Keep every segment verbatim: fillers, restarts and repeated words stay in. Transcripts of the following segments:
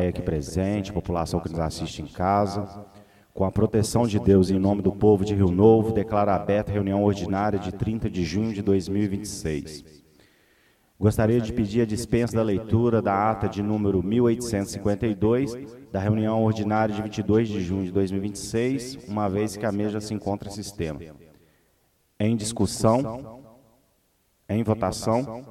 plateia aqui presente, população que nos assiste em casa. Com a proteção de Deus, em nome do povo de Rio Novo, declaro aberta a reunião ordinária de trinta de junho de dois mil e vinte e seis. Gostaria de pedir a dispensa da leitura da ata de número mil oitocentos e cinquenta e dois, da reunião ordinária de vinte e dois de junho de dois mil e vinte e seis, uma vez que a mesa se encontra em sistema. Em discussão, em votação.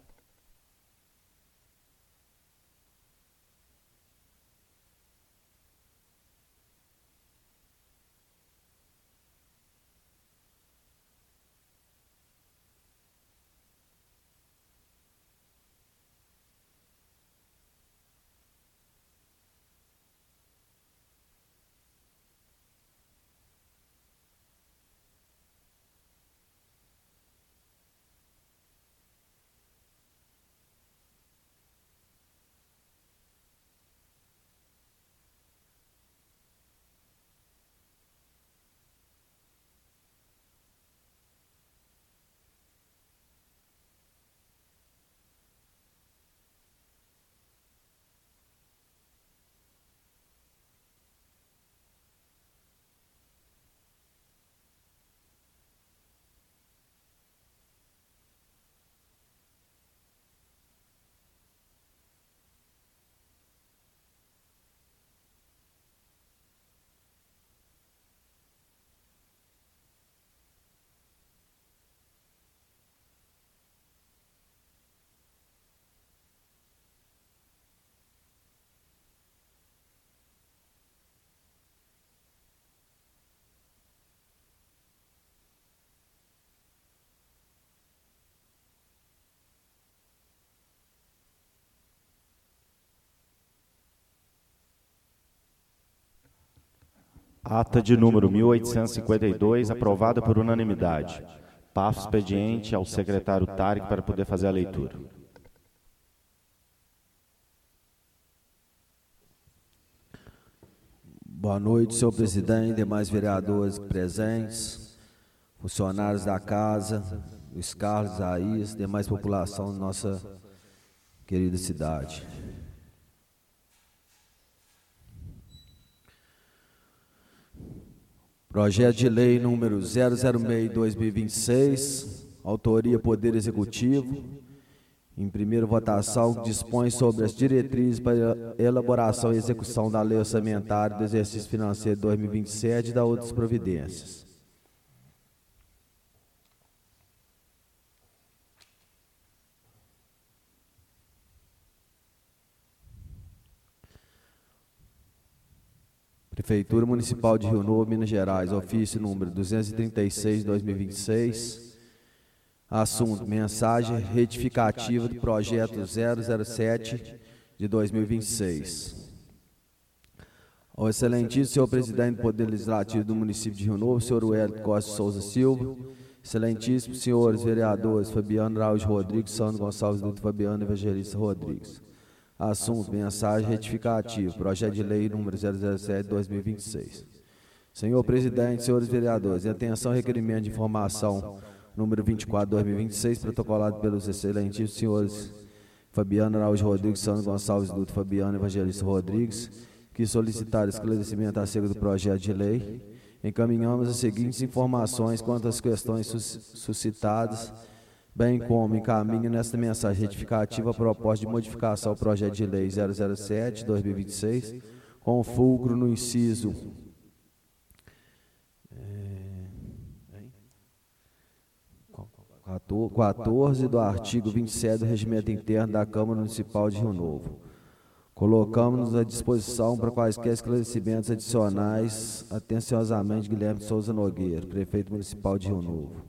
Ata de número mil oitocentos e cinquenta e dois, aprovada por unanimidade. Passo o expediente ao secretário Tarek para poder fazer a leitura. Boa noite, senhor presidente, demais vereadores presentes, funcionários da casa, Luiz Carlos, Isaías, demais população da nossa querida cidade. Projeto de lei número zero zero seis barra dois mil e vinte e seis, autoria Poder Executivo, em primeira votação, dispõe sobre as diretrizes para elaboração e execução da lei orçamentária do exercício financeiro de dois mil e vinte e sete e da outras providências. Prefeitura Municipal de Rio Novo, Minas Gerais, ofício número duzentos e trinta e seis, dois mil e vinte e seis. Assunto: mensagem retificativa do projeto zero zero sete de dois mil e vinte e seis. Ao excelentíssimo senhor presidente do Poder Legislativo do município de Rio Novo, senhor Wellington Costa Souza Silva, excelentíssimos senhores vereadores Fabiano Araújo Rodrigues, Sandro Gonçalves Dutra, Fabiano Evangelista Rodrigues. Assunto: mensagem retificativa, projeto de lei número zero zero sete de dois mil e vinte e seis. Senhor presidente, senhores vereadores, em atenção ao requerimento de informação número vinte e quatro de dois mil e vinte e seis, protocolado pelos excelentíssimos senhores Fabiano Araújo Rodrigues, Sandro Gonçalves Dutra, Fabiano Evangelista Rodrigues, que solicitaram esclarecimento acerca do projeto de lei, encaminhamos as seguintes informações quanto às questões suscitadas, bem como encaminho nesta mensagem retificativa a proposta de modificação ao projeto de lei zero zero sete de dois mil e vinte e seis, com fulcro no inciso quatorze do artigo vinte e sete do Regimento Interno da Câmara Municipal de Rio Novo. Colocamos-nos à disposição para quaisquer esclarecimentos adicionais. Atenciosamente, Guilherme Souza Nogueira, Prefeito Municipal de Rio Novo.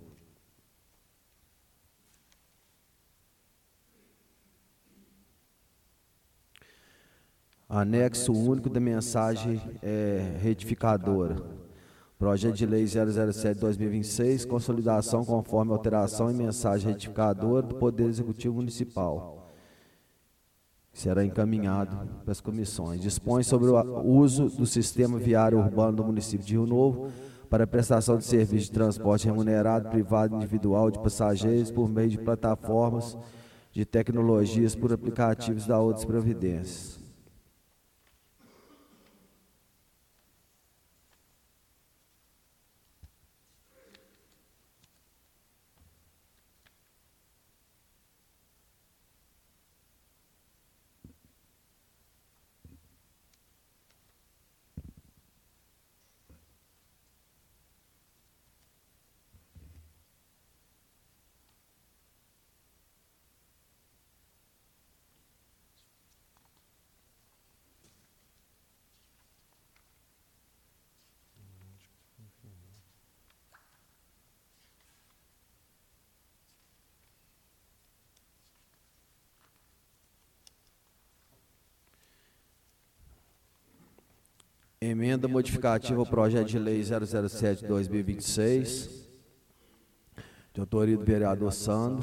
Anexo único da mensagem é, retificadora. Projeto de lei zero zero sete de dois mil e vinte e seis, consolidação conforme alteração em mensagem retificadora do Poder Executivo Municipal. Será encaminhado para as comissões. Dispõe sobre o uso do sistema viário urbano do município de Rio Novo para prestação de serviço de transporte remunerado, privado e individual de passageiros por meio de plataformas de tecnologias por aplicativos da outras providências. Emenda modificativa ao projeto de lei zero zero sete barra dois mil e vinte e seis, de autoria do vereador Sandro,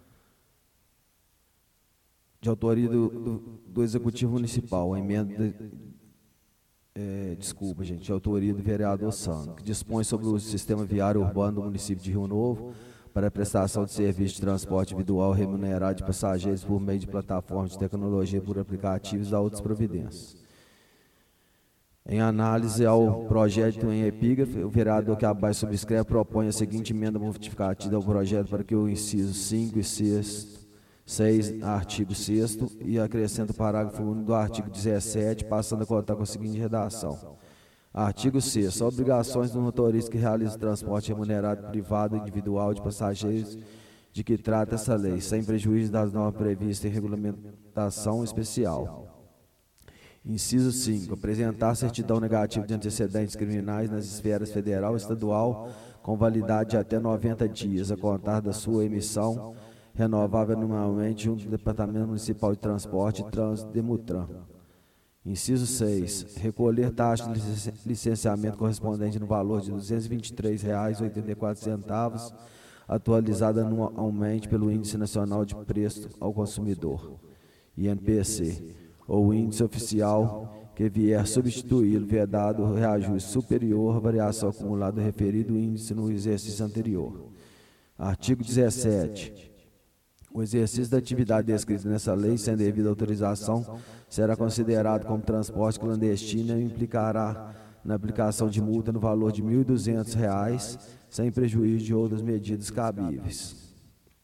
de autoria do, do, do Executivo Municipal. A emenda, de, é, desculpa, gente, de autoria do vereador Sandro, que dispõe sobre o sistema viário urbano do município de Rio Novo para a prestação de serviço de transporte individual remunerado de passageiros por meio de plataformas de tecnologia por aplicativos e outras providências. Em análise ao projeto em epígrafe, o vereador que abaixo subscreve propõe a seguinte emenda modificativa ao projeto para que o inciso cinco e seis, artigo sexto, e acrescenta o parágrafo único do artigo dezessete, passando a contar com a seguinte redação. Artigo sexto. Obrigações do motorista que realiza o transporte remunerado privado e individual de passageiros de que trata essa lei, sem prejuízo das normas previstas em regulamentação especial. Inciso cinco. Apresentar certidão negativa de antecedentes criminais nas esferas federal e estadual, com validade de até noventa dias, a contar da sua emissão, renovável anualmente junto do Departamento Municipal de Transporte e Trânsito, DEMUTRAN. Inciso seis. Recolher taxa de licenciamento correspondente no valor de duzentos e vinte e três reais e oitenta e quatro centavos, atualizada anualmente pelo Índice Nacional de Preço ao Consumidor, I N P C, ou índice oficial que vier substituí-lo, vedado o reajuste superior à variação acumulada do referido índice no exercício anterior. Artigo dezessete. O exercício da atividade descrita nessa lei, sem devida autorização, será considerado como transporte clandestino e implicará na aplicação de multa no valor de mil e duzentos reais, sem prejuízo de outras medidas cabíveis.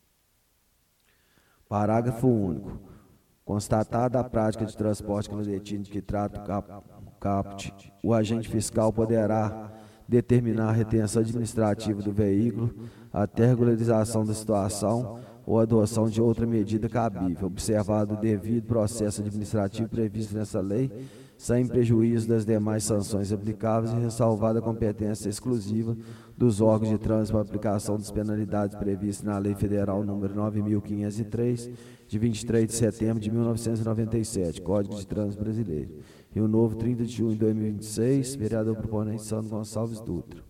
Parágrafo único. Constatada a prática de transporte clandestino de que trata o caput, o agente fiscal poderá determinar a retenção administrativa do veículo até a regularização da situação ou adoção de outra medida cabível, observado o devido processo administrativo previsto nessa lei, sem prejuízo das demais sanções aplicáveis e ressalvada a competência exclusiva dos órgãos de trânsito para aplicação das penalidades previstas na Lei Federal número nove mil quinhentos e três, de vinte e três de setembro de mil novecentos e noventa e sete, Código de Trânsito Brasileiro. Rio Novo, trinta de junho de dois mil e vinte e seis, vereador proponente Sandro Gonçalves Dutra.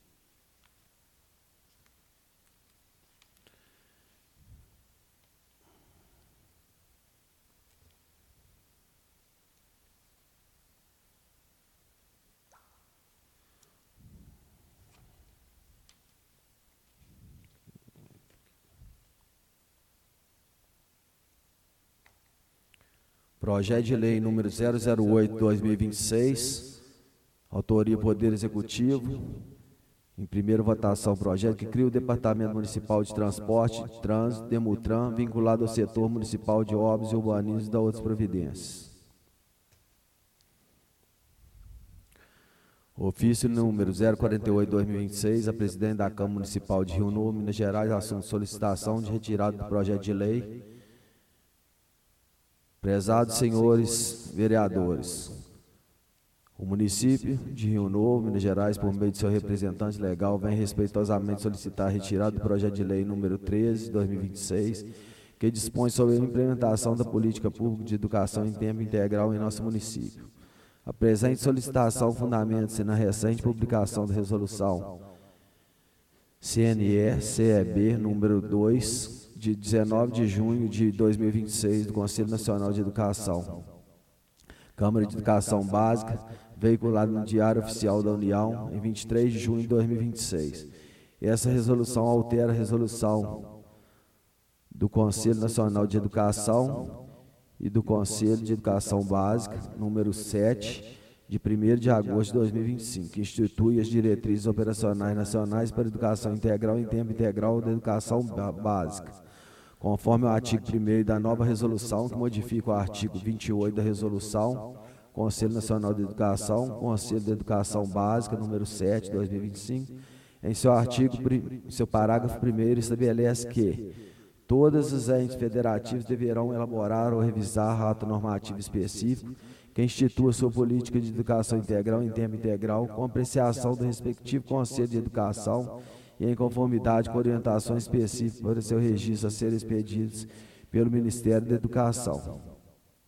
Projeto de lei número zero zero oito barra dois mil e vinte e seis, autoria Poder Executivo. Em primeira votação, projeto que cria o Departamento Municipal de Transporte, Trânsito, DEMUTRAN, vinculado ao setor municipal de obras e urbanismo e da outras providências. Ofício número zero quarenta e oito barra dois mil e vinte e seis, a presidente da Câmara Municipal de Rio Novo, Minas Gerais, assunto solicitação de retirada do projeto de lei. Prezados senhores vereadores, o município de Rio Novo, Minas Gerais, por meio de seu representante legal, vem respeitosamente solicitar a retirada do projeto de lei número treze, de dois mil e vinte e seis, que dispõe sobre a implementação da política pública de educação em tempo integral em nosso município. A presente solicitação fundamenta-se na recente publicação da resolução C N E C E B número dois, de dezenove de junho de dois mil e vinte e seis, do Conselho Nacional de Educação, Câmara de Educação Básica, veiculado no Diário Oficial da União, em vinte e três de junho de dois mil e vinte e seis. Essa resolução altera a resolução do Conselho Nacional de Educação e do Conselho de Educação Básica, número sete, de primeiro de agosto de dois mil e vinte e cinco, que institui as diretrizes operacionais nacionais para a educação integral em tempo integral da educação básica, conforme o artigo primeiro da nova resolução, que modifica o artigo vinte e oito da resolução, Conselho Nacional de Educação, Conselho de Educação Básica, número sete, de dois mil e vinte e cinco, em seu artigo, em seu parágrafo primeiro, estabelece que todos os entes federativos deverão elaborar ou revisar ato normativo específico que institua sua política de educação integral em tempo integral, com apreciação do respectivo Conselho de Educação e em conformidade com orientações específicas para seu registro a serem expedidos pelo Ministério da Educação.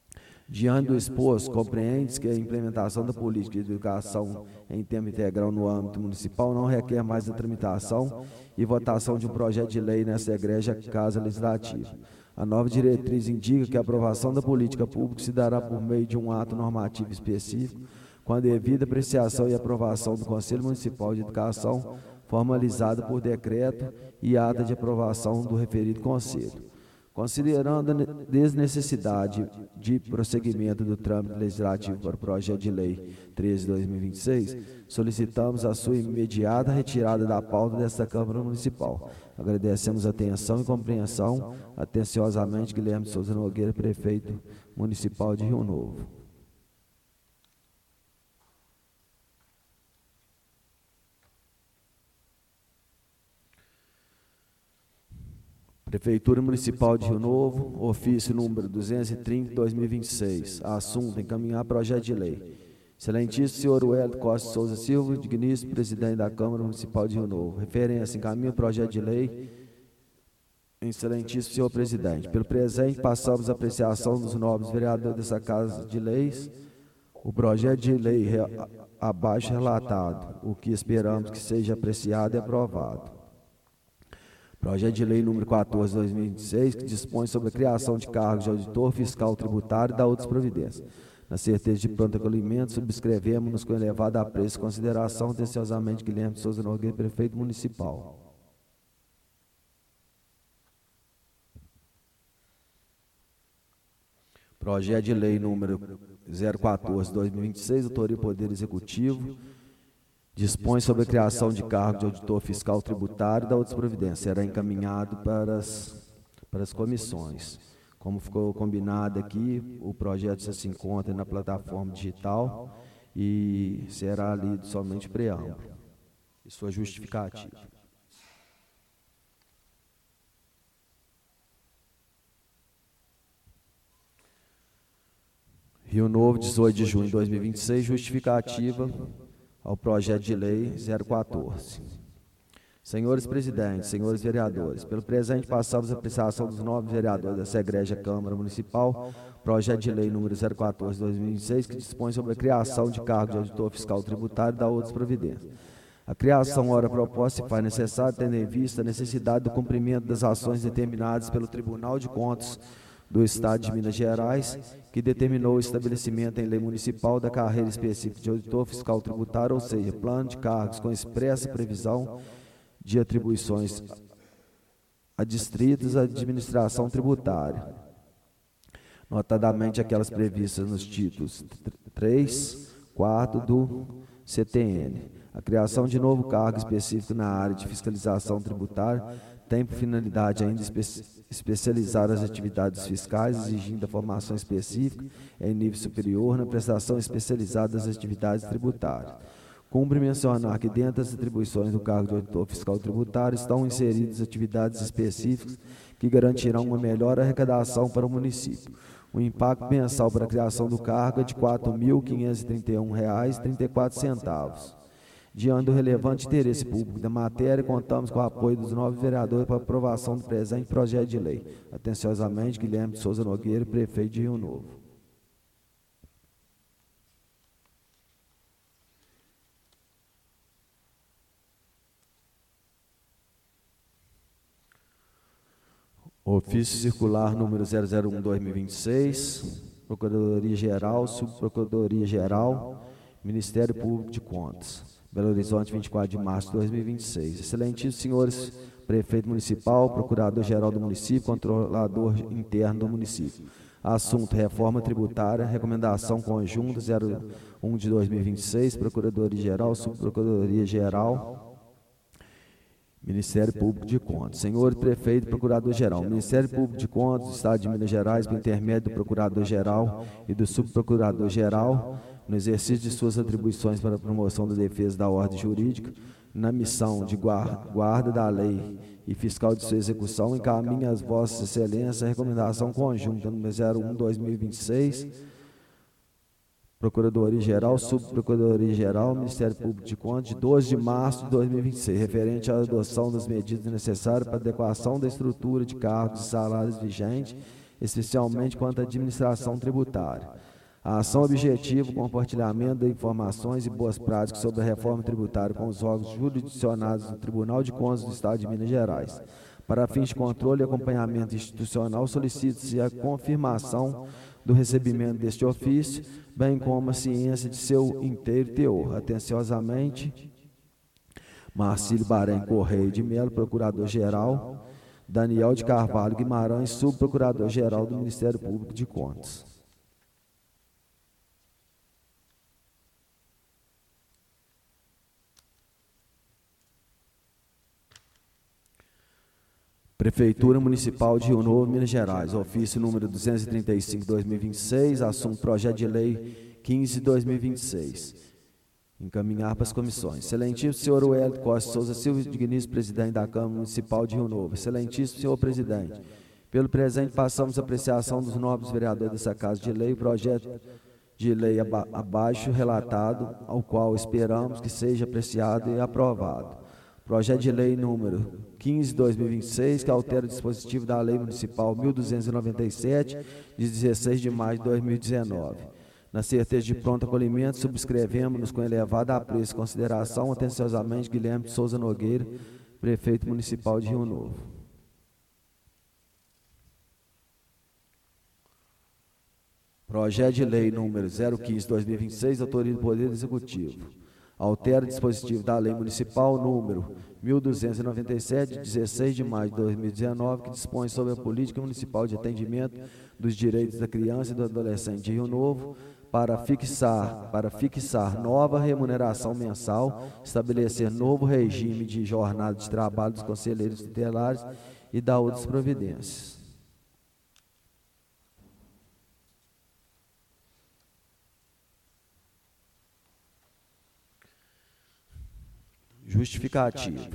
Diante do exposto, compreendes que a implementação da política de educação em tempo integral no âmbito municipal não requer mais a tramitação e votação de um projeto de lei nessa egrégia Casa Legislativa. A nova diretriz indica que a aprovação da política pública se dará por meio de um ato normativo específico, com a devida apreciação e aprovação do Conselho Municipal de Educação, formalizada por decreto e ata de aprovação do referido Conselho. Considerando a desnecessidade de prosseguimento do trâmite legislativo para o projeto de lei treze de dois mil e vinte e seis, solicitamos a sua imediata retirada da pauta desta Câmara Municipal. Agradecemos a atenção e compreensão. Atenciosamente, Guilherme de Souza Nogueira, Prefeito Municipal de Rio Novo. Prefeitura Municipal de Rio Novo, ofício número duzentos e trinta, dois mil e vinte e seis. Assunto: encaminhar projeto de lei. Excelentíssimo senhor Wellington Costa Souza Silva, digníssimo presidente da Câmara Municipal de Rio Novo. Referência: encaminha projeto de lei. Excelentíssimo senhor presidente, pelo presente passamos a apreciação dos nobres vereadores dessa Casa de Leis o projeto de lei abaixo relatado, o que esperamos que seja apreciado e aprovado. Projeto de lei número quatorze de dois mil e vinte e seis, que dispõe sobre a criação de cargos de auditor fiscal tributário e da outras providências. Na certeza de pronto acolhimento, subscrevemos-nos com elevado apreço e consideração, atenciosamente, Guilherme de Souza Nogueira, Prefeito Municipal. Projeto de lei número zero quatorze de dois mil e vinte e seis, autoria do Poder Executivo, dispõe sobre a criação de cargo de auditor fiscal tributário e da outras providências. Será encaminhado para as, para as comissões. Como ficou combinado aqui, o projeto já se encontra na plataforma digital e será lido somente o preâmbulo e sua justificativa. Rio Novo, dezoito de junho de dois mil e vinte e seis, justificativa ao projeto de lei zero quatorze. Senhores presidentes, senhores vereadores, pelo presente passamos a apreciação dos novos vereadores dessa egrégia Câmara Municipal, projeto de lei número zero quatorze de dois mil e vinte e seis, que dispõe sobre a criação de cargo de auditor fiscal tributário e da outras providências. A criação, ora proposta, se faz necessária, tendo em vista a necessidade do cumprimento das ações determinadas pelo Tribunal de Contas do Estado de Minas Gerais, que determinou o estabelecimento em lei municipal da carreira específica de auditor fiscal tributário, ou seja, plano de cargos com expressa previsão de atribuições adstritas à administração tributária, notadamente aquelas previstas nos títulos três, quatro do C T N. A criação de novo cargo específico na área de fiscalização tributária tem por finalidade ainda espe especializar as atividades fiscais, exigindo a formação específica em nível superior na prestação especializada das atividades tributárias. Cumpre mencionar que dentro das atribuições do cargo de auditor fiscal tributário estão inseridas atividades específicas que garantirão uma melhor arrecadação para o município. O impacto mensal para a criação do cargo é de quatro mil quinhentos e trinta e um reais e trinta e quatro centavos. Diante do relevante interesse público da matéria, contamos com o apoio dos novos vereadores para a aprovação do presente projeto de lei. Atenciosamente, Guilherme de Souza Nogueira, Prefeito de Rio Novo. Ofício circular número zero zero um barra dois mil e vinte e seis, Procuradoria-Geral, Subprocuradoria-Geral, Ministério Público de Contas. Belo Horizonte, vinte e quatro de março de dois mil e vinte e seis. Excelentíssimos senhores Prefeito Municipal, Procurador-Geral do Município, Controlador Interno do Município. Assunto: reforma tributária, recomendação conjunta zero um de dois mil e vinte e seis, Procuradoria-Geral, Subprocuradoria-Geral, Ministério Público de Contas. Senhor Prefeito e Procurador-Geral, o Ministério Público de Contas do Estado de Minas Gerais, por intermédio do Procurador-Geral e do Subprocurador-Geral, no exercício de suas atribuições para a promoção da defesa da ordem jurídica, na missão de guarda da lei e fiscal de sua execução, encaminha às vossas excelências a recomendação conjunta número zero um barra dois mil e vinte e seis, Procuradoria-Geral, Subprocuradoria-Geral, Ministério Público de Contas, de doze de março de dois mil e vinte e seis, referente à adoção das medidas necessárias para a adequação da estrutura de cargos e salários vigentes especialmente quanto à administração tributária. A ação objetiva, o compartilhamento de informações e boas práticas sobre a reforma tributária com os órgãos jurisdicionados do Tribunal de Contas do Estado de Minas Gerais. Para fins de controle e acompanhamento institucional, solicita-se a confirmação do recebimento deste ofício, bem como a ciência de seu inteiro teor. Atenciosamente, Marcílio Bahrein Correia de Melo, Procurador-Geral, Daniel de Carvalho Guimarães, Subprocurador-Geral do Ministério Público de Contas. Prefeitura Municipal de Rio Novo, Minas Gerais, ofício número duzentos e trinta e cinco barra dois mil e vinte e seis, assunto projeto de lei quinze barra dois mil e vinte e seis. Encaminhar para as comissões. Excelentíssimo senhor Wellington Costa Souza Silva, digníssimo presidente da Câmara Municipal de Rio Novo. Excelentíssimo senhor presidente, pelo presente passamos a apreciação dos nobres vereadores dessa Casa de Lei, o projeto de lei aba abaixo relatado, ao qual esperamos que seja apreciado e aprovado. Projeto de lei número quinze barra dois mil e vinte e seis, que altera o dispositivo da Lei Municipal mil duzentos e noventa e sete, de dezesseis de maio de dois mil e dezenove. Na certeza de pronto acolhimento, subscrevemos-nos com elevado apreço e consideração, atenciosamente, Guilherme de Souza Nogueira, Prefeito Municipal de Rio Novo. Projeto de lei número zero quinze barra dois mil e vinte e seis, autoria do Poder Executivo. Altera o dispositivo da Lei Municipal número mil duzentos e noventa e sete, de dezesseis de maio de dois mil e dezenove, que dispõe sobre a política municipal de atendimento dos direitos da criança e do adolescente de Rio Novo, para fixar, para fixar nova remuneração mensal, estabelecer novo regime de jornada de trabalho dos conselheiros tutelares e dar outras providências. Justificativo.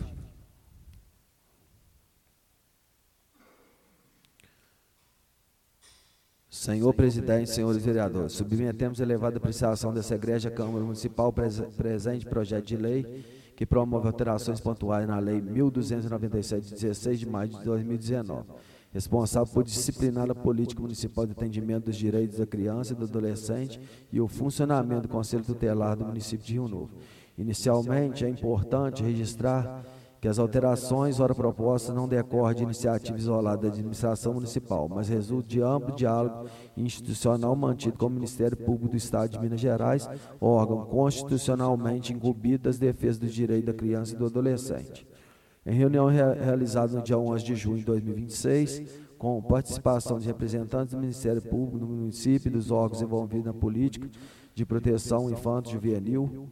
Senhor presidente, senhores vereadores, submetemos a elevada apreciação dessa egrégia Câmara Municipal presente projeto de lei que promove alterações pontuais na Lei mil duzentos e noventa e sete, de dezesseis de maio de dois mil e dezenove, responsável por disciplinar a política municipal de atendimento dos direitos da criança e do adolescente e o funcionamento do Conselho Tutelar do município de Rio Novo. Inicialmente, é importante registrar que as alterações ora propostas não decorrem de iniciativa isolada da administração municipal, mas resultam de amplo diálogo institucional mantido com o Ministério Público do Estado de Minas Gerais, órgão constitucionalmente incumbido das defesas dos direitos da criança e do adolescente. Em reunião rea realizada no dia onze de junho de dois mil e vinte e seis, com participação de representantes do Ministério Público do município e dos órgãos envolvidos na política de proteção infanto-juvenil,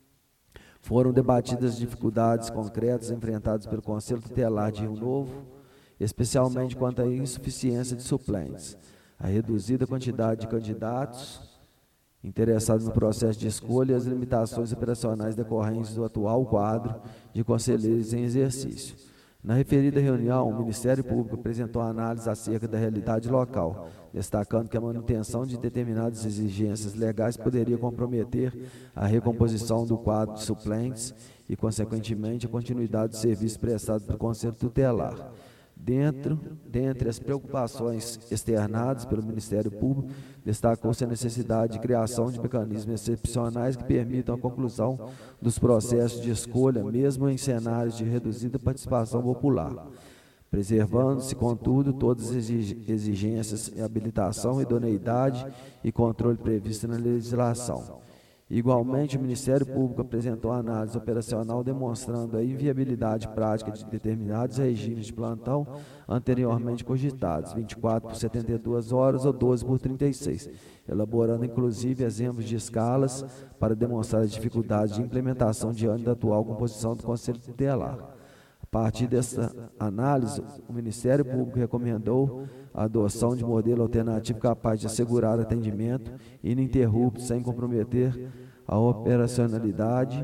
foram debatidas as dificuldades concretas enfrentadas pelo Conselho Tutelar de Rio Novo, especialmente quanto à insuficiência de suplentes, a reduzida quantidade de candidatos interessados no processo de escolha e as limitações operacionais decorrentes do atual quadro de conselheiros em exercício. Na referida reunião, o Ministério Público apresentou análise acerca da realidade local, destacando que a manutenção de determinadas exigências legais poderia comprometer a recomposição do quadro de suplentes e, consequentemente, a continuidade do serviço prestado pelo Conselho Tutelar. Dentro, dentre as preocupações externadas pelo Ministério Público, destacou-se a necessidade de criação de mecanismos excepcionais que permitam a conclusão dos processos de escolha, mesmo em cenários de reduzida participação popular, preservando-se, contudo, todas as exigências de habilitação, idoneidade e controle previstas na legislação. Igualmente, o Ministério Público apresentou análise operacional demonstrando a inviabilidade prática de determinados regimes de plantão anteriormente cogitados, vinte e quatro por setenta e duas horas ou doze por trinta e seis, elaborando inclusive exemplos de escalas para demonstrar as dificuldades de implementação diante da atual composição do Conselho Tutelar. A partir dessa análise, o Ministério Público recomendou a adoção de modelo alternativo capaz de assegurar atendimento ininterrupto sem comprometer a operacionalidade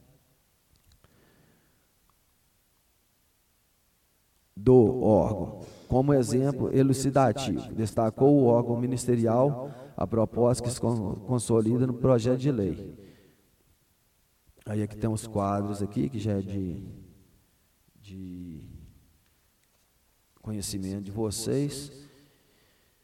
do órgão. Como exemplo elucidativo, destacou o órgão ministerial a proposta que se consolida no projeto de lei. Aí aqui tem os quadros aqui, que já é de... de conhecimento de vocês.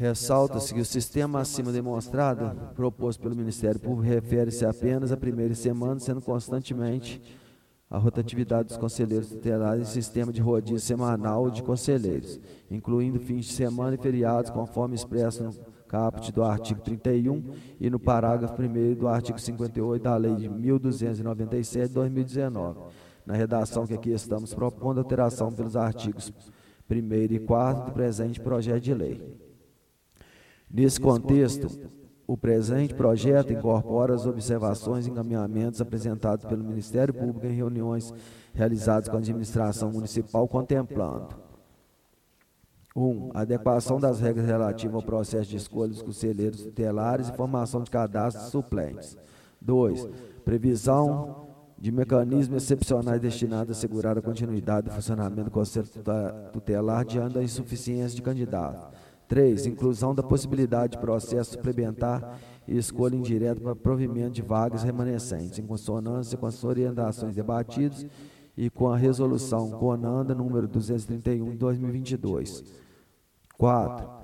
Ressalta-se que o sistema acima demonstrado, proposto pelo Ministério Público, refere-se apenas à primeira semana, sendo constantemente a rotatividade dos conselheiros tutelares em sistema de rodízio semanal de conselheiros, incluindo fins de semana e feriados, conforme expresso no caput do artigo trinta e um e no parágrafo primeiro do artigo cinquenta e oito da Lei de mil duzentos e noventa e sete de dois mil e dezenove. Na redação que aqui estamos propondo, alteração pelos artigos primeiro e quarto do presente projeto de lei. Nesse contexto, o presente projeto incorpora as observações e encaminhamentos apresentados pelo Ministério Público em reuniões realizadas com a administração municipal, contemplando: um. Adequação das regras relativas ao processo de escolha dos conselheiros tutelares e formação de cadastros suplentes. dois. Previsão de mecanismos excepcionais destinados a assegurar a continuidade do funcionamento do Conselho Tutelar diante da insuficiência de candidatos. três. Inclusão da possibilidade de processo suplementar e escolha indireta para provimento de vagas remanescentes, em consonância com as orientações debatidas e com a resolução CONANDA número duzentos e trinta e um de dois mil e vinte e dois. quatro.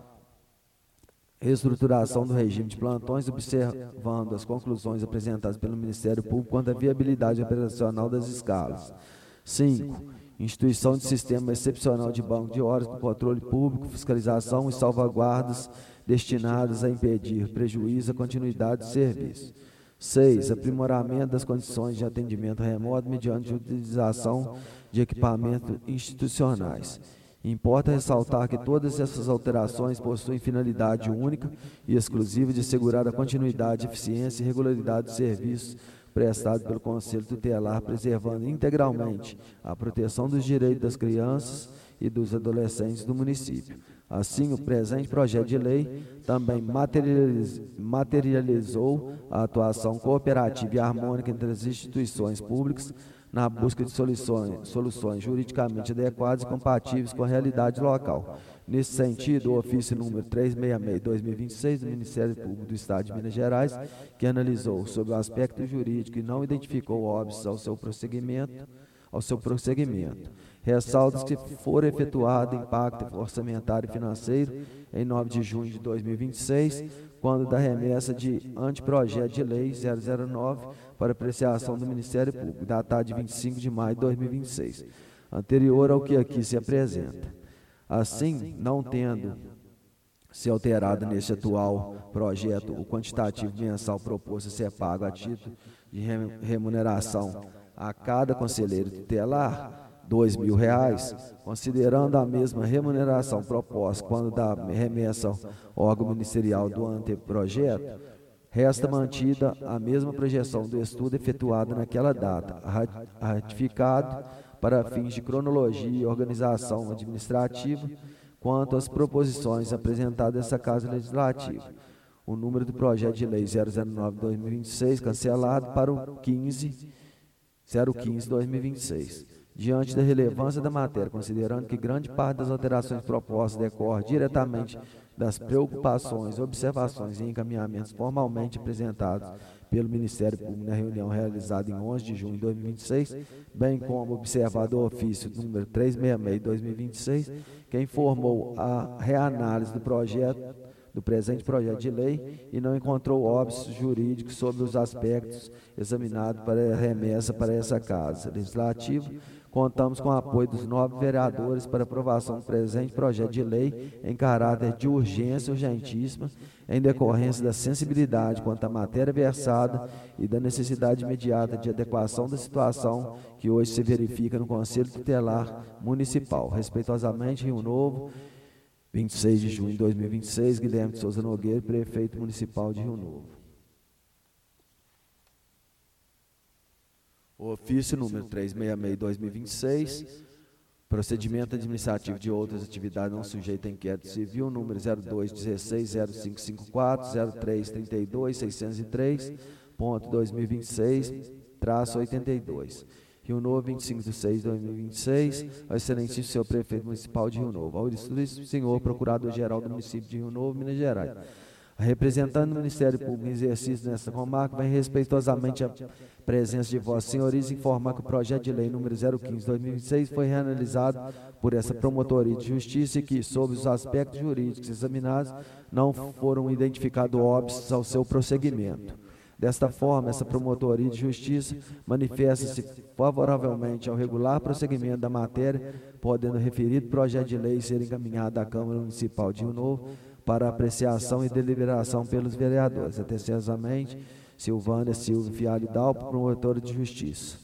Reestruturação do regime de plantões, observando as conclusões apresentadas pelo Ministério Público quanto à viabilidade operacional das escalas. cinco. Instituição de sistema excepcional de banco de horas com controle público, fiscalização e salvaguardas destinadas a impedir prejuízo à continuidade do serviço. seis. Aprimoramento das condições de atendimento remoto mediante utilização de equipamentos institucionais. Importa ressaltar que todas essas alterações possuem finalidade única e exclusiva de assegurar a continuidade, eficiência e regularidade do serviço prestado pelo Conselho Tutelar, preservando integralmente a proteção dos direitos das crianças e dos adolescentes do município. Assim, o presente projeto de lei também materializ, materializou a atuação cooperativa e harmônica entre as instituições públicas na busca de soluções, soluções juridicamente adequadas e compatíveis com a realidade local. Nesse sentido, o ofício número trezentos e sessenta e seis de dois mil e vinte e seis do Ministério Público do Estado de Minas Gerais, que analisou sobre o aspecto jurídico e não identificou óbices ao seu prosseguimento, ao seu prosseguimento. Ressalta que for efetuado impacto orçamentário e financeiro em nove de junho de dois mil e vinte e seis, quando da remessa de anteprojeto de lei zero zero nove para apreciação do Ministério Público, datado de vinte e cinco de maio de dois mil e vinte e seis, anterior ao que aqui se apresenta. Assim, não tendo se alterado neste atual projeto o quantitativo mensal proposto a ser pago a título de remuneração a cada conselheiro tutelar, dois mil reais, considerando a mesma remuneração proposta quando da remessa ao órgão ministerial do anteprojeto, resta mantida a mesma projeção do estudo efetuado naquela data, ratificado para fins de cronologia e organização administrativa quanto às proposições apresentadas nessa Casa Legislativa. O número do projeto de lei zero zero nove de dois mil e vinte e seis, cancelado para o quinze zero quinze de dois mil e vinte e seis. Diante da relevância da matéria, considerando que grande parte das alterações propostas decorre diretamente das preocupações, observações e encaminhamentos formalmente apresentados pelo Ministério Público na reunião realizada em onze de junho de dois mil e vinte e seis, bem como observado o ofício número trezentos e sessenta e seis de dois mil e vinte e seis, que informou a reanálise do projeto, do presente projeto de lei e não encontrou óbices jurídicos sobre os aspectos examinados para a remessa para essa Casa Legislativa, contamos com o apoio dos nove vereadores para aprovação do presente projeto de lei em caráter de urgência urgentíssima, em decorrência da sensibilidade quanto à matéria versada e da necessidade imediata de adequação da situação que hoje se verifica no Conselho Tutelar Municipal. Respeitosamente, Rio Novo, vinte e seis de junho de dois mil e vinte e seis, Guilherme de Souza Nogueira, Prefeito Municipal de Rio Novo. O ofício número trezentos e sessenta e seis de dois mil e vinte e seis, procedimento administrativo de outras atividades não sujeito a inquérito civil, número zero dois dezesseis zero cinco cinco quatro zero três trinta e dois seiscentos e três ponto dois mil e vinte e seis traço oitenta e dois. Rio Novo, vinte e cinco de seis de dois mil e vinte e seis, ao excelentíssimo senhor Prefeito Municipal de Rio Novo, ao ilustríssimo senhor Procurador-Geral do município de Rio Novo, Minas Gerais, A representante do Ministério Público em exercício nesta comarca vem respeitosamente a presença de Vossa Senhorias informar que o projeto de lei número zero quinze barra dois mil e vinte e seis foi reanalisado por essa Promotoria de Justiça e que, sob os aspectos jurídicos examinados, não foram identificados óbitos ao seu prosseguimento. Desta forma, essa Promotoria de Justiça manifesta-se favoravelmente ao regular prosseguimento da matéria, podendo o referido projeto de lei ser encaminhado à Câmara Municipal de Rio Novo para apreciação e deliberação pelos vereadores. Atenciosamente, Silvânia Silva Fialho Dalpo, Promotora de Justiça.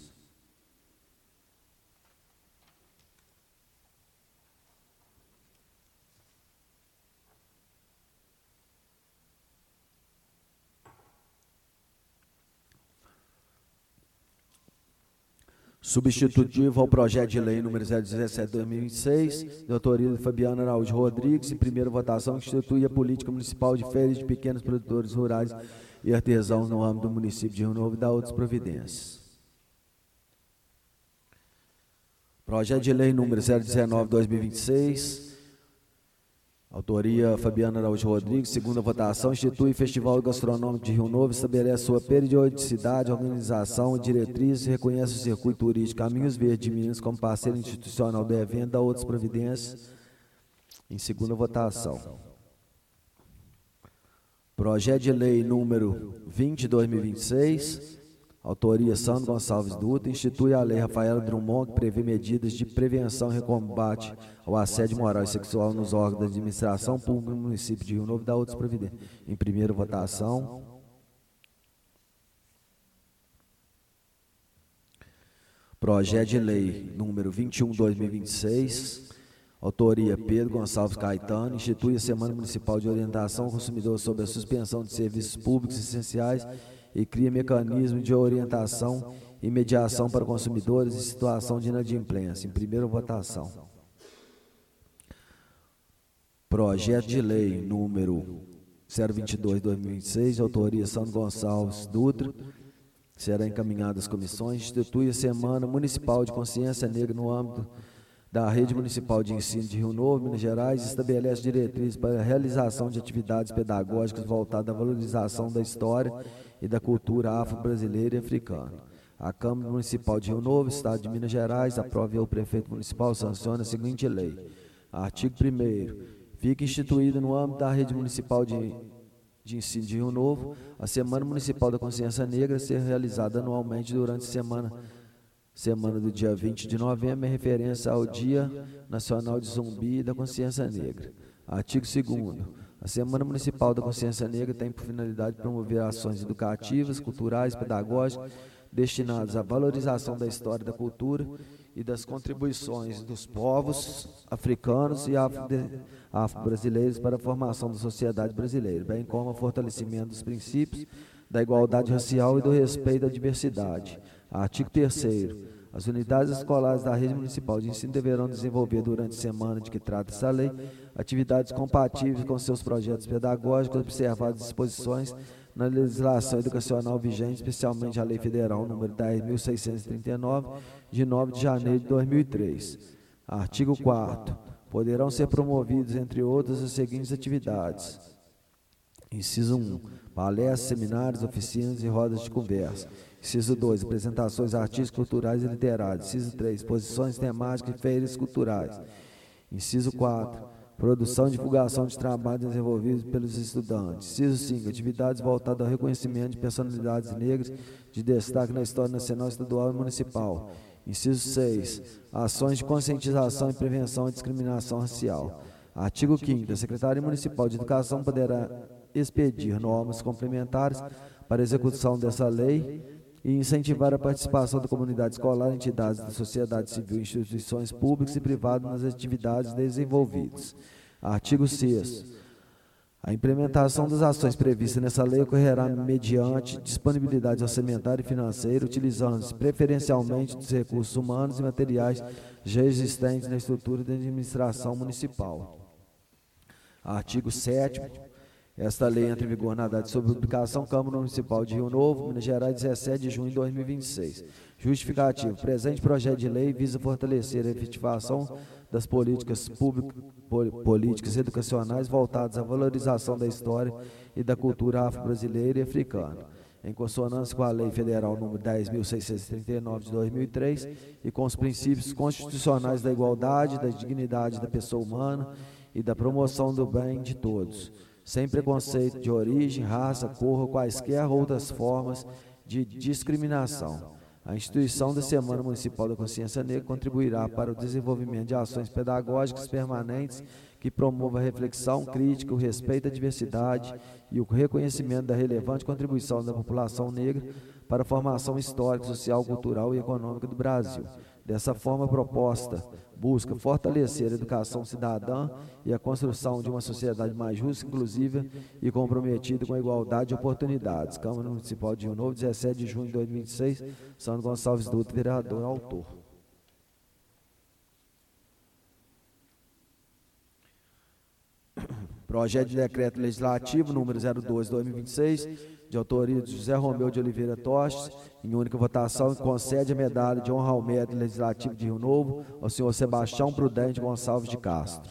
Substitutivo ao projeto de lei número zero dezessete barra dois mil e vinte e seis, de autoria de Fabiano Araújo Rodrigues, em primeira votação, que institui a política municipal de feiras de pequenos produtores rurais e artesãos no âmbito do município de Rio Novo e da outras providências. Projeto de lei número zero dezenove barra dois mil e vinte e seis, autoria Fabiano Araújo Rodrigues, segunda votação, institui o Festival Gastronômico de Rio Novo, estabelece sua periodicidade, organização e diretrizes, reconhece o circuito turístico Caminhos Verdes de Minas como parceiro institucional do evento, da outras providências, em segunda votação. Projeto de lei número vinte barra dois mil e vinte e seis, autoria Sandro Gonçalves Dutra, institui a lei Rafaela Drummond, que prevê medidas de prevenção e combate ao assédio moral e sexual nos órgãos da administração pública no município de Rio Novo e da outras providências. Em primeira votação. Projeto de lei número vinte e um barra dois mil e vinte e seis, autoria Pedro Gonçalves Caetano, institui a Semana Municipal de Orientação ao Consumidor sobre a suspensão de serviços públicos essenciais e cria mecanismo de orientação e mediação para consumidores em situação de inadimplência. Em primeira votação. Projeto de lei número zero vinte e dois barra dois mil e vinte e seis, de autoria Sandro Gonçalves Dutra, será encaminhado às comissões, institui a Semana Municipal de Consciência Negra no âmbito da Rede Municipal de Ensino de Rio Novo, Minas Gerais, estabelece diretrizes para a realização de atividades pedagógicas voltadas à valorização da história e da cultura afro-brasileira e africana. A Câmara Municipal de Rio Novo, Estado de Minas Gerais, aprova e o prefeito municipal sanciona a seguinte lei. Artigo primeiro. Fica instituída no âmbito da Rede Municipal de, de Ensino de Rio Novo a Semana Municipal da Consciência Negra, ser realizada anualmente durante a semana Semana do dia vinte de novembro, em referência ao Dia Nacional de Zumbi e da Consciência Negra. Artigo segundo. A Semana Municipal da Consciência Negra tem por finalidade promover ações educativas, culturais, pedagógicas, destinadas à valorização da história da cultura e das contribuições dos povos africanos e afro-brasileiros para a formação da sociedade brasileira, bem como o fortalecimento dos princípios da igualdade racial e do respeito à diversidade. Artigo terceiro. As unidades escolares da Rede Municipal de Ensino deverão desenvolver durante a semana de que trata essa lei atividades compatíveis com seus projetos pedagógicos, observadas disposições na legislação educacional vigente, especialmente a Lei Federal número dez mil seiscentos e trinta e nove, de nove de janeiro de dois mil e três. Artigo quarto. Poderão ser promovidos, entre outras, as seguintes atividades. Inciso um. Palestras, seminários, oficinas e rodas de conversa. Inciso dois. Apresentações artísticas, culturais e literárias. Inciso três. Exposições temáticas e feiras culturais. Inciso quatro. Produção e divulgação de trabalhos desenvolvidos pelos estudantes. Inciso cinco. Atividades voltadas ao reconhecimento de personalidades negras de destaque na história nacional, estadual e municipal. Inciso seis. Ações de conscientização e prevenção à discriminação racial. Artigo quinto. A Secretaria Municipal de Educação poderá expedir normas complementares para a execução dessa lei e incentivar a participação da comunidade escolar, entidades da sociedade civil, instituições públicas e privadas nas atividades desenvolvidas. Artigo sexto. A implementação das ações previstas nessa lei ocorrerá mediante disponibilidade orçamentária e financeira, utilizando-se preferencialmente dos recursos humanos e materiais já existentes na estrutura da administração municipal. Artigo sétimo. Esta lei entra em vigor na data de sua publicação, Câmara Municipal de Rio Novo, Minas Gerais, dezessete de junho de dois mil e vinte e seis. Justificativo. Presente projeto de lei visa fortalecer a efetivação das políticas públicas, políticas educacionais voltadas à valorização da história e da cultura afro-brasileira e africana, em consonância com a Lei Federal número dez mil seiscentos e trinta e nove de dois mil e três e com os princípios constitucionais da igualdade, da dignidade da pessoa humana e da promoção do bem de todos, sem preconceito de origem, raça, cor ou quaisquer outras formas de discriminação. A instituição da Semana Municipal da Consciência Negra contribuirá para o desenvolvimento de ações pedagógicas permanentes que promovam a reflexão crítica, o respeito à diversidade e o reconhecimento da relevante contribuição da população negra para a formação histórica, social, cultural e econômica do Brasil. Dessa forma, a proposta busca fortalecer a educação cidadã e a construção de uma sociedade mais justa, inclusiva e comprometida com a igualdade de oportunidades. Câmara Municipal de Rio Novo, dezessete de junho de dois mil e vinte e seis, Sandro Gonçalves Dutra, vereador, autor. Projeto de decreto legislativo número zero dois barra dois mil e vinte e seis, de autoria de José Romeu de Oliveira Tostes, em única votação, concede a medalha de honra ao mérito legislativo de Rio Novo ao senhor Sebastião Prudente Gonçalves de Castro.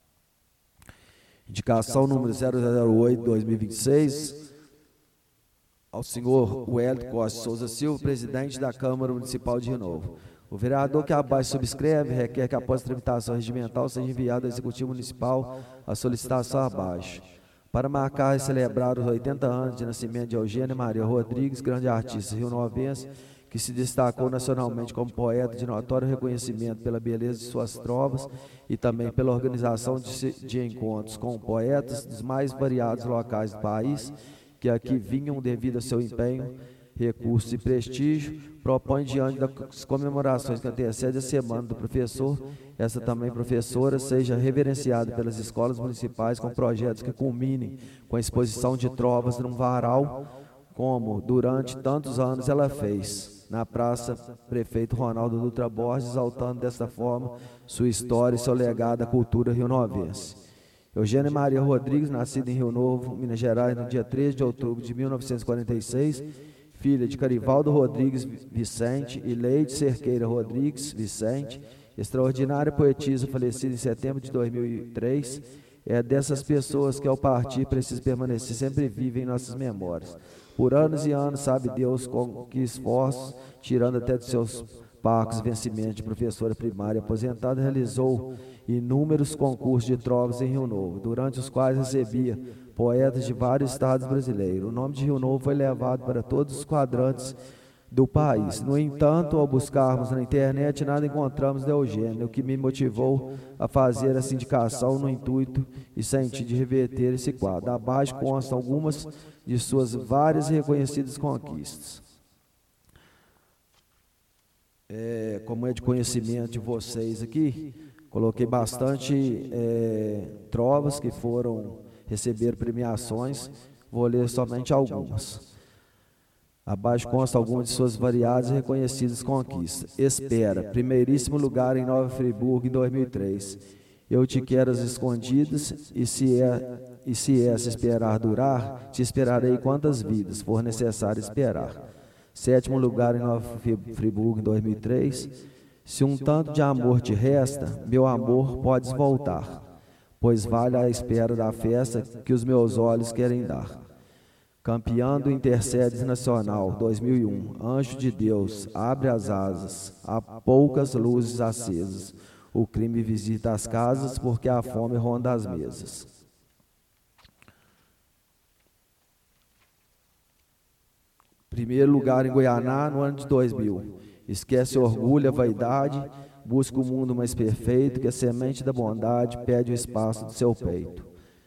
Indicação número zero zero oito barra dois mil e vinte e seis, ao senhor Wellington Costa Souza Silva, presidente da Câmara Municipal de Rio Novo. O vereador que abaixo subscreve requer que, após a tramitação regimental, seja enviado ao Executivo Municipal a solicitação abaixo. Para marcar e celebrar os oitenta anos de nascimento de Eugênia Maria Rodrigues, grande artista rionovense, que se destacou nacionalmente como poeta de notório reconhecimento pela beleza de suas trovas e também pela organização de, de encontros com poetas dos mais variados locais do país, que aqui vinham devido ao seu empenho, recursos e prestígio, propõe diante das comemorações que antecedem a Semana do Professor, essa também professora seja reverenciada pelas escolas municipais com projetos que culminem com a exposição de trovas num varal, como durante tantos anos ela fez, na Praça Prefeito Ronaldo Dutra Borges, exaltando dessa forma sua história e seu legado à cultura rionovense. Eugênia Maria Rodrigues, nascida em Rio Novo, Minas Gerais, no dia treze de outubro de mil novecentos e quarenta e seis, filha de Carivaldo Rodrigues Vicente e Leide Cerqueira Rodrigues Vicente, extraordinária poetisa, falecida em setembro de dois mil e três, é dessas pessoas que, ao partir, precisa permanecer sempre viva em nossas memórias. Por anos e anos, sabe Deus com que esforços, tirando até dos seus parcos vencimentos de professora primária aposentada, realizou inúmeros concursos de trovas em Rio Novo, durante os quais recebia poetas de vários estados brasileiros. O nome de Rio Novo foi levado para todos os quadrantes do país. No entanto, ao buscarmos na internet, nada encontramos de Eugênia, o que me motivou a fazer essa indicação no intuito e sentido de reverter esse quadro. Abaixo constam algumas de suas várias e reconhecidas conquistas. É, como é de conhecimento de vocês aqui, coloquei bastante é, trovas que foram receber premiações, vou ler somente algumas. Abaixo consta algumas de suas variadas e reconhecidas conquistas. Espera, primeiríssimo lugar em Nova Friburgo em dois mil e três. Eu te quero às escondidas, e se, é, e se essa esperar durar, te esperarei quantas vidas for necessário esperar. Sétimo lugar em Nova Friburgo em dois mil e três. Se um tanto de amor te resta, meu amor, podes voltar, pois vale a espera da festa que os meus olhos querem dar. Campeão do Intercedes Nacional dois mil e um, Anjo de Deus, abre as asas, há poucas luzes acesas, o crime visita as casas porque a fome ronda as mesas. Primeiro lugar em Goianá no ano de dois mil, esquece o orgulho, a vaidade, busca o mundo mais perfeito, que a semente da bondade pede o espaço do seu peito.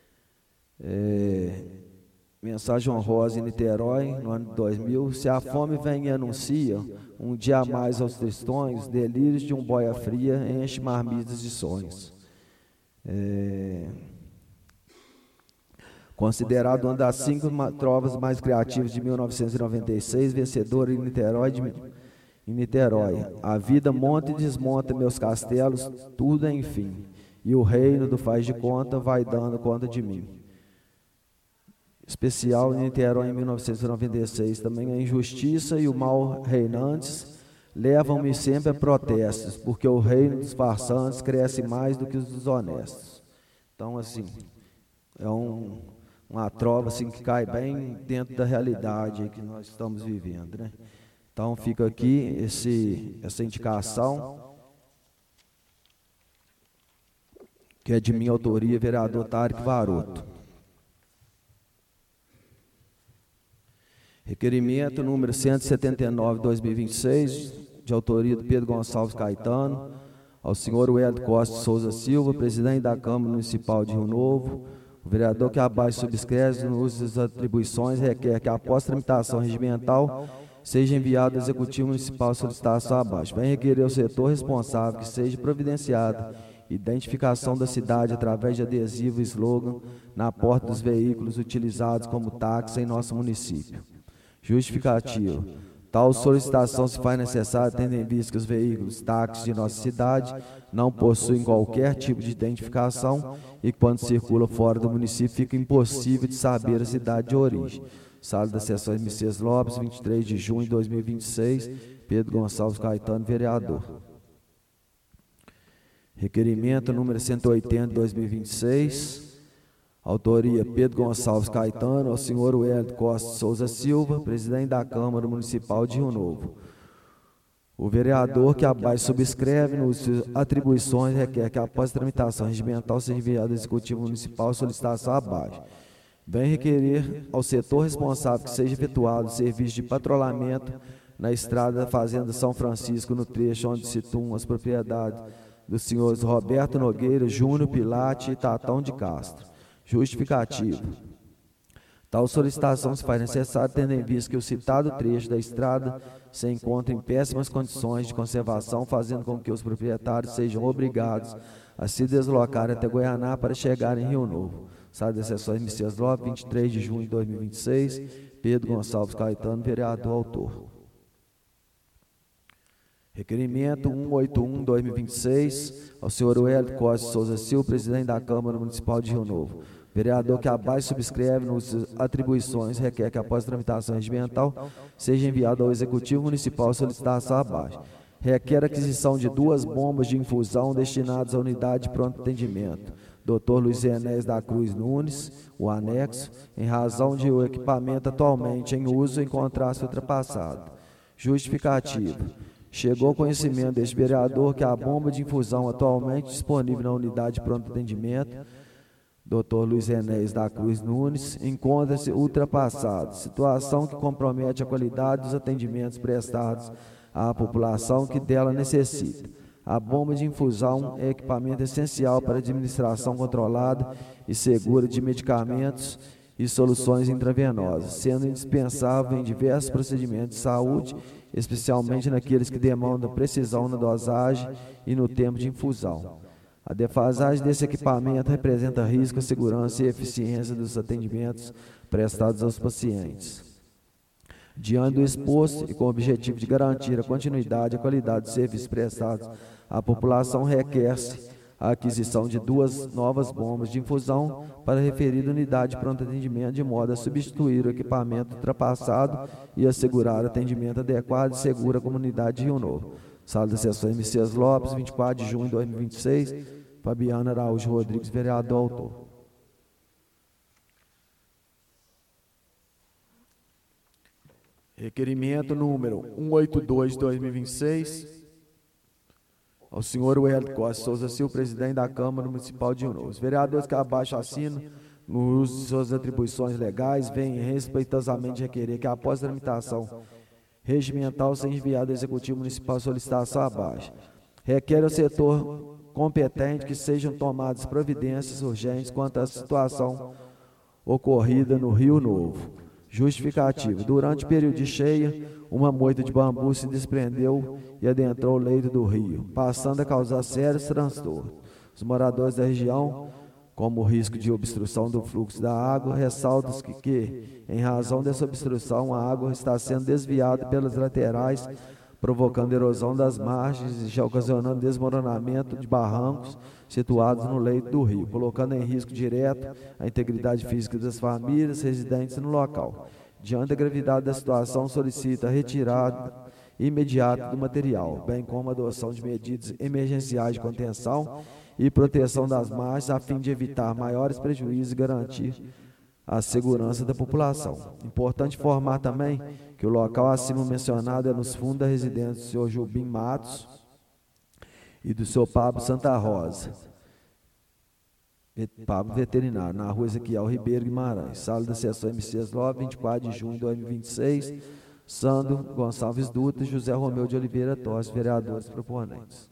É, mensagem honrosa em Niterói, no ano de dois mil. Se a fome vem e anuncia, um dia a mais aos tristões, delírios de um boia fria enche marmitas de sonhos. É, considerado uma das cinco trovas mais criativas de mil novecentos e noventa e seis, vencedora em Niterói de Em Niterói, a vida monta e desmonta meus castelos, tudo enfim, e o reino do faz de conta vai dando conta de mim. especial em Niterói em mil novecentos e noventa e seis. Também a injustiça e o mal reinantes levam-me sempre a protestos, porque o reino dos farsantes cresce mais do que os dos honestos. Então, assim, é um, uma trova assim, que cai bem dentro da realidade que nós estamos vivendo, né? Então, fica aqui esse, essa indicação, que é de minha autoria, vereador Tarek Varoto. Requerimento número cento e setenta e nove, dois mil e vinte e seis, de autoria do Pedro Gonçalves Caetano, ao senhor Wellington Costa de Souza Silva, presidente da Câmara Municipal de Rio Novo. O vereador que abaixo subscreve no uso das atribuições requer que, após tramitação regimental, seja enviado ao Executivo Municipal a solicitação abaixo. Vem requerer ao setor responsável que seja providenciada identificação da cidade através de adesivo e slogan na porta dos veículos utilizados como táxi em nosso município. Justificativo. Tal solicitação se faz necessária tendo em vista que os veículos táxis de nossa cidade não possuem qualquer tipo de identificação e quando circulam fora do município fica impossível de saber a cidade de origem. Sala das Sessões Messias Lopes, vinte e três de junho de dois mil e vinte e seis, Pedro Gonçalves Caetano, vereador. Requerimento número cento e oitenta, dois mil e vinte e seis, autoria Pedro Gonçalves Caetano, ao senhor Wellington Costa de Souza Silva, presidente da Câmara Municipal de Rio Novo. O vereador que abaixo subscreve nos atribuições requer que, após tramitação regimental, seja enviado ao Executivo Municipal a solicitação abaixo. Vem requerer ao setor responsável que seja efetuado o serviço de patrulhamento na estrada da Fazenda São Francisco, no trecho onde se situam as propriedades dos senhores Roberto Nogueira, Júnior Pilate e Tatão de Castro. Justificativo. Tal solicitação se faz necessária tendo em vista que o citado trecho da estrada se encontra em péssimas condições de conservação, fazendo com que os proprietários sejam obrigados a se deslocarem até Goianá para chegar em Rio Novo. Sala das Sessões Messias Lopes, vinte e três de junho de dois mil e vinte e seis, Pedro Gonçalves Caetano, vereador, autor. Requerimento cento e oitenta e um, dois mil e vinte e seis, ao senhor Wellington Costa de Souza Silva, presidente da Câmara Municipal de Rio Novo. Vereador que abaixo subscreve nos atribuições requer que, após tramitação regimental, seja enviado ao Executivo Municipal a solicitação abaixo. Requer a aquisição de duas bombas de infusão destinadas à unidade de pronto atendimento. doutor Luiz Enéas da Cruz Nunes, o anexo, em razão de o equipamento atualmente em uso encontrar-se ultrapassado. Justificativo. Chegou ao conhecimento deste vereador que a bomba de infusão atualmente disponível na unidade de pronto atendimento, doutor Luiz Enéas da Cruz Nunes, encontra-se ultrapassado, situação que compromete a qualidade dos atendimentos prestados à população que dela necessita. A bomba de infusão é equipamento essencial para a administração controlada e segura de medicamentos e soluções intravenosas, sendo indispensável em diversos procedimentos de saúde, especialmente naqueles que demandam precisão na dosagem e no tempo de infusão. A defasagem desse equipamento representa risco à segurança e eficiência dos atendimentos prestados aos pacientes. Diante do exposto e com o objetivo de garantir a continuidade e a qualidade dos serviços prestados à população, requer-se a aquisição de duas novas bombas de infusão para a referida unidade de pronto atendimento, de modo a substituir o equipamento ultrapassado e assegurar atendimento adequado e seguro à comunidade de Rio Novo. Sala das Sessões Messias Lopes, vinte e quatro de junho de dois mil e vinte e seis, Fabiana Araújo Rodrigues, vereador, autor. Requerimento número cento e oitenta e dois de dois mil e vinte e seis, ao senhor Wellington Costa Souza Silva, presidente da Câmara Municipal de Rio Novo. Os vereadores que abaixo assinam, no uso de suas atribuições legais, vêm respeitosamente requerer que, após a tramitação regimental, seja enviado ao Executivo Municipal a solicitação abaixo. Requer ao setor competente que sejam tomadas providências urgentes quanto à situação ocorrida no Rio Novo. Justificativo. Durante o período de cheia, uma moita de bambu se desprendeu e adentrou o leito do rio, passando a causar sérios transtornos. Os moradores da região, como o risco de obstrução do fluxo da água, ressaltam que, que, em razão dessa obstrução, a água está sendo desviada pelas laterais provocando erosão das margens e já ocasionando desmoronamento de barrancos situados no leito do rio, colocando em risco direto a integridade física das famílias residentes no local. Diante da gravidade da situação, solicita a retirada imediata do material, bem como a adoção de medidas emergenciais de contenção e proteção das margens, a fim de evitar maiores prejuízos e garantir a segurança da população. Importante informar também que o local acima mencionado é nos fundos da residência do senhor Jubim Matos e do senhor Pablo Santa Rosa, Pablo Veterinário, na rua Ezequiel Ribeiro Guimarães, sala da sessão M C S Love, vinte e quatro de junho de dois mil e vinte e seis, Sandro Gonçalves Dutra e José Romeu de Oliveira Tosse, vereadores proponentes.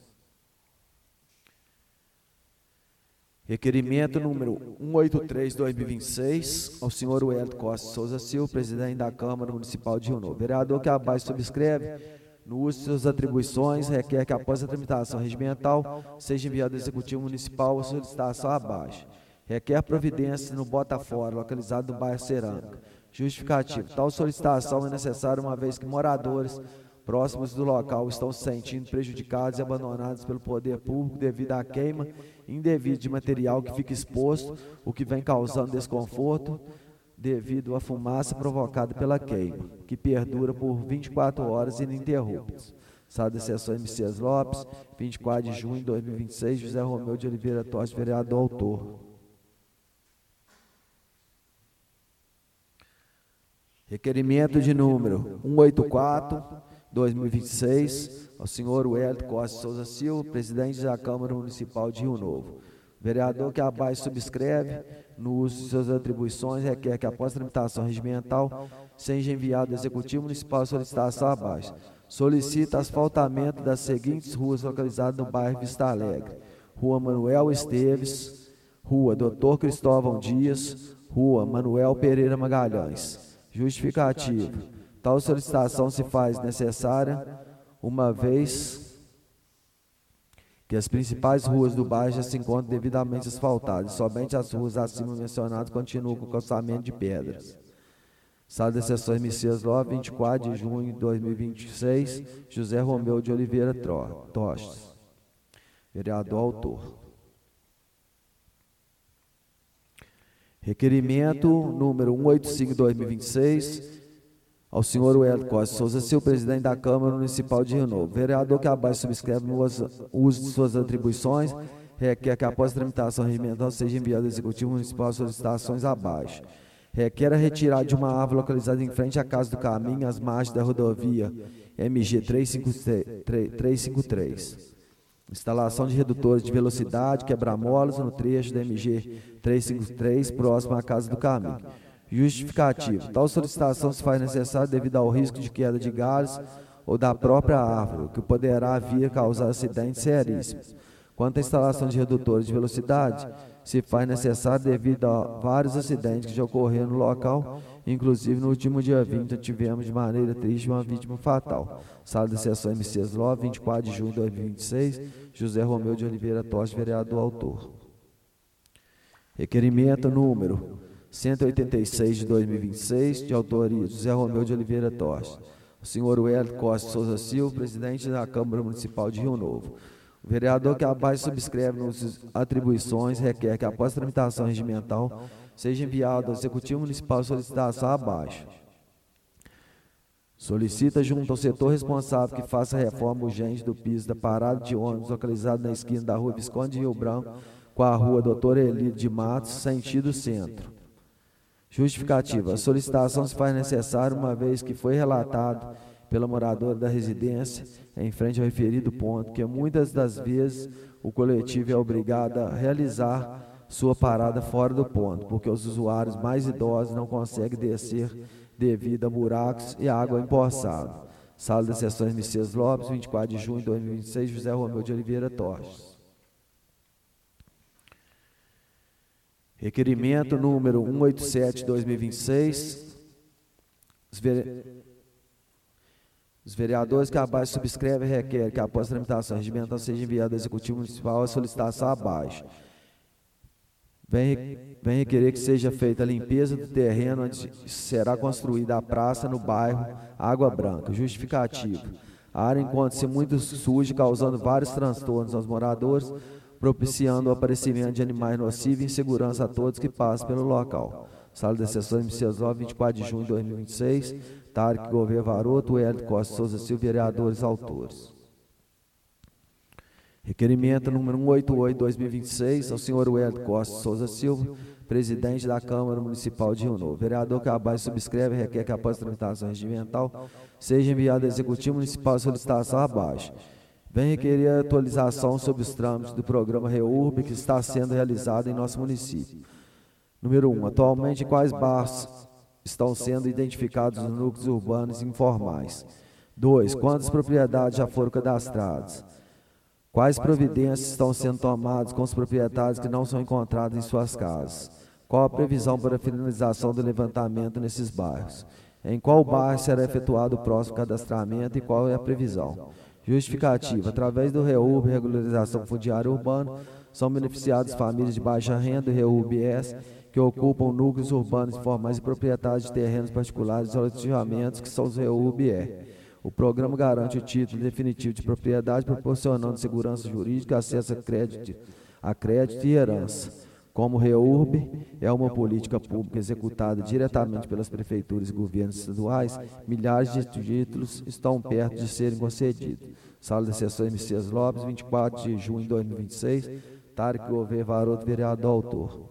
Requerimento número cento e oitenta e três de dois mil e vinte e seis, ao senhor Wellington Costa Souza Silva, presidente da Câmara Municipal de Rio Novo. Vereador que abaixo subscreve, no uso de suas atribuições, requer que após a tramitação regimental seja enviado ao Executivo Municipal a solicitação abaixo. Requer providência no Botafora, localizado no bairro Cerâmica. Justificativo. Tal solicitação é necessária uma vez que moradores próximos do local estão se sentindo prejudicados e abandonados pelo poder público devido à queima indevida de material que fica exposto, o que vem causando desconforto devido à fumaça provocada pela queima, que perdura por vinte e quatro horas ininterruptas. Sala da sessão M C S Lopes, vinte e quatro de junho de dois mil e vinte e seis, José Romeu de Oliveira Tosse, vereador autor. Requerimento de número cento e oitenta e quatro, dois mil e vinte e seis, ao senhor Wellington Costa Souza Silva, presidente da Câmara Municipal de Rio Novo. Vereador que abaixo subscreve, no uso de suas atribuições, requer que após a tramitação regimental seja enviado ao Executivo Municipal a solicitação abaixo. Solicita asfaltamento das seguintes ruas localizadas no bairro Vista Alegre: Rua Manuel Esteves, Rua doutor Cristóvão Dias, Rua Manuel Pereira Magalhães. Justificativo. Tal solicitação se faz necessária uma vez que as principais ruas do bairro já se encontram devidamente asfaltadas, e somente as ruas acima mencionadas continuam com calçamento de pedras. Sala das sessões M C S Love, vinte e quatro de junho de dois mil e vinte e seis, José Romeu de Oliveira Tostes, vereador autor. Requerimento número cento e oitenta e cinco de dois mil e vinte e seis, ao senhor Wellington Costa Souza Silva, presidente da Câmara Municipal de Rio Novo. Vereador que abaixo subscreve no uso de suas atribuições, requer que após a tramitação regimental seja enviado ao Executivo Municipal as solicitações abaixo. Requer a retirada de uma árvore localizada em frente à Casa do Caminho, às margens da rodovia M G trezentos e cinquenta e três. Instalação de redutores de velocidade, quebra-molas no trecho da M G trezentos e cinquenta e três, próximo à Casa do Caminho. Justificativo. Tal solicitação se faz necessária devido ao risco de queda de galhos ou da própria árvore, o que poderá vir a causar acidentes seríssimos. Quanto à instalação de redutores de velocidade, se faz necessário devido a vários acidentes que já ocorreram no local, inclusive no último dia vinte, tivemos de maneira triste uma vítima fatal. Sala de sessão M C S Love, vinte e quatro de junho de dois mil e vinte e seis, José Romeu de Oliveira Tosse, vereador autor. Requerimento número cento e oitenta e seis de dois mil e vinte e seis, de autoria de José Romeu de Oliveira Tosse. O senhor Wellington Costa Souza Silva, presidente da Câmara Municipal de Rio Novo. O vereador que abaixo subscreve nas atribuições requer que após a tramitação regimental seja enviado ao Executivo Municipal a solicitação abaixo. Solicita junto ao setor responsável que faça a reforma urgente do piso da parada de ônibus localizado na esquina da rua Visconde de Rio Branco com a rua doutor Elídio de Matos, sentido centro. Justificativa. A solicitação se faz necessária uma vez que foi relatado pela moradora da residência em frente ao referido ponto, que muitas das vezes o coletivo é obrigado a realizar sua parada fora do ponto, porque os usuários mais idosos não conseguem descer devido a buracos e água empoçada. Sala das sessões M C S Lopes, vinte e quatro de junho de dois mil e vinte e seis, José Romeu de Oliveira Torres. Requerimento número cento e oitenta e sete de dois mil e vinte e seis. Os, vere... Os vereadores que abaixo subscrevem requerem que após a tramitação regimental seja enviado ao Executivo Municipal a solicitação abaixo. Vem, vem requerer que seja feita a limpeza do terreno onde será construída a praça no bairro Água Branca. Justificativo. A área encontra-se muito suja, causando vários transtornos aos moradores, propiciando o aparecimento de animais nocivos e insegurança a todos que passam pelo local. Sala de sessões, M C S Lopes, vinte e quatro de junho de dois mil e vinte e seis, Tarek Gouveia Varoto, Hélio Costa Souza Silva, vereadores, autores. Requerimento número cento e oitenta e oito, dois mil e vinte e seis, ao senhor Hélio Costa Souza Silva, presidente da Câmara Municipal de Rio Novo. O vereador que abaixo subscreve requer que, após a tramitação regimental, seja enviado ao Executivo Municipal a solicitação abaixo. Vem requerer a atualização sobre os trâmites do programa REURB que está sendo realizado em nosso município. Número um. Atualmente, quais bairros estão sendo identificados nos núcleos urbanos informais? dois. Quantas propriedades já foram cadastradas? Quais providências estão sendo tomadas com os proprietários que não são encontrados em suas casas? Qual a previsão para a finalização do levantamento nesses bairros? Em qual bairro será efetuado o próximo cadastramento e qual é a previsão? Justificativa. Através do REURB, Regularização Fundiária Urbana, são beneficiadas famílias de baixa renda, REURB-S, que ocupam núcleos urbanos informais e proprietários de terrenos particulares e loteamentos, que são os REURB-R. O programa garante o título definitivo de propriedade, proporcionando segurança jurídica, acesso a crédito, a crédito e herança. Como o REURB é uma política pública executada diretamente pelas prefeituras e governos estaduais, milhares de títulos estão perto de serem concedidos. Sala de sessões, M C S Lopes, vinte e quatro de junho de dois mil e vinte e seis, Tarek Gouveia Varoto, vereador, autor.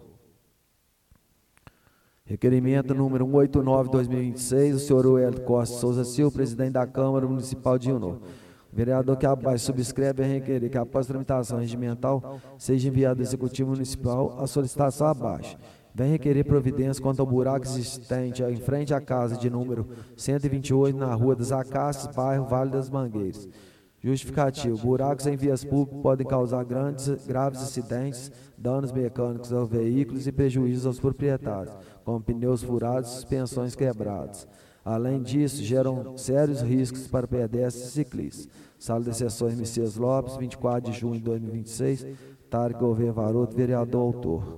Requerimento número cento e oitenta e nove, dois mil e vinte e seis, o senhor Hélio Costa Souza Silva, presidente da Câmara Municipal de Rio Novo. O vereador que abaixo subscreve e requerer que, após tramitação regimental, seja enviado ao Executivo Municipal a solicitação abaixo. Vem requerer providência quanto ao buraco existente em frente à casa de número cento e vinte e oito, na Rua das Acácias, bairro Vale das Mangueiras. Justificativo. Buracos em vias públicas podem causar grandes, graves acidentes, danos mecânicos aos veículos e prejuízos aos proprietários, como pneus furados e suspensões quebradas. Além disso, geram sérios riscos para pedestres e ciclistas. Sala de sessões, M C S Lopes, vinte e quatro de junho de dois mil e vinte e seis, Tarek Gouveia Varoto, vereador, autor.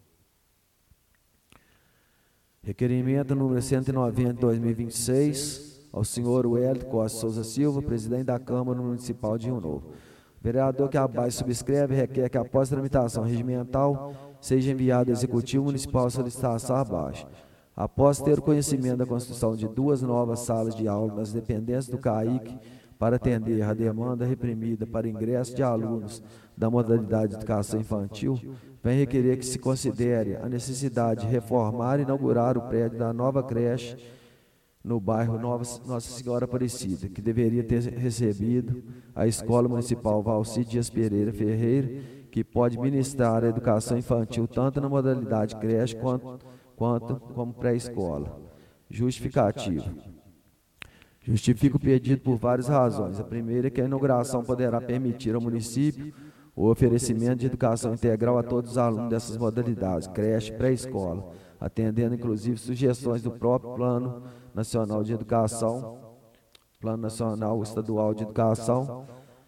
Requerimento número cento e noventa, dois mil e vinte e seis, ao senhor Hélio Costa Souza Silva, presidente da Câmara Municipal de Rio Novo. O vereador que abaixo subscreve requer que, após tramitação regimental, seja enviado ao Executivo Municipal a solicitação abaixo. Após ter o conhecimento da construção de duas novas salas de aula nas dependências do CAIC para atender a demanda reprimida para ingresso de alunos da modalidade de educação infantil, vem requerer que se considere a necessidade de reformar e inaugurar o prédio da nova creche no bairro Nova Nossa Senhora Aparecida, que deveria ter recebido a Escola Municipal Valci Dias Pereira Ferreira, que pode ministrar a educação infantil tanto na modalidade creche quanto, quanto como pré-escola. Justificativa. Justifica o pedido por várias razões. A primeira é que a inauguração poderá permitir ao município o oferecimento de educação integral a todos os alunos dessas modalidades, creche, pré-escola, atendendo inclusive sugestões do próprio Plano Nacional de Educação, Plano Nacional Estadual de Educação,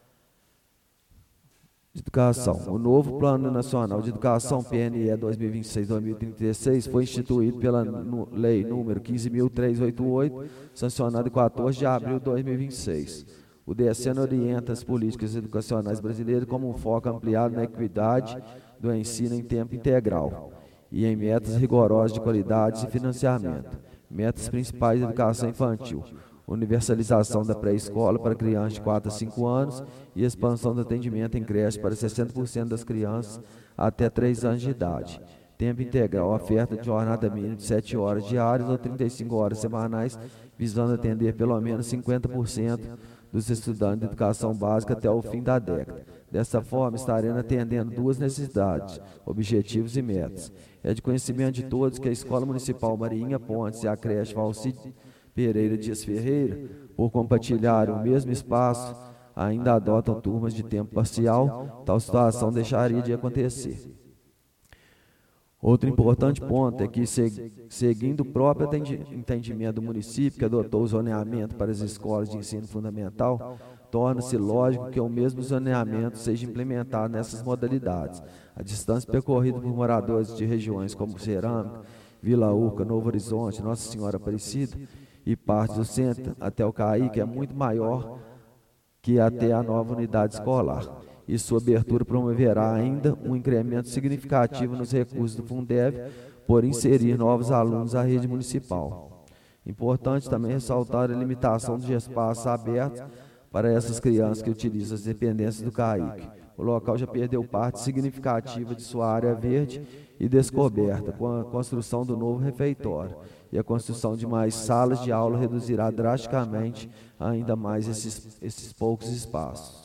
de Educação. O novo Plano Nacional de Educação, P N E dois mil e vinte e seis a dois mil e trinta e seis, foi instituído pela Lei número quinze mil trezentos e oitenta e oito, sancionada em quatorze de abril de dois mil e vinte e seis. O D S N orienta as políticas educacionais brasileiras como um foco ampliado na equidade do ensino em tempo integral e em metas rigorosas de qualidade e financiamento. Metas principais da educação infantil: universalização da pré-escola para crianças de quatro a cinco anos e expansão do atendimento em creche para sessenta por cento das crianças até três anos de idade. Tempo integral, oferta de jornada mínima de sete horas diárias ou trinta e cinco horas semanais, visando atender pelo menos cinquenta por cento dos estudantes de educação básica até o fim da década. Dessa forma, estaremos atendendo duas necessidades, objetivos e metas. É de conhecimento de todos que a Escola Municipal Marinha Pontes e a creche Valci Pereira Dias Ferreira, por compartilharem o mesmo espaço, ainda adotam turmas de tempo parcial. Tal situação deixaria de acontecer. Outro importante ponto é que, seguindo o próprio entendimento do município, que adotou o zoneamento para as escolas de ensino fundamental, torna-se lógico que o mesmo zoneamento seja implementado nessas modalidades. A distância percorrida por moradores de regiões como Cerâmica, Vila Urca, Novo Horizonte, Nossa Senhora Aparecida e parte do centro até o CAIC é muito maior que até a nova unidade escolar. E sua abertura promoverá ainda um incremento significativo nos recursos do Fundeb por inserir novos alunos à rede municipal. Importante também ressaltar a limitação dos espaços abertos para essas crianças que utilizam as dependências do CAIC. O local já perdeu parte significativa de sua área verde e descoberta com a construção do novo refeitório, e a construção de mais salas de aula reduzirá drasticamente ainda mais esses, esses poucos espaços.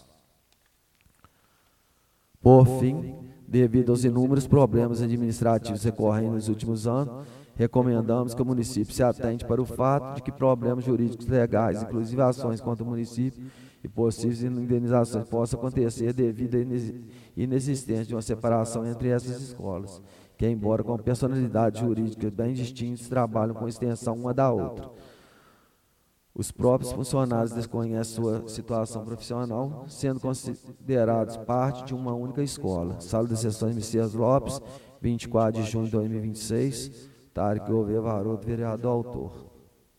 Por fim, devido aos inúmeros problemas administrativos recorrentes nos últimos anos, recomendamos que o município se atente para o fato de que problemas jurídicos legais, inclusive ações contra o município e possíveis indenizações, possam acontecer devido à inexistência de uma separação entre essas escolas, que, embora com personalidades jurídicas bem distintas, trabalham com extensão uma da outra. Os próprios funcionários desconhecem sua situação profissional, sendo considerados parte de uma única escola. Sala de Sessões Messias Lopes, vinte e quatro de junho de dois mil e vinte e seis, Tarek Gouveia Varoto, vereador autor.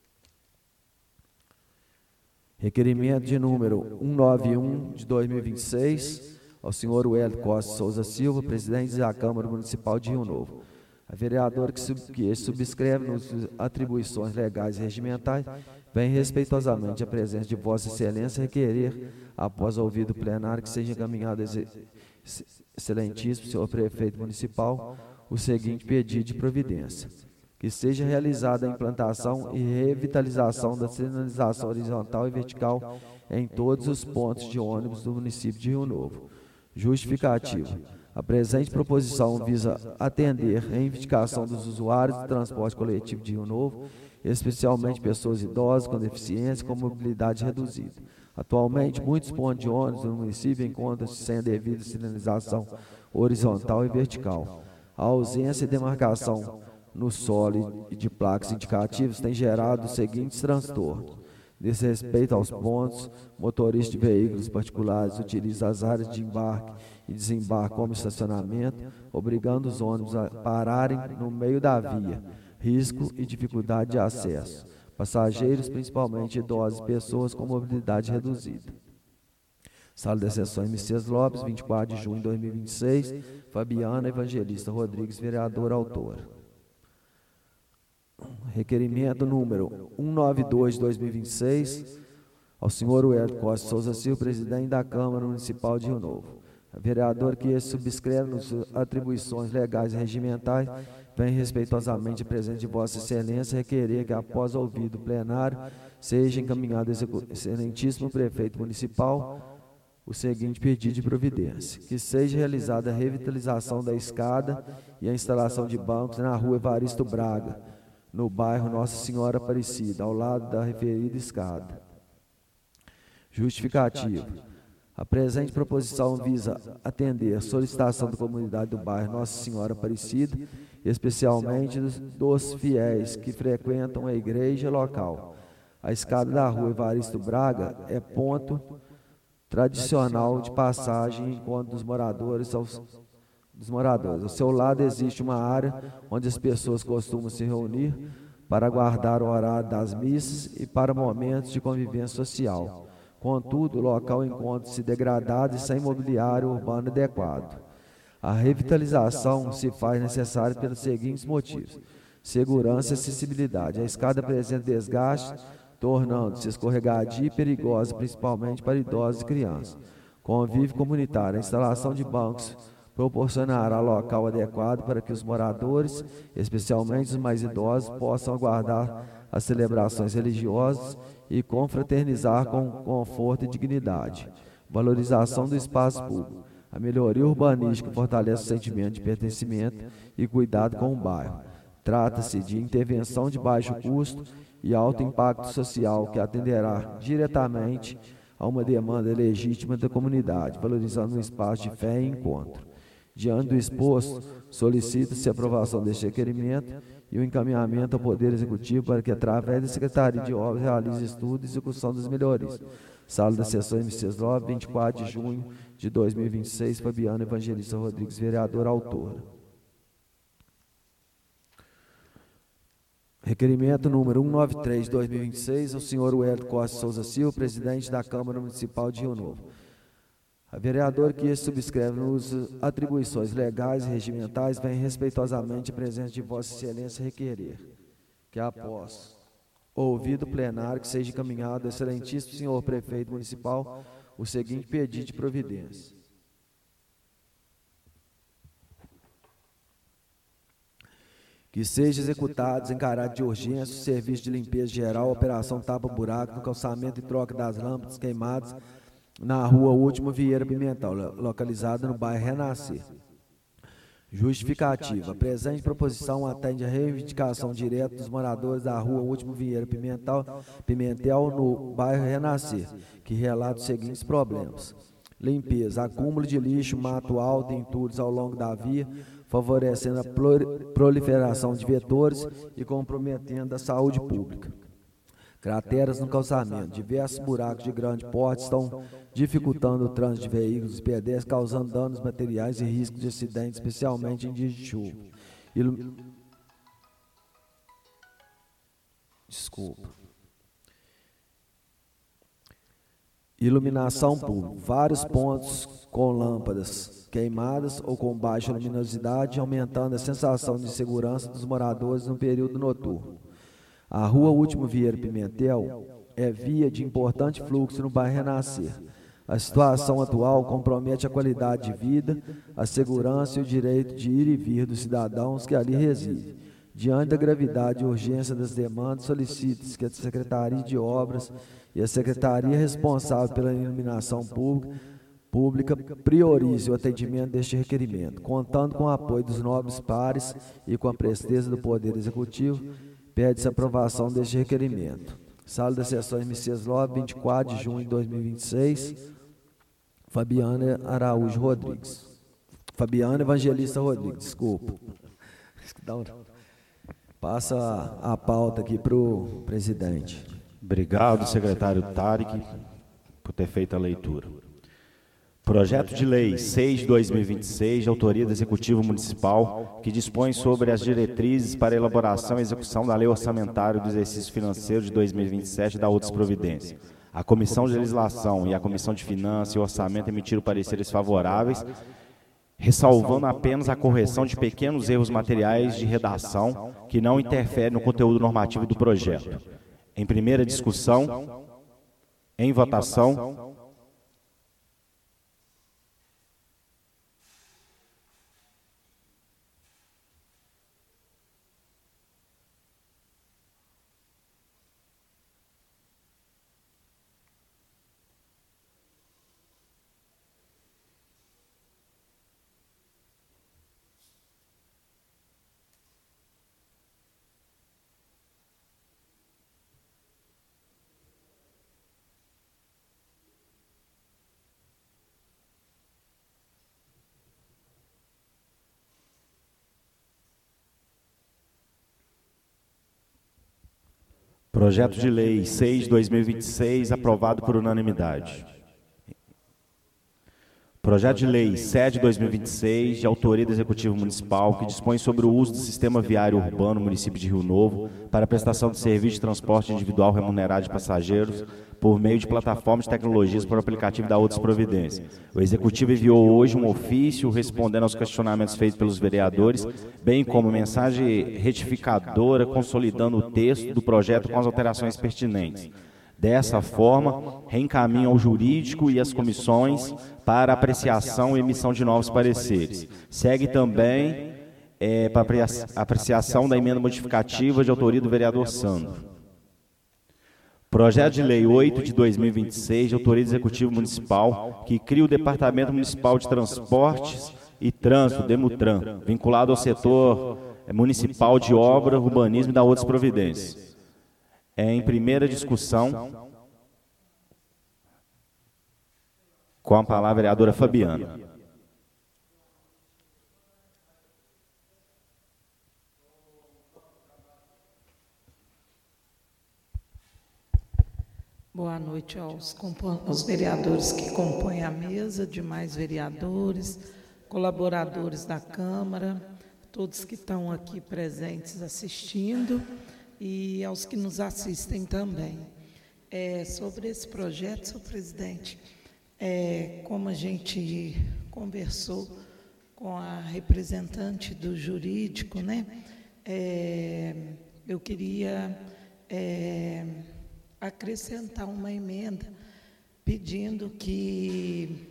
Requerimento de número cento e noventa e um de dois mil e vinte e seis, ao senhor Wellington Costa Souza Silva, presidente da Câmara Municipal de Rio Novo. A vereadora que, sub, que subscreve nas atribuições legais e regimentais vem respeitosamente a presença de Vossa Excelência requerer, após ouvido plenário, que seja encaminhado ex excelentíssimo senhor prefeito municipal o seguinte pedido de providência: que seja realizada a implantação e revitalização da sinalização horizontal e vertical em todos os pontos de ônibus do município de Rio Novo. Justificativa: a presente proposição visa atender a reivindicação dos usuários do transporte coletivo de Rio Novo, especialmente pessoas idosas com deficiência com mobilidade reduzida. Atualmente, muitos pontos de ônibus no município encontram-se sem a devida sinalização horizontal e vertical. A ausência de demarcação no solo e de placas indicativas tem gerado os seguintes transtornos: desrespeito aos pontos, motoristas de veículos particulares utilizam as áreas de embarque e desembarque como estacionamento, obrigando os ônibus a pararem no meio da via, risco e dificuldade de acesso. Passageiros, principalmente idosos e pessoas com mobilidade reduzida. Sala das Sessões Messias Lopes, vinte e quatro de junho de dois mil e vinte e seis, Fabiana Evangelista Rodrigues, vereadora autora. Requerimento número cento e noventa e dois de dois mil e vinte e seis, ao senhor Wellington Costa Souza Silva, presidente da Câmara Municipal de Rio Novo. A vereadora que subscreve nas atribuições legais e regimentais vem respeitosamente presente de Vossa Excelência requerer que, após ouvido plenário, seja encaminhado ao excelentíssimo prefeito municipal o seguinte pedido de providência: que seja realizada a revitalização da escada e a instalação de bancos na rua Evaristo Braga, no bairro Nossa Senhora Aparecida, ao lado da referida escada. Justificativa: a presente proposição visa atender a solicitação da comunidade do bairro Nossa Senhora Aparecida, especialmente dos, dos fiéis que frequentam a igreja local. A escada da rua Evaristo Braga é ponto tradicional de passagem enquanto dos moradores aos dos moradores. Ao seu lado existe uma área onde as pessoas costumam se reunir para aguardar o horário das missas e para momentos de convivência social. Contudo, o local encontra-se degradado e sem mobiliário urbano adequado. A revitalização se faz necessária pelos seguintes motivos: segurança e acessibilidade. A escada apresenta desgaste, tornando-se escorregadia e perigosa, principalmente para idosos e crianças. Convívio comunitário. A instalação de bancos proporcionará local adequado para que os moradores, especialmente os mais idosos, possam aguardar as celebrações religiosas e confraternizar com conforto e dignidade. Valorização do espaço público. A melhoria urbanística fortalece o sentimento de pertencimento e cuidado com o bairro. Trata-se de intervenção de baixo custo e alto impacto social que atenderá diretamente a uma demanda legítima da comunidade, valorizando um espaço de fé e encontro. Diante do exposto, solicita-se a aprovação deste requerimento e o encaminhamento ao Poder Executivo para que, através da Secretaria de Obras, realize estudo e execução das melhorias. Sala das Sessões Messias Lopes, vinte e quatro de junho de dois mil e vinte e seis, Fabiana Evangelista Rodrigues, vereadora autora. Requerimento número cento e noventa e três de dois mil e vinte e seis, ao senhor Wellington Costa Souza Silva, presidente da Câmara Municipal de Rio Novo. A vereadora que este subscreve nos atribuições legais e regimentais vem respeitosamente a presença de Vossa Excelência requerer que, após ouvido o plenário, que seja encaminhado ao excelentíssimo senhor prefeito municipal o seguinte pedido de providência. Que seja executados em caráter de urgência o serviço de limpeza geral, operação tapa-buraco no calçamento e troca das lâmpadas queimadas na rua Último Vieira Pimentel, localizada no bairro Renascer. Justificativa. A presente proposição atende à reivindicação direta dos moradores da rua Último Vieira Pimentel, Pimentel no bairro Renascer, que relata os seguintes problemas. Limpeza, acúmulo de lixo, mato alto e entulhos ao longo da via, favorecendo a proliferação de vetores e comprometendo a saúde pública. Crateras no calçamento, diversos buracos de grande porte estão dificultando o trânsito de veículos e pedestres, causando danos materiais e risco de acidentes, especialmente em dias de chuva. Ilum... Desculpa. Iluminação pública. Vários pontos com lâmpadas queimadas ou com baixa luminosidade, aumentando a sensação de segurança dos moradores no período noturno. A rua Último Vieira Pimentel é via de importante fluxo no bairro Renascer. A situação atual compromete a qualidade de vida, a segurança e o direito de ir e vir dos cidadãos que ali residem. Diante da gravidade e urgência das demandas, solicita-se que a Secretaria de Obras e a Secretaria responsável pela iluminação pública, pública priorize o atendimento deste requerimento, contando com o apoio dos nobres pares e com a presteza do Poder Executivo. Pede-se a aprovação deste requerimento. Sala das Sessões Messias Lopes, vinte e quatro de junho de dois mil e vinte e seis. Fabiana Araújo Rodrigues. Fabiana Evangelista Rodrigues, desculpa. Passa a, a pauta aqui para o presidente. Obrigado, secretário Tarek, por ter feito a leitura. Projeto de Lei seis de dois mil e vinte e seis, de autoria do Executivo Municipal, que dispõe sobre as diretrizes para a elaboração e execução da Lei Orçamentária do Exercício Financeiro de dois mil e vinte e sete e da outras providências. A Comissão de Legislação e a Comissão de Finanças e Orçamento emitiram pareceres favoráveis, ressalvando apenas a correção de pequenos erros materiais de redação que não interferem no conteúdo normativo do projeto. Em primeira discussão, em votação. Projeto de Lei seis de dois mil e vinte e seis, aprovado por unanimidade. Projeto de Lei sete de dois mil e vinte e seis, de autoria do Executivo Municipal, que dispõe sobre o uso do sistema viário urbano no município de Rio Novo para a prestação de serviço de transporte individual remunerado de passageiros por meio de plataformas de tecnologias por aplicativo da outras providências. O Executivo enviou hoje um ofício respondendo aos questionamentos feitos pelos vereadores, bem como mensagem retificadora consolidando o texto do projeto com as alterações pertinentes. Dessa forma, reencaminha ao jurídico e às comissões para apreciação e emissão de novos pareceres. Segue também é, para apreciação da emenda modificativa de autoria do vereador Sandro. Projeto de Lei oito de dois mil e vinte e seis, de autoria do Executivo Municipal, que cria o Departamento Municipal de Transportes e Trânsito, DEMUTRAN, vinculado ao setor municipal de obra, urbanismo e da outras providências. É em primeira discussão, com a palavra a vereadora Fabiana. Boa noite aos, aos vereadores que compõem a mesa, demais vereadores, colaboradores da Câmara, todos que estão aqui presentes assistindo. e aos que nos assistem também. É, sobre esse projeto, senhor presidente, é, como a gente conversou com a representante do jurídico, né, é, eu queria é, acrescentar uma emenda pedindo que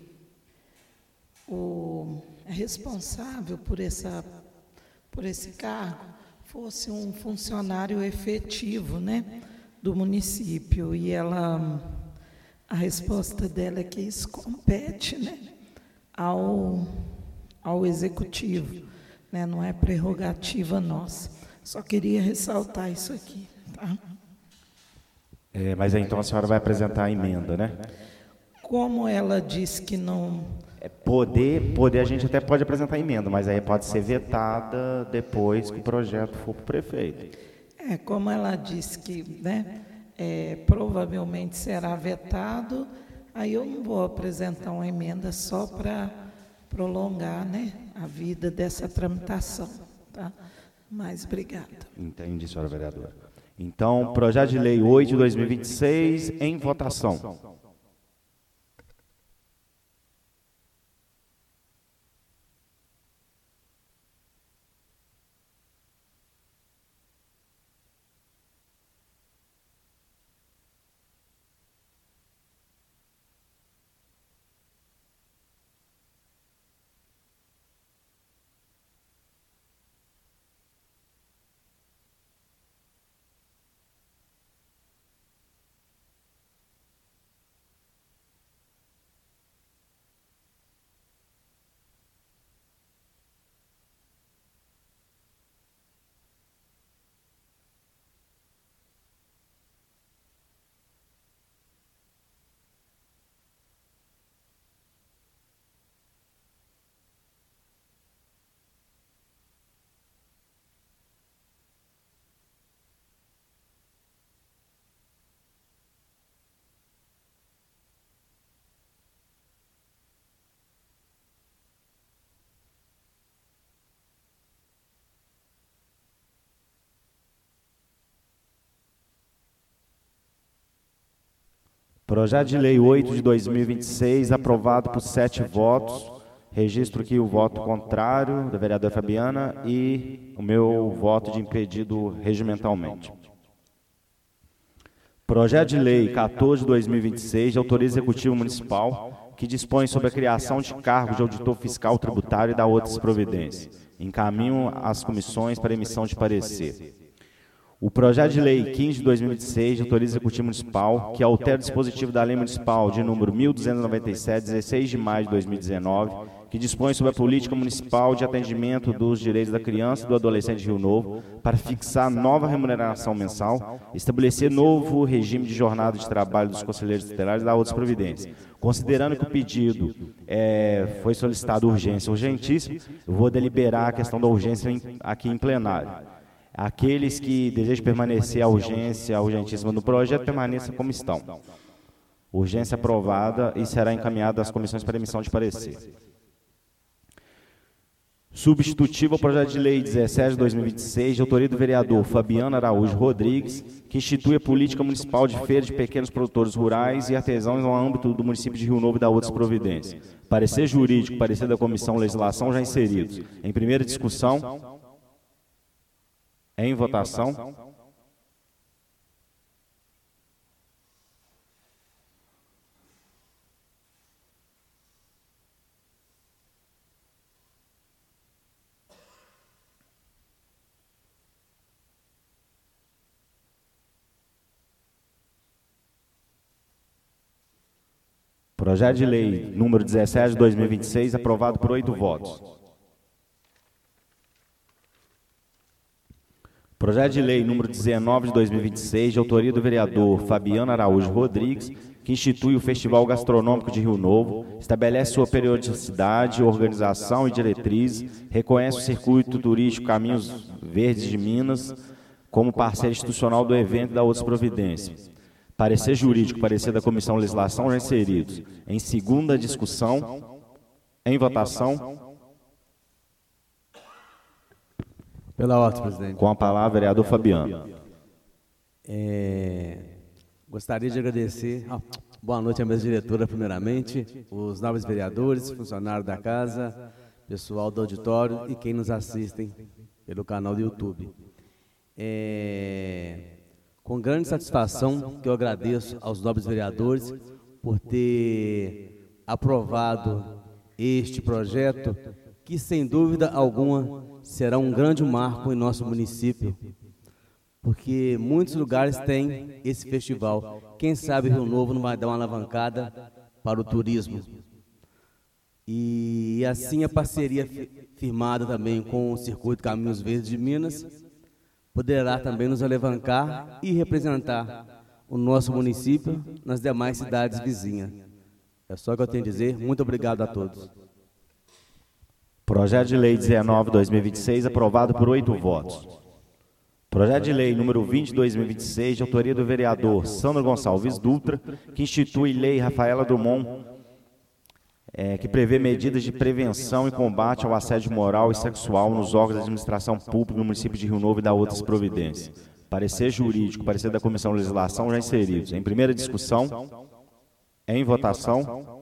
o responsável por, essa, por esse cargo fosse um funcionário efetivo, né, do município. E ela, a resposta dela é que isso compete, né, ao, ao executivo, né, não é prerrogativa nossa. Só queria ressaltar isso aqui, tá? É, mas aí, então a senhora vai apresentar a emenda, né? Como ela disse que não... É, poder, poder, a gente até pode apresentar a emenda, mas aí pode ser vetada depois que o projeto for para o prefeito. É, como ela disse que, né, é, provavelmente será vetado, aí eu não vou apresentar uma emenda só para prolongar, né, a vida dessa tramitação, tá? Mas obrigada. Entendi, senhora vereadora. Então, projeto de lei oito de dois mil e vinte e seis, em votação. Projeto de lei oito de dois mil e vinte e seis, aprovado por sete votos. Registro aqui o voto contrário da vereadora Fabiana e o meu voto de impedido regimentalmente. Projeto de lei quatorze de dois mil e vinte e seis, de autoria executiva municipal, que dispõe sobre a criação de cargo de auditor fiscal tributário e da outras providências. Encaminho às comissões para emissão de parecer. O projeto de lei quinze de dois mil e vinte e seis, de autoria executiva municipal, que altera o dispositivo da lei municipal de número mil duzentos e noventa e sete, dezesseis de maio de dois mil e dezenove, que dispõe sobre a política municipal de atendimento dos direitos da criança e do adolescente de Rio Novo, para fixar nova remuneração mensal, estabelecer novo regime de jornada de trabalho dos conselheiros tutelares e dar outras providências. Considerando que o pedido é, foi solicitado urgência urgentíssima, eu vou deliberar a questão da urgência em, aqui em plenário. Aqueles que desejam permanecer a urgência urgentíssima no projeto, permaneçam como estão. Urgência aprovada e será encaminhada às comissões para emissão de parecer. Substitutivo ao projeto de lei dezessete de dois mil e vinte e seis, de autoria do vereador Fabiano Araújo Rodrigues, que institui a política municipal de feira de pequenos produtores rurais e artesãos no âmbito do município de Rio Novo e da outras providências. Parecer jurídico, parecer da Comissão Legislação já inseridos. Em primeira discussão, em votação. Projeto de lei número dezessete de dois mil e vinte e seis, aprovado por oito votos. Projeto de lei número dezenove de dois mil e vinte e seis, de autoria do vereador Fabiano Araújo Rodrigues, que institui o Festival Gastronômico de Rio Novo, estabelece sua periodicidade, organização e diretrizes, reconhece o circuito turístico Caminhos Verdes de Minas como parceiro institucional do evento e da outras providências. Parecer jurídico, parecer da Comissão Legislação já inseridos. Em segunda discussão, em votação. Pela ordem, presidente. Com a palavra, vereador Fabiano. É, gostaria de agradecer, ah, boa noite à mesa diretora, primeiramente, os nobres vereadores, funcionários da casa, pessoal do auditório e quem nos assistem pelo canal do YouTube. É, com grande satisfação que eu agradeço aos nobres vereadores por ter aprovado este projeto, que sem dúvida alguma será um grande marco em nosso município, porque muitos lugares têm esse festival. Quem sabe Rio Novo não vai dar uma alavancada para o turismo. E assim a parceria firmada também com o Circuito Caminhos Verdes de Minas poderá também nos alavancar e representar o nosso município nas demais cidades vizinhas. É só o que eu tenho a dizer. Muito obrigado a todos. Projeto de Lei dezenove, dois mil e vinte e seis, aprovado por oito votos. Projeto de Lei número vinte, dois mil e vinte e seis, de autoria do vereador Sandro Gonçalves Dutra, que institui Lei Rafaela Drummond, é, que prevê medidas de prevenção e combate ao assédio moral e sexual nos órgãos da administração pública no município de Rio Novo e da outras providências. Parecer jurídico, parecer da Comissão de Legislação já inseridos. Em primeira discussão, em votação.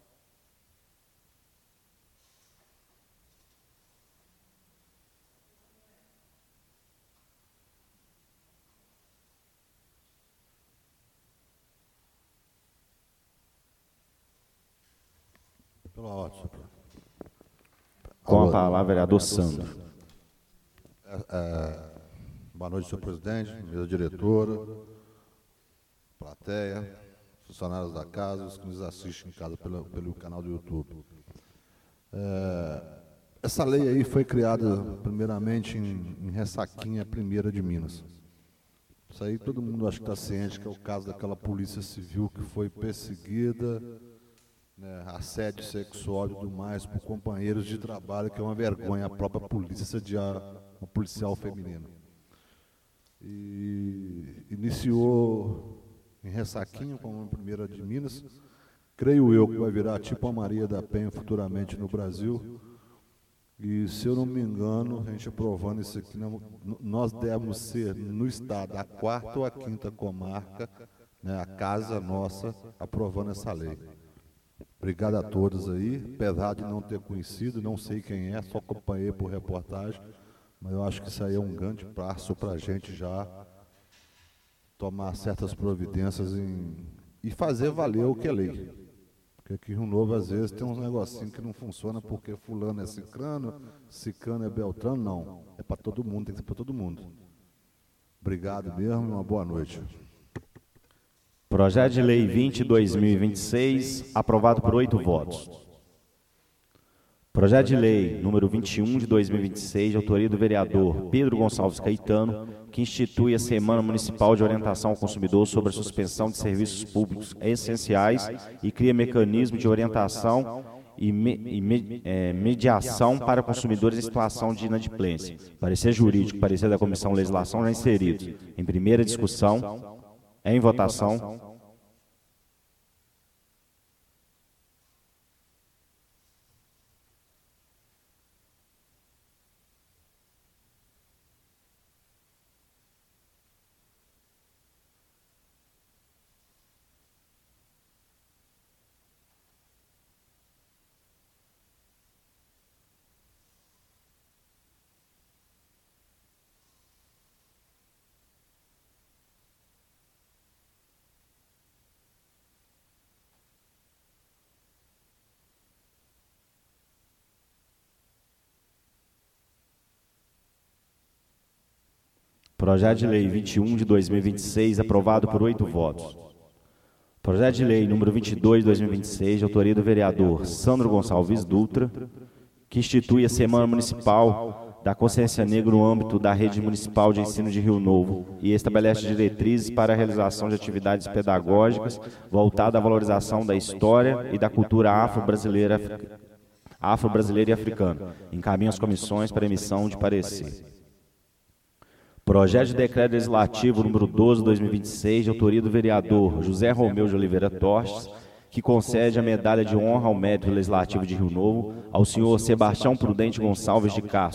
Pela ordem, senhor. Com a palavra, vereador Sandro. É, é, boa noite, senhor presidente, mesa diretora, plateia, funcionários da casa, os que nos assistem em casa pelo, pelo canal do YouTube. É, essa lei aí foi criada primeiramente em, em Ressaquinha, primeira de Minas. Isso aí todo mundo acho que está ciente, que é o caso daquela polícia civil que foi perseguida, né, assédio sexual e tudo mais por companheiros de trabalho, que é uma vergonha a própria polícia sediar uma policial feminina. E iniciou em Ressaquinho, como a primeira de Minas, creio eu que vai virar tipo a Maria da Penha futuramente no Brasil. E se eu não me engano, a gente aprovando isso aqui, nós devemos ser no estado a quarta ou a quinta comarca, né, a casa nossa, aprovando essa lei. Obrigado a todos aí, apesar de não ter conhecido, não sei quem é, só acompanhei por reportagem, mas eu acho que isso aí é um grande passo para a gente já tomar certas providências em, e fazer valer o que é lei. Porque aqui em Rio Novo, às vezes, tem uns negocinhos que não funcionam porque fulano é cicrano, cicrano é beltrano, não. É para todo mundo, tem que ser para todo mundo. Obrigado mesmo e uma boa noite. Projeto de Lei vinte, dois mil e vinte e seis, aprovado por oito votos. Projeto de Lei número vinte e um de dois mil e vinte e seis, de autoria do vereador Pedro Gonçalves Caetano, que institui a Semana Municipal de Orientação ao Consumidor sobre a suspensão de serviços públicos essenciais e cria mecanismo de orientação e, me, e me, é, mediação para consumidores em situação de inadimplência. Parecer jurídico, parecer da Comissão de Legislação já inseridos. Em primeira discussão, em votação. Projeto de Lei vinte e um de dois mil e vinte e seis, aprovado por oito votos. Projeto de Lei número vinte e dois de dois mil e vinte e seis, de autoria do vereador Sandro Gonçalves Dutra, que institui a Semana Municipal da Consciência Negra no âmbito da Rede Municipal de Ensino de Rio Novo e estabelece diretrizes para a realização de atividades pedagógicas voltadas à valorização da história e da cultura afro-brasileira afro-brasileira e africana. Encaminha as comissões para emissão de parecer. Projeto de Decreto Legislativo número doze de dois mil e vinte e seis, de autoria do vereador José Romeu de Oliveira Torres, que concede a medalha de honra ao mérito legislativo de Rio Novo ao senhor Sebastião Prudente Gonçalves de Castro,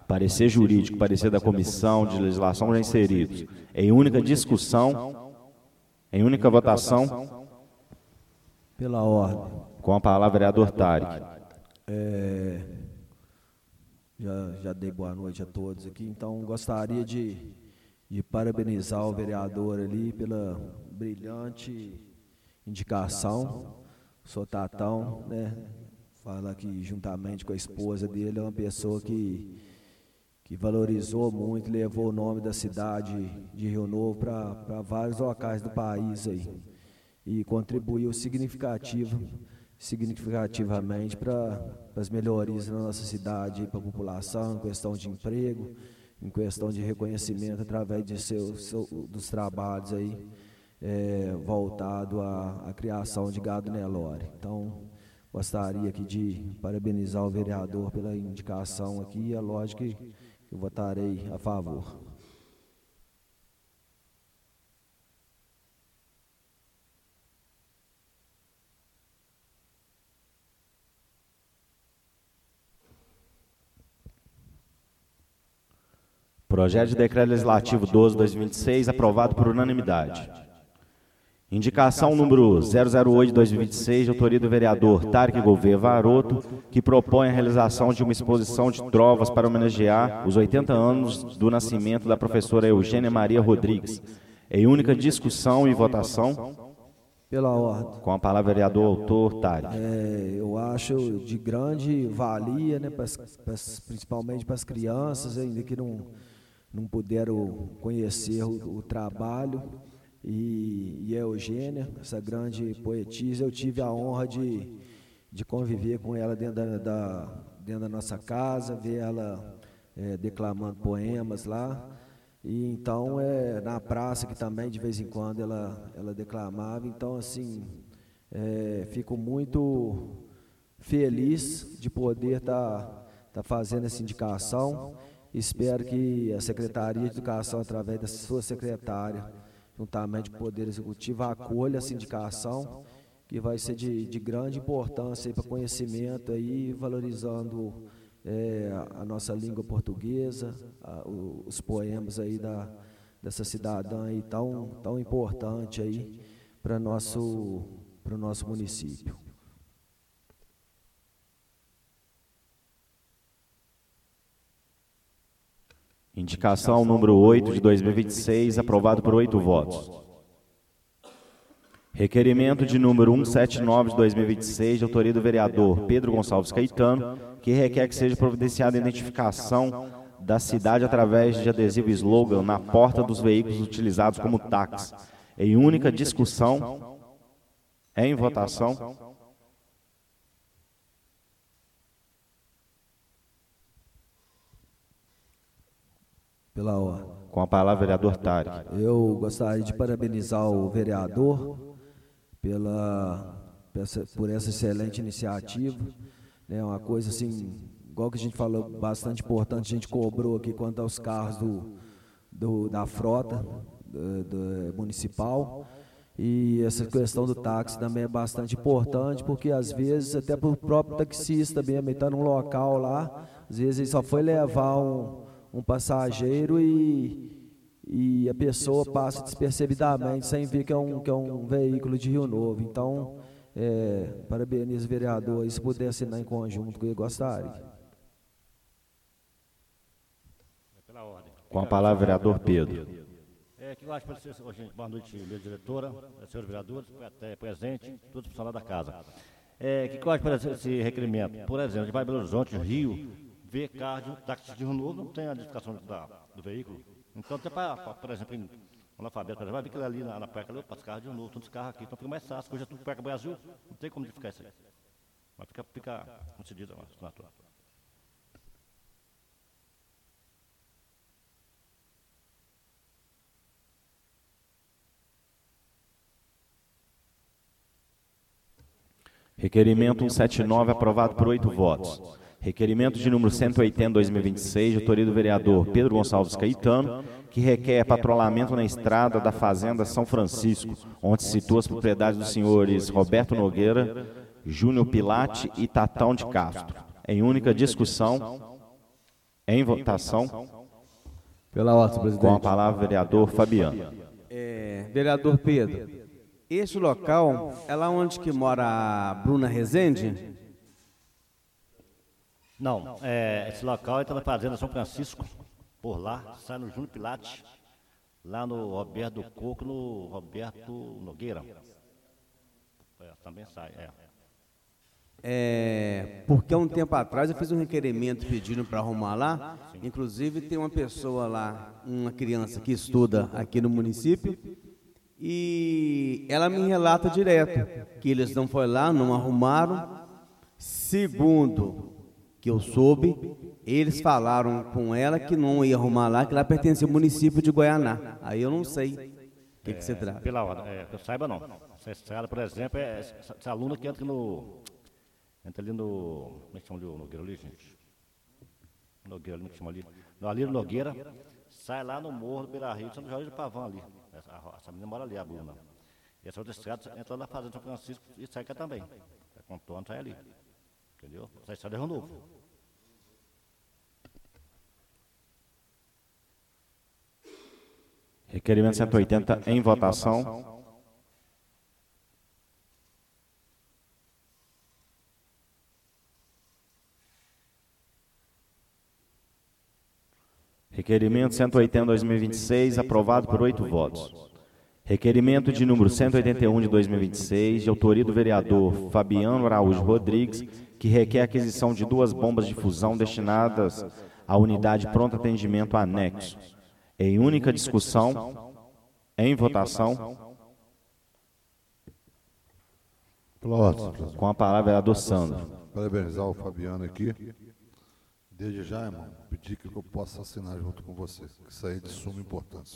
Parecer jurídico, parecer da comissão de legislação já inseridos. Em única discussão, em única votação. Pela ordem. Com a palavra, vereador Tarek. É, já, já dei boa noite a todos aqui, então gostaria de, de parabenizar o vereador ali pela brilhante indicação. Sou Tatão, né? Fala que juntamente com a esposa dele é uma pessoa que, que valorizou muito, levou o nome da cidade de Rio Novo para vários locais do país aí e contribuiu significativo, significativamente para as melhorias na nossa cidade, para a população, em questão de emprego, em questão de reconhecimento através de seu, seu, dos trabalhos aí, é, voltado à, à criação de gado Nelore. Então, gostaria aqui de parabenizar o vereador pela indicação aqui, é lógico que eu votarei a favor. Projeto de Decreto Legislativo doze, dois mil e vinte e seis, aprovado por unanimidade. Indicação número zero zero oito, dois mil e vinte e seis, de autoria do vereador Tarek Gouveia Varoto, que propõe a realização de uma exposição de trovas para homenagear os oitenta anos do nascimento da professora Eugênia Maria Rodrigues. Em única discussão e votação. Pela ordem. Com a palavra, vereador autor Tarek. É, eu acho de grande valia, né, pras, pras, principalmente para as crianças, ainda que não, não puderam conhecer o, o trabalho. E, e a Eugênia, essa grande poetisa, eu tive a honra de, de conviver com ela dentro da, da, dentro da nossa casa, ver ela é, declamando poemas lá. E então, é, na praça, que também de vez em quando ela, ela declamava. Então, assim, é, fico muito feliz de poder estar tá, tá fazendo essa indicação. Espero que a Secretaria de Educação, através da sua secretária, juntamente com o Poder Executivo, acolha essa indicação, que vai ser de, de grande importância para o conhecimento, aí, valorizando é, a nossa língua portuguesa, a, o, os poemas aí da, dessa cidadã aí tão, tão importante aí para nosso, para o nosso município. Indicação número oito de dois mil e vinte e seis, aprovado por oito votos. Requerimento de número cento e setenta e nove de dois mil e vinte e seis, de autoria do vereador Pedro Gonçalves Caetano, que requer que seja providenciada a identificação da cidade através de adesivo slogan na porta dos veículos utilizados como táxi. Em única discussão, em votação. Pela ordem. Com a palavra, vereador Tarek. Eu gostaria de parabenizar o vereador pela, por essa excelente iniciativa. É uma coisa assim, igual que a gente falou, bastante importante, a gente cobrou aqui quanto aos carros do, do, da frota do, do municipal. E essa questão do táxi também é bastante importante, porque às vezes, até para o próprio taxista mesmo, ele está num local lá, às vezes ele só foi levar um... um passageiro e, e a pessoa passa despercebidamente sem ver que é um, que é um veículo de Rio Novo. Então, é, parabenizo o vereador, e se puder assinar em conjunto, que eu gostaria. Com a palavra, vereador Pedro. É, que eu acho que hoje, boa noite, minha diretora, senhores vereadores, até presente, todos os funcionários da casa. É, que eu acho para esse requerimento? Por exemplo, de vai Belo Horizonte, Rio, ver carro de táxi de Rio Novo, não tem a identificação da, do veículo. Então, até para, por exemplo, em analfabeto, por exemplo, vai ver aquilo ali na, na placa, ali, passa carro de Rio Novo, todos os carros aqui, então fica mais fácil. Hoje é tudo placa Brasil, não tem como identificar isso aí. Mas fica, fica concedido a assinatura. Requerimento cento e setenta e nove, aprovado por oito votos. Requerimento de número cento e oitenta, dois mil e vinte e seis, de autoria do vereador Pedro Gonçalves Caetano, que requer patrulhamento na estrada da Fazenda São Francisco, onde se situa as propriedades dos senhores Roberto Nogueira, Júnior Pilate e Tatão de Castro. Em única discussão. Em votação. Pela ordem, presidente. Com a palavra, vereador Fabiano. É, vereador Pedro, este local é lá onde que mora a Bruna Rezende? Não, é, esse local está na Fazenda São Francisco, por lá, sai no Júnior Pilates, lá no Roberto do Coco, no Roberto Nogueira. É, também sai, é. É, porque há um tempo atrás eu fiz um requerimento pedindo para arrumar lá, inclusive tem uma pessoa lá, uma criança que estuda aqui no município, e ela me relata direto que eles não foram lá, não arrumaram. Segundo que eu soube, eles falaram com ela que não ia arrumar lá, que lá pertence ao município de Goianá. Aí eu não sei o que, é, que você trata. Pela ordem, é, que eu saiba não. Essa estrada, por exemplo, é essa, essa aluna que entra no... Entra ali no... Como é que chama ali o Nogueira ali, gente? Nogueira, como é que chama ali? No Alírio Nogueira, sai lá no Morro do Beira Rio, São Jorge do Pavão ali. Essa, essa menina mora ali, a Bruna. E essa outra estrada entra lá na Fazenda São Francisco e sai cá também. É, contorno, sai ali. Entendeu? Essa estrada é Rio Novo. Requerimento cento e oitenta em votação. Requerimento cento e oitenta, dois mil e vinte e seis, aprovado por oito votos. Requerimento de número cento e oitenta e um de dois mil e vinte e seis, de autoria do vereador Fabiano Araújo Rodrigues, que requer a aquisição de duas bombas de fusão destinadas à unidade pronto atendimento anexo. Em única discussão, em votação. Pela ordem, presidente. Com a palavra, vereador Sandro. Parabenizar o Fabiano aqui. Desde já, irmão, pedir que eu possa assinar junto com você, que isso aí é de suma importância.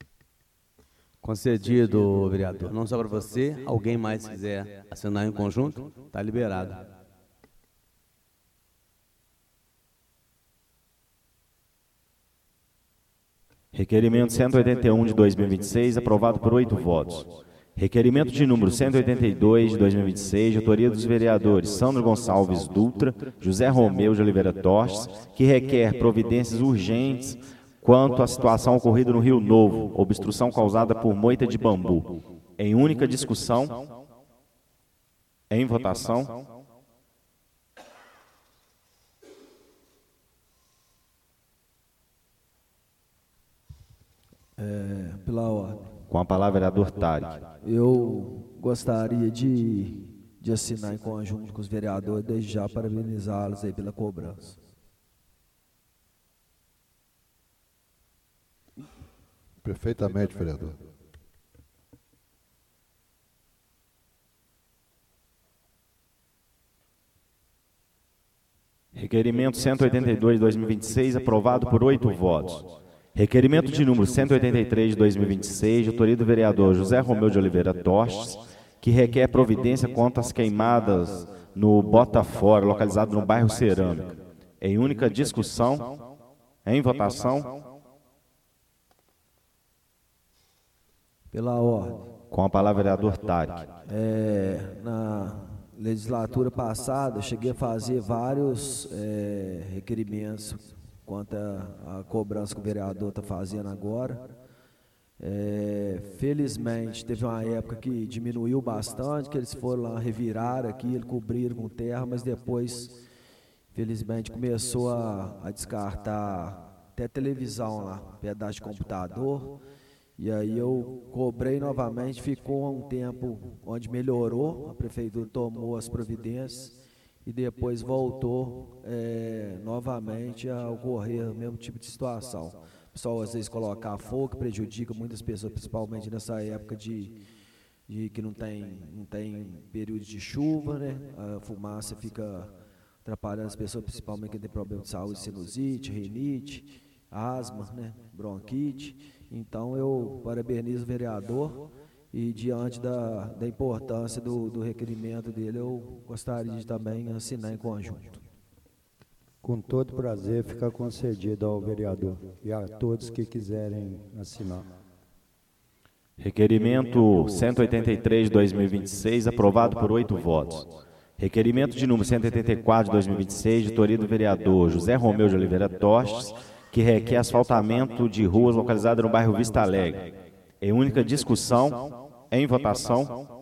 Concedido, vereador. Não só para você, alguém mais quiser assinar em conjunto, está liberado. Requerimento cento e oitenta e um de dois mil e vinte e seis, aprovado por oito votos. Requerimento de número cento e oitenta e dois de dois mil e vinte e seis, de autoria dos vereadores Sandro Gonçalves Dutra, José Romeu de Oliveira Torres, que requer providências urgentes quanto à situação ocorrida no Rio Novo, obstrução causada por moita de bambu. Em única discussão, em votação. É, pela ordem. Com a palavra, vereador Tarek. Eu gostaria de, de assinar em conjunto com os vereadores, desde já parabenizá-los aí pela cobrança. Perfeitamente, vereador. Requerimento cento e oitenta e dois de dois mil e vinte e seis, aprovado por oito votos. Requerimento de número cento e oitenta e três de dois mil e vinte e seis, de autoria do vereador José Romeu de Oliveira Torres, que requer providência contra as queimadas no Botafora, localizado no bairro Cerâmica. Em única discussão, em votação. Pela ordem. Com a palavra, vereador Tarek. É, na legislatura passada, eu cheguei a fazer vários é, requerimentos quanto à cobrança que o vereador está fazendo agora. É, felizmente, teve uma época que diminuiu bastante, que eles foram lá revirar aqui, eles cobriram com terra, mas depois, felizmente, começou a, a descartar até televisão lá, pedaço de computador. E aí eu cobrei novamente, ficou um tempo onde melhorou, a prefeitura tomou as providências e depois voltou é, novamente a ocorrer o mesmo tipo de situação. O pessoal às vezes colocar fogo, que prejudica muitas pessoas, principalmente nessa época de, de que não tem, não tem período de chuva, né? A fumaça fica atrapalhando as pessoas, principalmente quem tem problema de saúde, sinusite, rinite, asma, né? Bronquite. Então eu parabenizo o vereador e diante da, da importância do, do requerimento dele, eu gostaria de também assinar em conjunto. Com todo prazer, fica concedido ao vereador e a todos que quiserem assinar. Requerimento cento e oitenta e três de dois mil e vinte e seis, aprovado por oito votos. Requerimento de número cento e oitenta e quatro de dois mil e vinte e seis, de autoria do vereador José Romeu de Oliveira Tostes, que requer asfaltamento de ruas localizadas no bairro Vista Alegre. Em única discussão, em votação.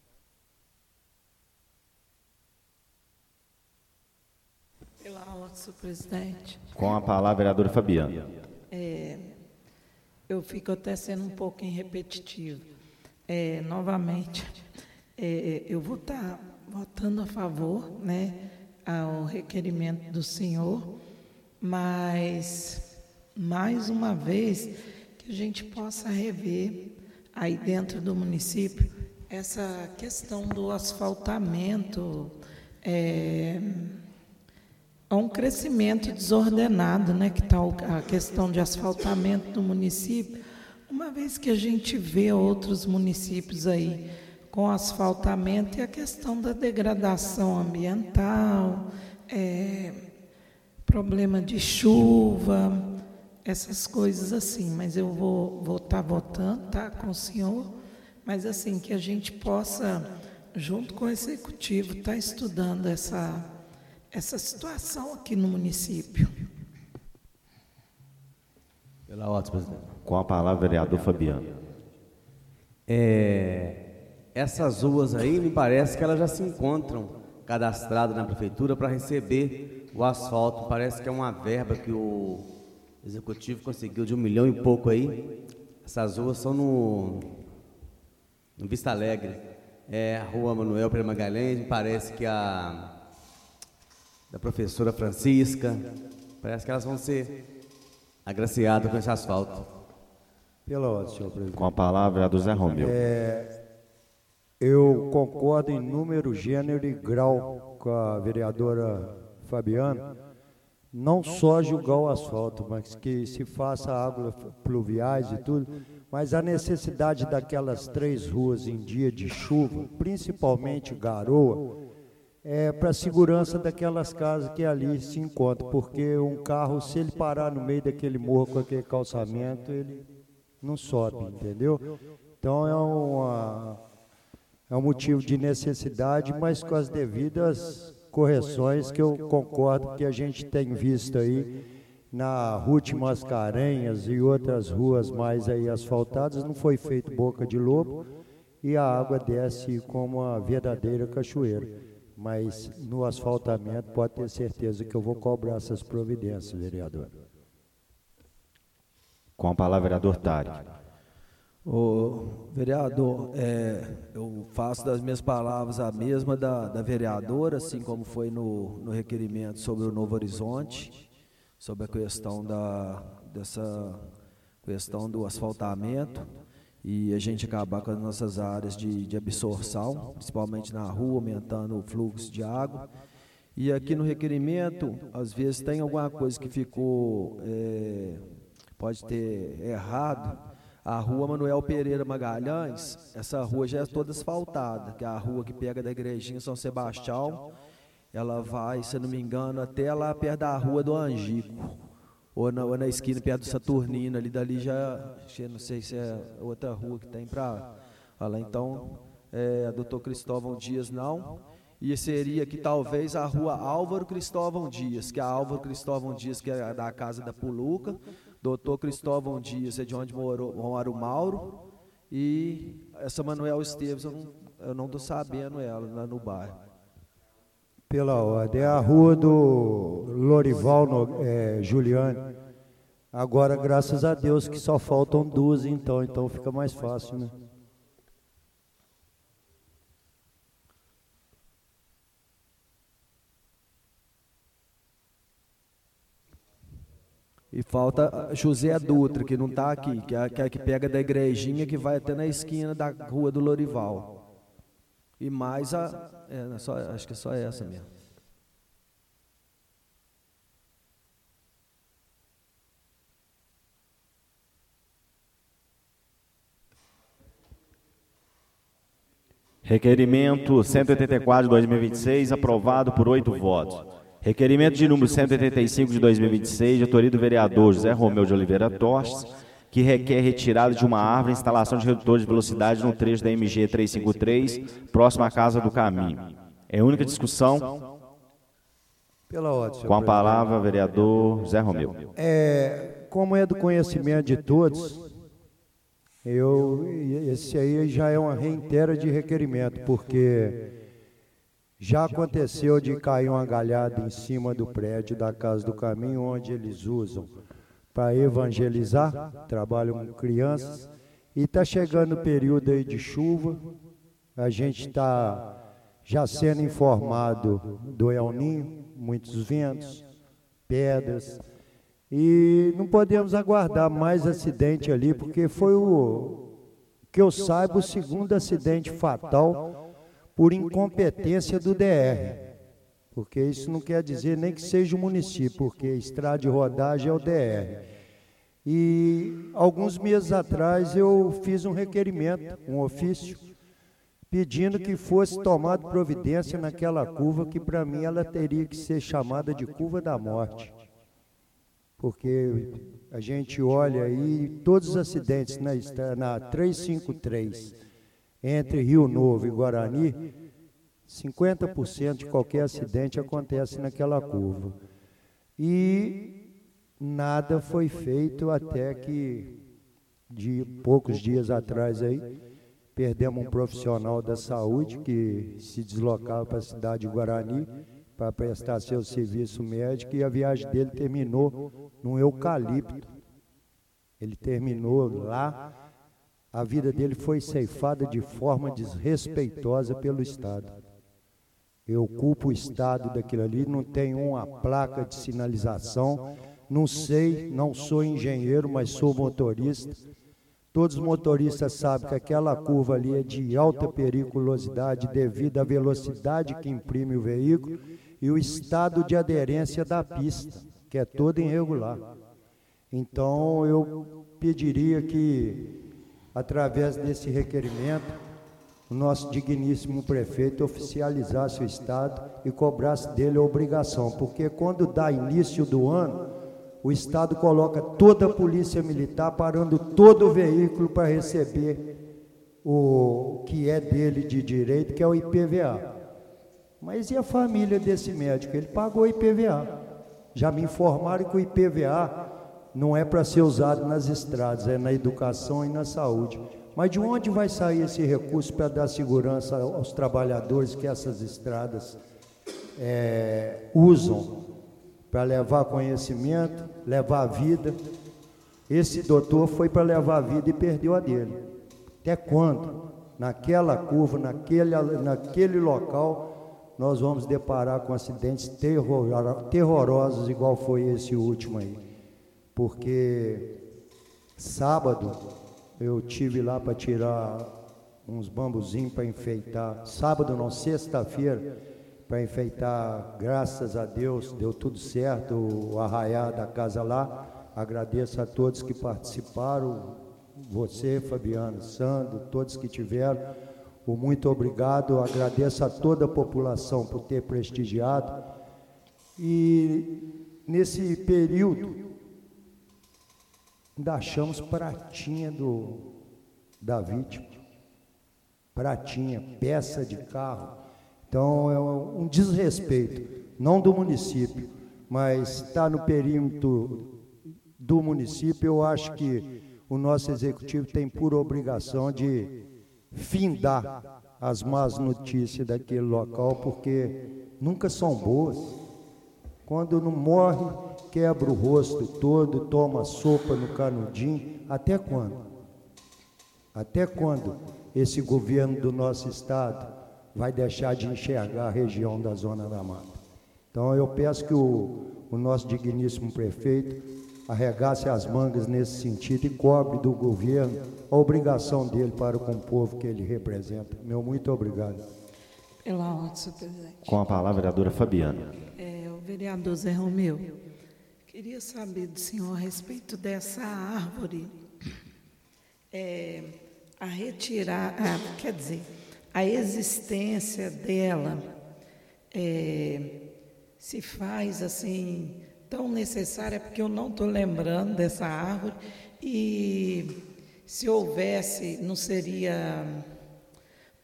Pela ordem, senhor presidente. Com a palavra, a vereadora Fabiana. É, eu fico até sendo um pouquinho repetitivo. É, novamente, é, eu vou estar votando a favor, né, ao requerimento do senhor, mas, mais uma vez, que a gente possa rever aí dentro do município essa questão do asfaltamento. É, há um crescimento desordenado, né, que está a questão de asfaltamento do município, uma vez que a gente vê outros municípios aí com asfaltamento e a questão da degradação ambiental, é, problema de chuva, essas coisas assim. Mas eu vou vou estar votando, tá, com o senhor, mas assim, que a gente possa, junto com o executivo, estar estudando essa, essa situação aqui no município. Pela ordem, presidente. Com a palavra, vereador Fabiano. É, essas ruas aí, me parece que elas já se encontram cadastradas na prefeitura para receber o asfalto. Parece que é uma verba que o executivo conseguiu de um milhão e pouco aí. Essas ruas são no, no Vista Alegre. É a rua Manuel Pereira Magalhães, me parece que a da professora Francisca, parece que elas vão ser agraciadas com esse asfalto. Pela ordem, senhor presidente. Com a palavra, vereador Zé Romeu. É, eu concordo em número, gênero e grau com a vereadora Fabiana, não só julgar o asfalto, mas que se faça águas pluviais e tudo, mas a necessidade daquelas três ruas em dia de chuva, principalmente garoa, é para a segurança daquelas casas que ali se encontram, porque um carro, se ele parar no meio daquele morro com aquele calçamento, ele não sobe, entendeu? Então é, uma, é um motivo de necessidade, mas com as devidas correções que eu concordo que a gente tem visto aí na Ruth Mascarenhas e outras ruas mais aí asfaltadas, não foi feito boca de lobo e a água desce como uma verdadeira cachoeira. Mas no asfaltamento pode ter certeza que eu vou cobrar essas providências, vereador. Com a palavra, vereador Tari. Ô, vereador, é, eu faço das minhas palavras a mesma da, da vereadora, assim como foi no, no requerimento sobre o Novo Horizonte, sobre a questão da, dessa questão do asfaltamento e a gente acabar com as nossas áreas de, de absorção, principalmente na rua, aumentando o fluxo de água. E aqui no requerimento, às vezes tem alguma coisa que ficou, é, pode ter errado. A rua Manuel Pereira Magalhães, essa rua já é toda asfaltada, que é a rua que pega da igrejinha São Sebastião, ela vai, se não me engano, até lá perto da rua do Angico, ou na, ou na esquina perto do Saturnino, ali dali já, não sei se é outra rua que tem para lá. Então, é, a doutor Cristóvão Dias não, e seria aqui talvez a rua Álvaro Cristóvão Dias, que é a Álvaro Cristóvão Dias, que é da casa da Puluca, doutor Cristóvão Dias é de onde morou, mora o Mauro, e essa Manuel Esteves, eu não estou sabendo ela, lá no bairro. Pela ordem, é a rua do Lorival no, é, Juliane. Agora, graças a Deus, que só faltam duas, então, então fica mais fácil, né? E falta José Dutra, que não está aqui, que é a que, é a que pega da igrejinha, que vai até na esquina da rua do Lorival. E mais a... É, só, acho que é só essa mesmo. Requerimento cento e oitenta e quatro de dois mil e vinte e seis, aprovado por oito votos. Requerimento de número cento e oitenta e cinco de dois mil e vinte e seis, de autoria do vereador José Romeu de Oliveira Tostes, que requer retirada de uma árvore e instalação de redutor de velocidade no trecho da M G trezentos e cinquenta e três, próximo à Casa do Caminho. Em única discussão, Pela ordem, senhor com a presidente. palavra, vereador Zé Romeu. É, como é do conhecimento de todos, eu, esse aí já é uma reitera de requerimento, porque já aconteceu de cair uma galhada em cima do prédio da Casa do Caminho, onde eles usam para evangelizar, trabalham com crianças, e está chegando o período aí de chuva, a gente está já sendo informado do El Ninho, muitos ventos, pedras, e não podemos aguardar mais acidente ali, porque foi o, que eu saiba, o segundo acidente fatal por incompetência do D R, porque isso não quer dizer nem que seja o município, porque estrada de rodagem é o D R. E alguns meses atrás eu fiz um requerimento, um ofício, pedindo que fosse tomada providência naquela curva, que para mim ela teria que ser chamada de curva da morte. Porque a gente olha aí, todos os acidentes na, na trezentos e cinquenta e três, entre Rio Novo e Guarani, cinquenta por cento de qualquer acidente acontece naquela curva. E nada foi feito até que, de poucos dias atrás aí, perdemos um profissional da saúde que se deslocava para a cidade de Guarani para prestar seu serviço médico, e a viagem dele terminou num eucalipto. Ele terminou lá, a vida dele foi ceifada de forma desrespeitosa pelo Estado. Eu culpo o Estado daquilo ali, não tem uma placa de sinalização, não sei, não sou engenheiro, mas sou motorista. Todos os motoristas sabem que aquela curva ali é de alta periculosidade devido à velocidade que imprime o veículo e o estado de aderência da pista, que é toda irregular. Então, eu pediria que, através desse requerimento, o nosso digníssimo prefeito oficializasse o Estado e cobrasse dele a obrigação, porque quando dá início do ano, o Estado coloca toda a polícia militar parando todo o veículo para receber o que é dele de direito, que é o I P V A. Mas e a família desse médico? Ele pagou o I P V A. Já me informaram que o I P V A não é para ser usado nas estradas, é na educação e na saúde. Mas de onde vai sair esse recurso para dar segurança aos trabalhadores que essas estradas é, usam para levar conhecimento, levar a vida? Esse doutor foi para levar a vida e perdeu a dele. Até quando? Naquela curva, naquele, naquele local, nós vamos deparar com acidentes terror, terrorosos, igual foi esse último aí. Porque sábado eu tive lá para tirar uns bambuzinhos para enfeitar, sábado não, sexta-feira, para enfeitar, graças a Deus, deu tudo certo, o arraiá da casa lá. Agradeço a todos que participaram, você, Fabiano, Sandro, todos que tiveram, o muito obrigado. Agradeço a toda a população por ter prestigiado. E nesse período, ainda achamos pratinha do, da vítima, pratinha, peça de carro. Então é um desrespeito, não do município, mas está no perímetro do município. Eu acho que o nosso executivo tem por obrigação de findar as más notícias daquele local, porque nunca são boas. Quando não morre, quebra o rosto todo, toma sopa no canudinho. Até quando? Até quando esse governo do nosso estado vai deixar de enxergar a região da Zona da Mata? Então eu peço que o, o nosso digníssimo prefeito arregace as mangas nesse sentido e cobre do governo a obrigação dele para com o povo que ele representa. Meu muito obrigado. Pela ordem, senhor presidente. Com a palavra, a vereadora Fabiana. É, o vereador Zé Romeu, queria saber do senhor a respeito dessa árvore, é, a retirar, a, quer dizer, a existência dela é, se faz assim tão necessária, porque eu não estou lembrando dessa árvore, e se houvesse, não seria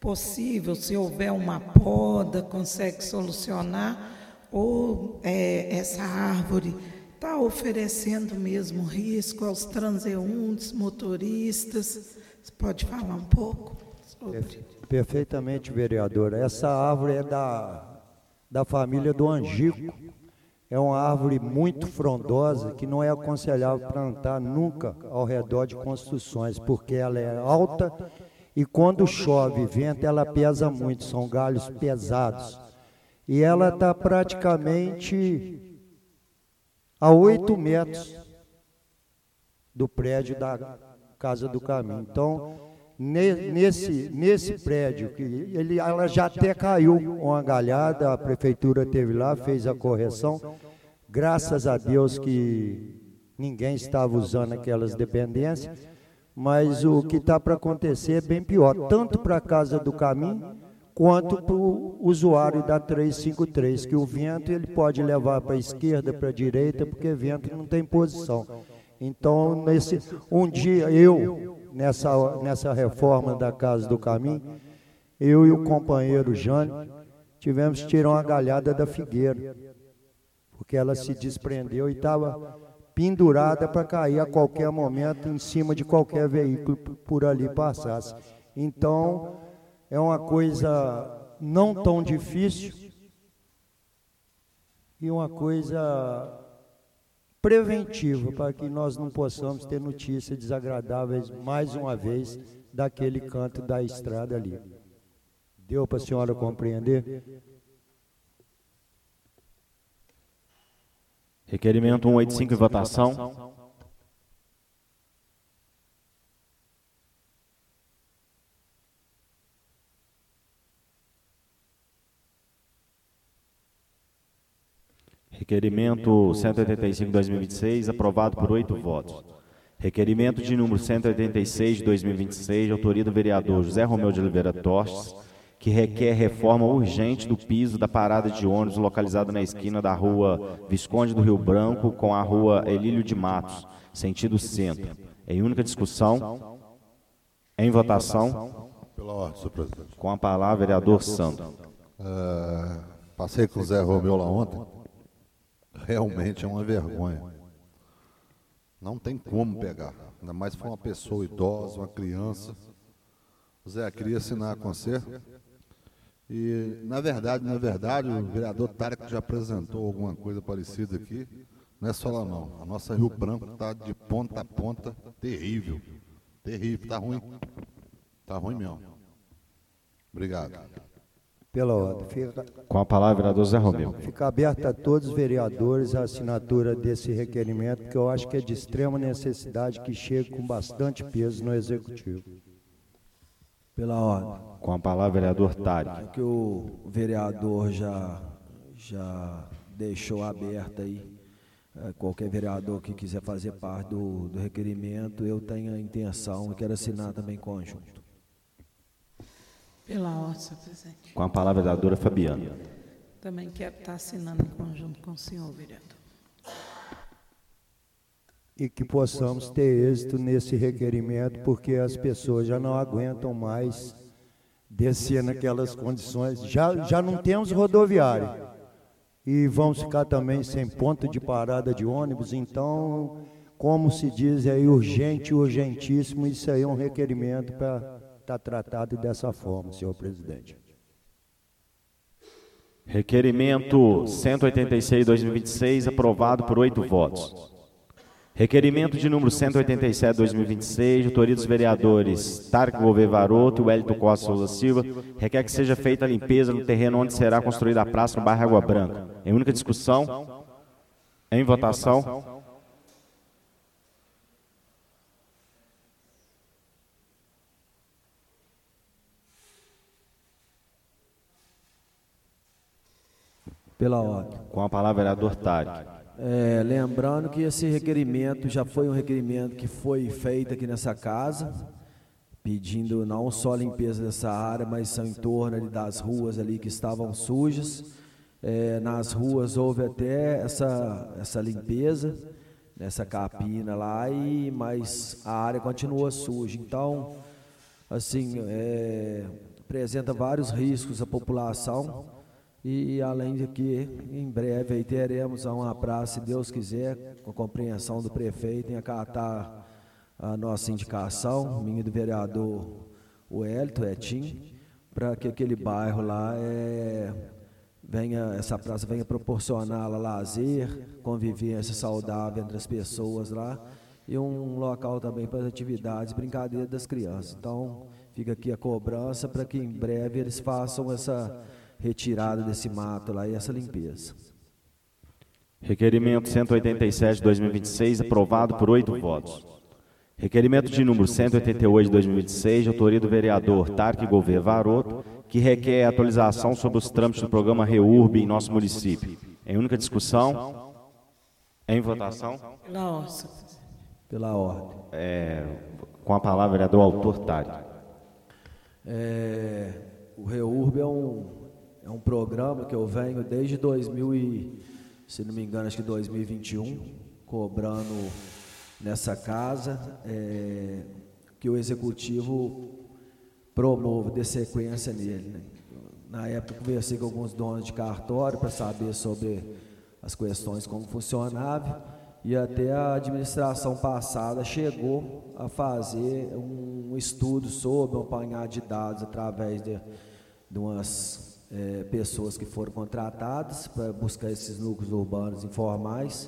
possível, se houver uma poda, consegue solucionar, ou é, essa árvore está oferecendo mesmo risco aos transeuntes, motoristas? Você pode falar um pouco sobre? Perfeitamente, vereadora. Essa árvore é da, da família do angico. É uma árvore muito frondosa que não é aconselhável plantar nunca ao redor de construções, porque ela é alta e quando chove e venta ela pesa muito, são galhos pesados. E ela está praticamente a oito metros do prédio da Casa do Caminho. Então, nesse, nesse prédio, que ele, ela já até caiu uma galhada, a prefeitura teve lá, fez a correção. Graças a Deus que ninguém estava usando aquelas dependências, mas o que está para acontecer é bem pior, tanto para a Casa do Caminho, quanto para o usuário da trezentos e cinquenta e três, que o vento ele pode levar para a esquerda, para a direita, porque vento não tem posição. Então, nesse, um dia, eu, nessa, nessa reforma da Casa do Caminho, eu e o companheiro Jânio, tivemos que tirar uma galhada da figueira, porque ela se desprendeu e estava pendurada para cair a qualquer momento em cima de qualquer veículo por ali passasse. Então, é uma coisa não tão difícil e uma coisa preventiva para que nós não possamos ter notícias desagradáveis mais uma vez daquele canto da estrada ali. Deu para a senhora compreender? Requerimento cento e oitenta e cinco em votação. Requerimento cento e oitenta e cinco de dois mil e vinte e seis, aprovado por oito votos. Requerimento de número cento e oitenta e seis de dois mil e vinte e seis, de autoria do vereador José Romeu de Oliveira Tostes, que requer reforma urgente do piso da parada de ônibus localizada na esquina da rua Visconde do Rio Branco com a rua Elílio de Matos, sentido centro. Em única discussão, em votação. Pela ordem, senhor presidente. Com a palavra, vereador Sandro. É, passei com o Zé Romeu lá ontem. Realmente é uma vergonha. Não tem como pegar. Ainda mais se for uma pessoa idosa, uma criança. Zé, queria assinar com você. E, na verdade, na verdade, o vereador Tarek já apresentou alguma coisa parecida aqui. Não é só lá, não. A nossa Rio Branco está de ponta a ponta terrível. Terrível. Está ruim. Está ruim mesmo. Obrigado. Pela ordem. Fica, Com a palavra, vereador Zé Romeu. fica aberta a todos os vereadores a assinatura desse requerimento, que eu acho que é de extrema necessidade, que chegue com bastante peso no Executivo. Pela ordem. Com a palavra, vereador Tarek. É que o vereador já, já deixou aberto aí. É, qualquer vereador que quiser fazer parte do, do requerimento, eu tenho a intenção e quero assinar também conjunto. Pela ordem, senhor presidente. Com a palavra, vereadora Fabiana. Também quero estar assinando em conjunto com o senhor, vereador. E que possamos ter êxito nesse requerimento, porque as pessoas já não aguentam mais descer naquelas condições. Já, já não temos rodoviária e vamos ficar também sem ponto de parada de ônibus. Então, como se diz aí, urgente, urgentíssimo, isso aí é um requerimento para estar tratado dessa forma, senhor presidente. Requerimento cento e oitenta e seis de dois mil e vinte e seis, aprovado por oito votos. Requerimento de número cento e oitenta e sete de dois mil e vinte e seis, de autoria dos vereadores Tarek Gouveia Varoto e Wellington Costa Souza Silva, requer que seja feita a limpeza no terreno onde será construída a praça no bairro Água Branca. Em única discussão, em votação. Pela ordem. Com a palavra, vereador Tarek. É, lembrando que esse requerimento já foi um requerimento que foi feito aqui nessa casa, pedindo não só a limpeza dessa área, mas são em torno ali das ruas ali que estavam sujas. É, nas ruas houve até essa, essa limpeza, nessa capina lá, e, mas a área continua suja. Então, assim, é, apresenta vários riscos à população e, além de que, em breve aí teremos uma praça, se Deus quiser, com a compreensão do prefeito, em acatar a nossa indicação, minha e do vereador Wellington Etim, para que aquele bairro lá é, venha, essa praça venha proporcionar lá, lazer, convivência saudável entre as pessoas lá, e um local também para as atividades, brincadeiras das crianças. Então, fica aqui a cobrança para que em breve eles façam essa retirada desse mato lá e essa limpeza. Requerimento cento e oitenta e sete de dois mil e vinte e seis, aprovado por oito votos. Requerimento de número cento e oitenta e oito de dois mil e vinte e seis, de autoria do vereador Tarque Gouveia Varoto, que requer atualização sobre os trâmites do programa REURB em nosso município. Em única discussão, em votação. Nossa. Pela ordem. É, com a palavra, vereador autor Tarque. É, o REURB é um, é um programa que eu venho desde dois mil e, se não me engano, acho que dois mil e vinte e um, cobrando nessa casa, é, que o executivo promove, dê sequência nele, né? Na época, conversei com alguns donos de cartório para saber sobre as questões, como funcionava, e até a administração passada chegou a fazer um estudo sobre um apanhado de dados através de, de umas é, pessoas que foram contratadas para buscar esses núcleos urbanos informais.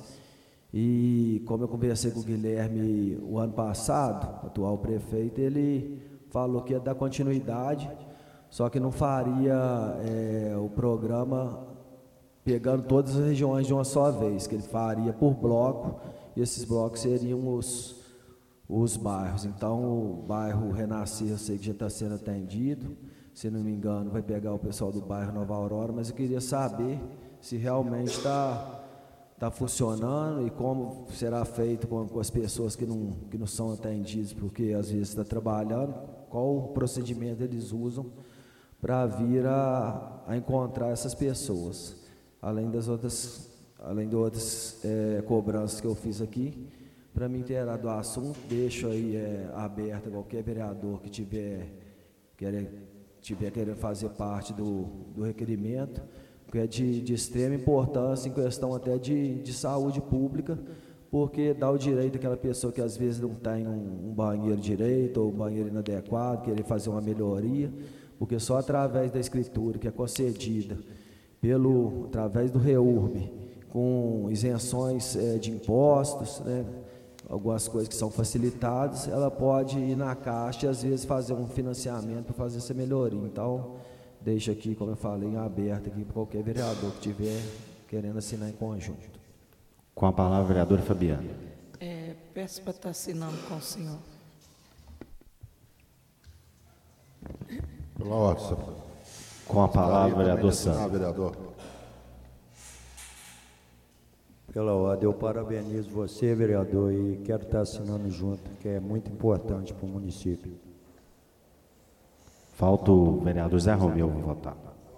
E como eu conversei com o Guilherme o ano passado, o atual prefeito, ele falou que ia dar continuidade, só que não faria é, o programa pegando todas as regiões de uma só vez, que ele faria por bloco, e esses blocos seriam os, os bairros. Então, o bairro Renascer, eu sei que já está sendo atendido, se não me engano, vai pegar o pessoal do bairro Nova Aurora, mas eu queria saber se realmente está tá funcionando e como será feito com, com as pessoas que não, que não são atendidas, porque às vezes está trabalhando, qual o procedimento eles usam para vir a, a encontrar essas pessoas. Além das outras, além de outras é, cobranças que eu fiz aqui, para me inteirar do assunto, deixo aí é, aberto a qualquer vereador que tiver, querer, tiver querendo fazer parte do, do requerimento, que é de, de extrema importância em questão até de, de saúde pública, porque dá o direito àquela pessoa que às vezes não tem um, um banheiro direito ou um banheiro inadequado, querer fazer uma melhoria, porque só através da escritura que é concedida pelo, através do REURB, com isenções é, de impostos, né, algumas coisas que são facilitadas, ela pode ir na Caixa e às vezes fazer um financiamento para fazer essa melhoria. Então, deixo aqui, como eu falei, em aberto aqui para qualquer vereador que estiver querendo assinar em conjunto. Com a palavra, vereador Fabiano. É, peço para estar assinando com o senhor. Pela ordem, senhor. Com a palavra, vereador Santos. Vereador. Pela ordem, eu parabenizo você, vereador, e quero estar assinando junto, que é muito importante para o município. Falta o vereador Zé Romeu votar.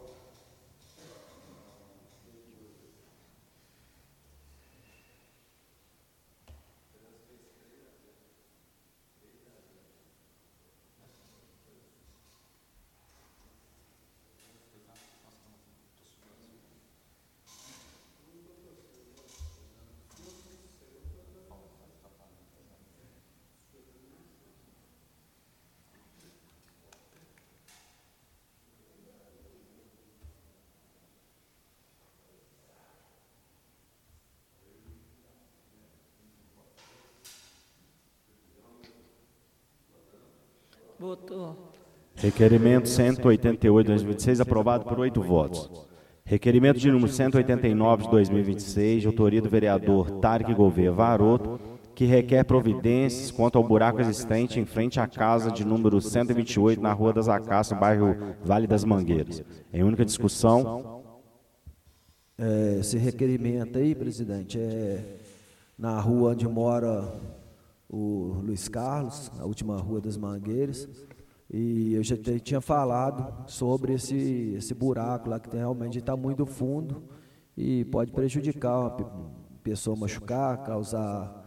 Votou. Requerimento cento e oitenta e oito de dois mil e vinte e seis, aprovado por oito votos. Requerimento de número cento e oitenta e nove de dois mil e vinte e seis, de autoria do vereador Tarque Gouveia Varoto, que requer providências quanto ao buraco existente em frente à casa de número cento e vinte e oito, na Rua das Acácias, bairro Vale das Mangueiras. Em única discussão. É, esse requerimento aí, presidente, é na rua onde mora o Luiz Carlos, a última Rua das Mangueiras, e eu já te, tinha falado sobre esse, esse buraco lá, que tem, realmente está muito fundo e pode prejudicar uma pessoa, machucar, causar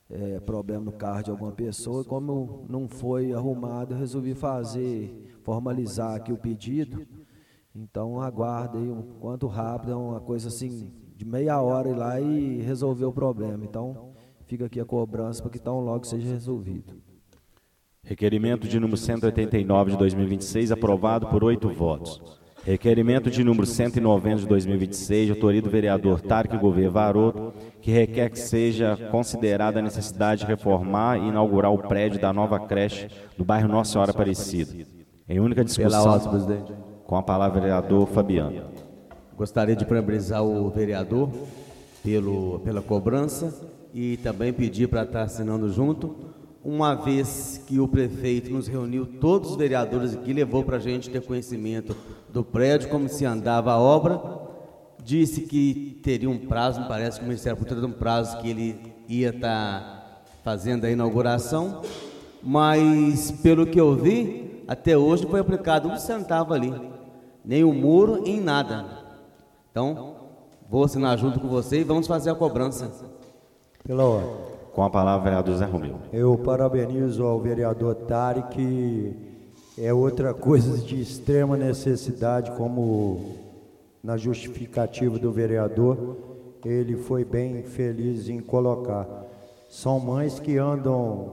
é, problema no carro de alguma pessoa. Como não foi arrumado, eu resolvi fazer, formalizar aqui o pedido. Então aguarde aí um quanto rápido, é uma coisa assim, de meia hora ir lá e resolver o problema. Então fica aqui a cobrança para que tão logo seja resolvido. Requerimento de número cento e oitenta e nove de dois mil e vinte e seis, aprovado por oito votos. Requerimento de número cento e noventa de dois mil e vinte e seis, de autoria do vereador Tarque Gouveia Varoto, que requer que seja considerada a necessidade de reformar e inaugurar o prédio da nova creche do bairro Nossa Senhora Aparecida. Em única discussão, Pela ordem, presidente. Com a palavra, vereador Fabiano. Gostaria de parabenizar o vereador pelo, pela cobrança e também pedir para estar assinando junto, uma vez que o prefeito nos reuniu, todos os vereadores aqui, levou para a gente ter conhecimento do prédio, como se andava a obra, disse que teria um prazo, me parece que o Ministério da Cultura tem um prazo que ele ia estar fazendo a inauguração, mas pelo que eu vi, até hoje não foi aplicado um centavo ali, nem o muro, em nada. Então, vou assinar junto com você e vamos fazer a cobrança. Pela ordem. Com a palavra, vereador Zé Romeu. Eu parabenizo ao vereador Tari, que é outra coisa de extrema necessidade, como na justificativa do vereador, ele foi bem feliz em colocar. São mães que andam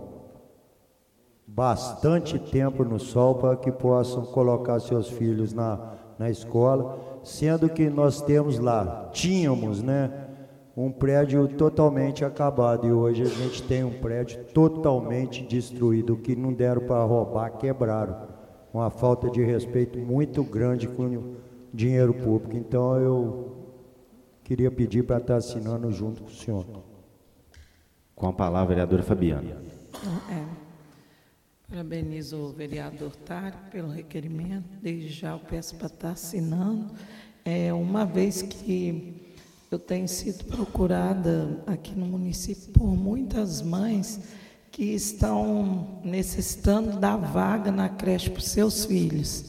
bastante tempo no sol para que possam colocar seus filhos na, na escola, sendo que nós temos lá, tínhamos, né? Um prédio totalmente acabado, e hoje a gente tem um prédio totalmente destruído. O que não deram para roubar, quebraram. Uma falta de respeito muito grande com o dinheiro público. Então eu queria pedir para estar assinando junto com o senhor. Com a palavra, vereadora Fabiana. É, parabenizo o vereador Tarque pelo requerimento. Desde já eu peço para estar assinando. É, uma vez que eu tenho sido procurada aqui no município por muitas mães que estão necessitando da vaga na creche para os seus filhos.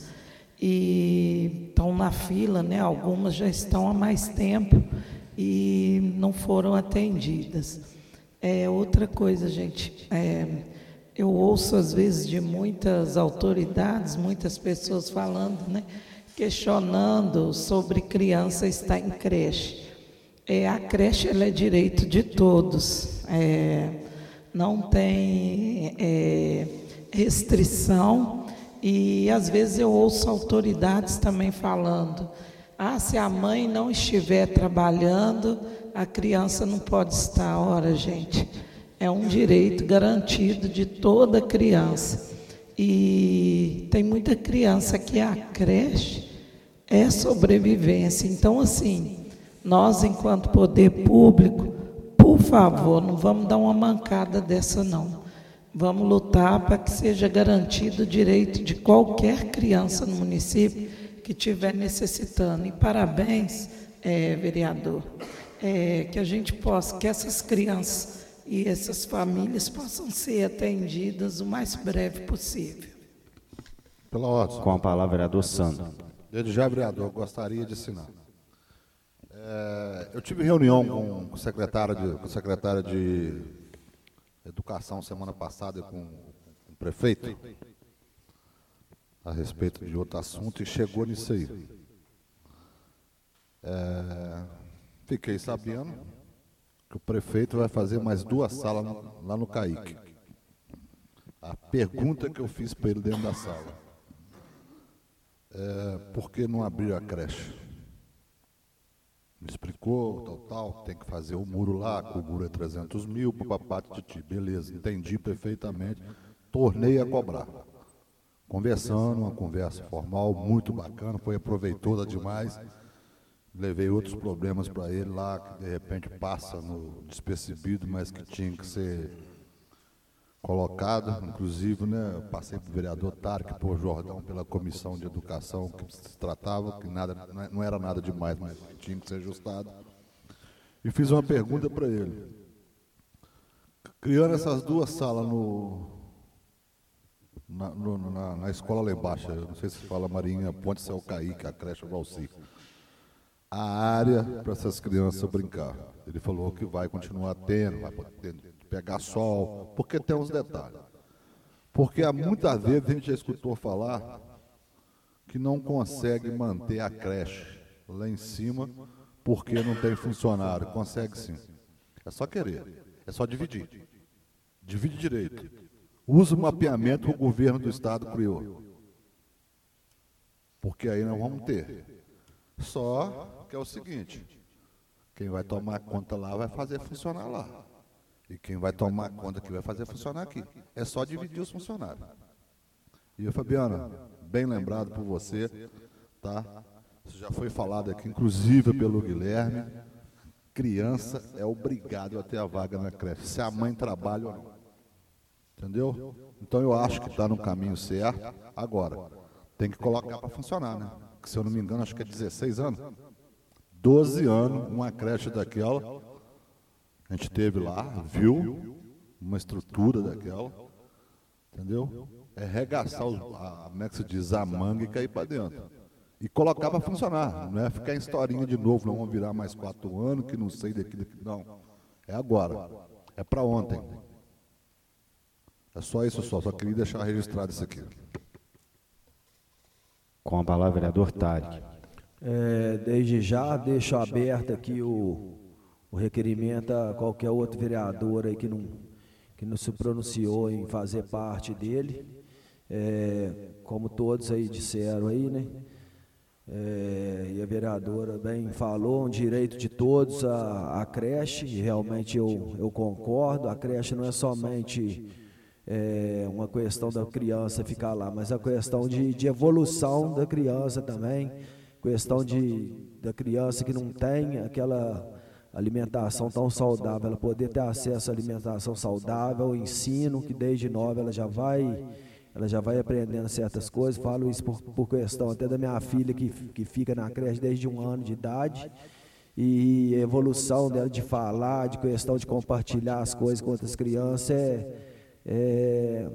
E estão na fila, né? Algumas já estão há mais tempo e não foram atendidas. É, outra coisa, gente, é, eu ouço às vezes de muitas autoridades, muitas pessoas falando, né? Questionando sobre criança estar em creche. É, a creche ela é direito de todos, é, não tem é, restrição, e às vezes eu ouço autoridades também falando, ah, se a mãe não estiver trabalhando, a criança não pode estar. Ora, gente, é um direito garantido de toda criança, e tem muita criança que a creche é sobrevivência. Então, assim, nós, enquanto poder público, por favor, não vamos dar uma mancada dessa, não. Vamos lutar para que seja garantido o direito de qualquer criança no município que estiver necessitando. E parabéns, é, vereador, é, que a gente possa, que essas crianças e essas famílias possam ser atendidas o mais breve possível. Pela ordem. Com a palavra, vereador Sandro. Desde já, vereador, gostaria de assinar. É, eu tive reunião com o secretário de, com a secretária de Educação semana passada com o prefeito a respeito de outro assunto e chegou nisso aí. É, fiquei sabendo que o prefeito vai fazer mais duas salas no, lá no Caique. A pergunta que eu fiz para ele dentro da sala é: por que não abrir a creche? Me explicou, tal, tal, tem que fazer o muro lá, que o muro é trezentos mil, papapá, titi. Beleza, entendi perfeitamente, tornei a cobrar. Conversando, uma conversa formal, muito bacana, foi aproveitosa demais. Levei outros problemas para ele lá, que de repente passa no despercebido, mas que tinha que ser colocado. Inclusive, né, eu passei para o vereador Tarque, por Jordão, pela comissão de educação que se tratava, que nada, não era nada demais, mas tinha que ser ajustado. E fiz uma pergunta para ele. Criando essas duas salas no, na, no, na, na escola lá embaixo, eu não sei se fala Marinha Ponte Céu Caíque, a creche Valci. a área para essas crianças brincar. Ele falou que vai continuar tendo, vai poder pegar sol, porque tem uns detalhes. Porque há muitas vezes a gente já escutou falar que não consegue manter a creche lá em cima porque não tem funcionário. Consegue sim. É só querer, é só dividir. Divide direito. Usa o mapeamento que o governo do estado criou. Porque aí nós vamos ter. Só que é o seguinte, quem vai tomar conta lá vai fazer funcionar lá. E quem vai tomar conta aqui vai fazer funcionar aqui. É só dividir os funcionários. E, Fabiana, bem lembrado por você, tá? Isso já foi falado aqui, inclusive pelo Guilherme. Criança é obrigado a ter a vaga na creche, se a mãe trabalha ou não. Entendeu? Então eu acho que está no caminho certo. Agora, tem que colocar para funcionar, né? Que, se eu não me engano, acho que é dezesseis anos. doze anos, uma creche daquela. A gente teve lá, viu uma estrutura daquela. Entendeu? É regaçar, os, a, como é que se diz, a manga e cair para dentro. E colocar para funcionar. Não é ficar em historinha de novo, não vamos virar mais quatro anos, que não sei daqui, daqui. Não. É agora. É para ontem. É só isso só. Só queria deixar registrado isso aqui. Com a palavra, vereador Tarek. É, desde já deixo aberto aqui o, o requerimento a qualquer outro vereador aí que não, que não se pronunciou em fazer parte dele. É, como todos aí disseram aí, né? É, e a vereadora bem falou, um direito de todos a, a creche, e realmente eu, eu concordo. A creche não é somente é, uma questão da criança ficar lá, mas a questão de, de evolução da criança também, questão de, da criança que não tem aquela alimentação tão saudável, ela poder ter acesso à alimentação saudável, ensino, que desde nova ela já vai... Ela já vai aprendendo certas coisas. Falo isso por, por questão até da minha filha, que, que fica na creche desde um ano de idade. E a evolução dela de falar, de questão de compartilhar as coisas com outras crianças, é, é,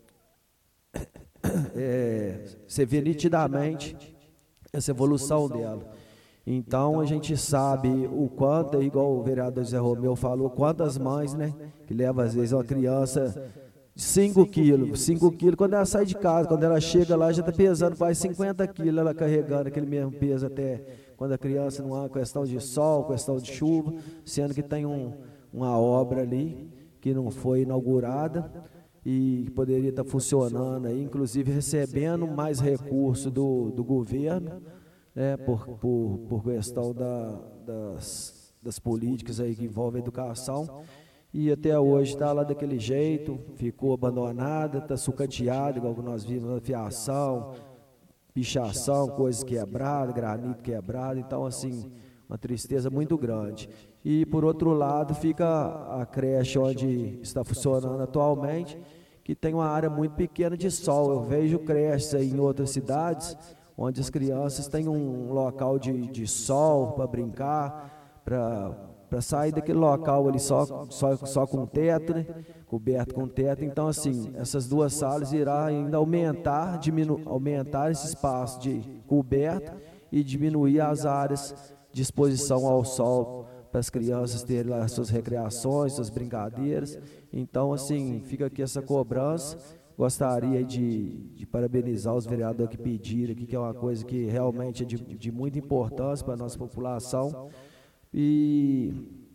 é, você vê nitidamente essa evolução dela. Então, a gente sabe o quanto, igual o vereador Zé Romeu falou, quantas mães, né, que levam às vezes uma criança... cinco quilos, cinco quilos, quando ela sai de casa, quando ela chega lá, já está pesando quase cinquenta quilos, ela carregando aquele mesmo peso até quando a criança não há questão de sol, questão de chuva, sendo que tem um, uma obra ali que não foi inaugurada e poderia estar funcionando aí, inclusive recebendo mais recursos do, do governo, né, por, por, por questão da, das, das políticas aí que envolvem a educação. E até hoje está lá daquele jeito, ficou abandonada, está sucateada, igual que nós vimos na fiação, pichação, coisas quebradas, granito quebrado, então assim, uma tristeza muito grande. E por outro lado fica a creche onde está funcionando atualmente, que tem uma área muito pequena de sol. Eu vejo creches aí em outras cidades, onde as crianças têm um local de, de sol para brincar, para... para sair daquele local ali só, só, só com teto, né? Coberto com teto. Então, assim, essas duas salas irá ainda aumentar, diminu aumentar esse espaço de coberto e diminuir as áreas de exposição ao sol para as crianças terem lá as suas recreações, suas brincadeiras. Então, assim, fica aqui essa cobrança. Gostaria de, de parabenizar os vereadores que pediram aqui, que é uma coisa que realmente é de, de muita importância para a nossa população. E,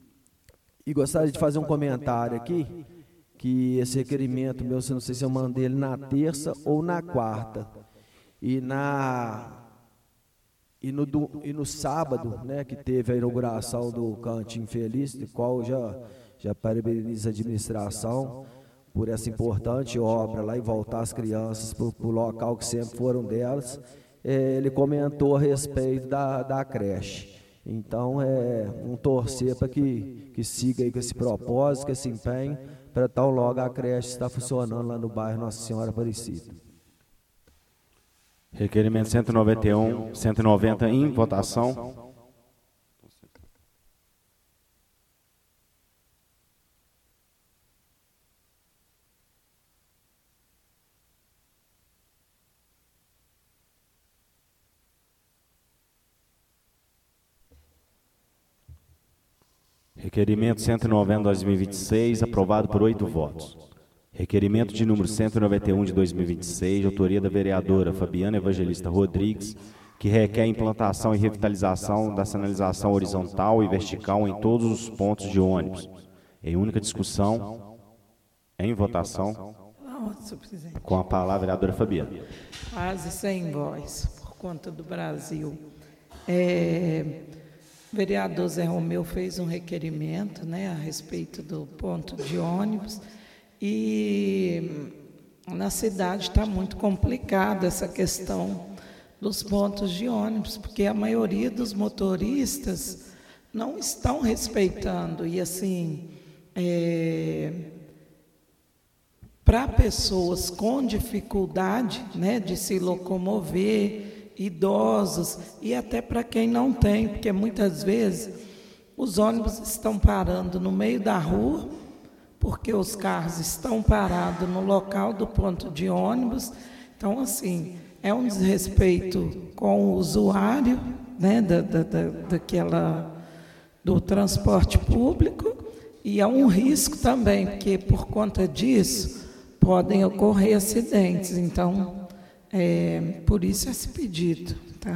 e gostaria de fazer um comentário aqui, que esse requerimento meu, não sei se eu mandei ele na terça ou na quarta, e, na, e, no, do, e no sábado, né, que teve a inauguração do Cantinho Feliz, do qual já, já parabenizo a administração por essa importante obra lá e voltar as crianças para o local que sempre foram delas. É, ele comentou a respeito da, da creche. Então, é um torcer para que, que siga aí com esse propósito, com esse empenho, para tão logo a creche estar funcionando lá no bairro Nossa Senhora Aparecida. Requerimento cento e noventa e um, cento e noventa em votação. Requerimento cento e noventa, dois mil e vinte e seis, aprovado por oito votos. Requerimento de número cento e noventa e um de dois mil e vinte e seis, de autoria da vereadora Fabiana Evangelista Rodrigues, que requer a implantação e revitalização da sinalização horizontal e vertical em todos os pontos de ônibus. Em única discussão, em votação, com a palavra a vereadora Fabiana. Quase sem voz, por conta do Brasil. É, o vereador Zé Romeu fez um requerimento, né, a respeito do ponto de ônibus, e na cidade está muito complicada essa questão dos pontos de ônibus, porque a maioria dos motoristas não estão respeitando, e assim, é, para pessoas com dificuldade, né, de se locomover, idosos, e até para quem não tem, porque muitas vezes os ônibus estão parando no meio da rua, porque os carros estão parados no local do ponto de ônibus. Então, assim, é um desrespeito com o usuário, né, da, da, da, daquela, do transporte público, e é um risco também, porque por conta disso podem ocorrer acidentes. Então, é, por isso esse pedido, tá?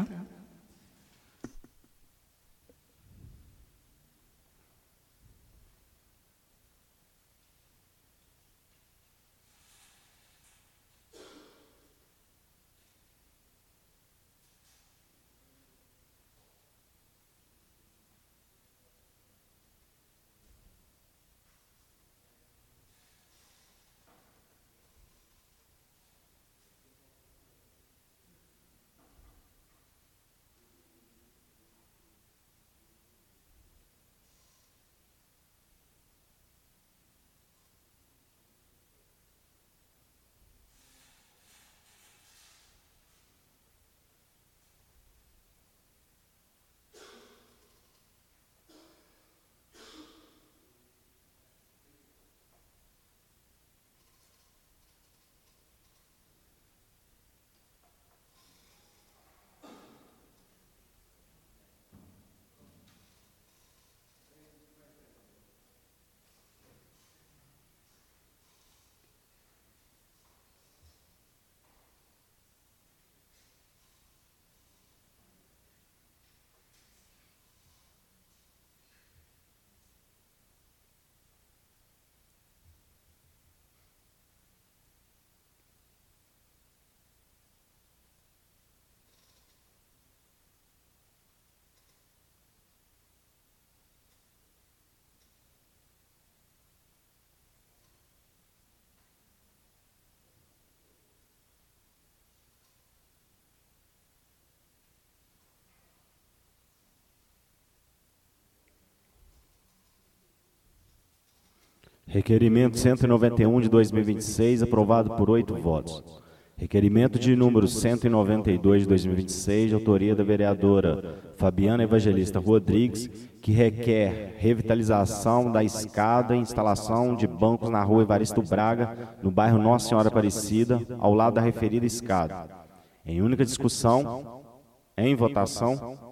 Requerimento cento e noventa e um de dois mil e vinte e seis, aprovado por oito votos. Requerimento de número cento e noventa e dois de dois mil e vinte e seis, de autoria da vereadora Fabiana Evangelista Rodrigues, que requer revitalização da escada e instalação de bancos na rua Evaristo Braga, no bairro Nossa Senhora Aparecida, ao lado da referida escada. Em única discussão, em votação,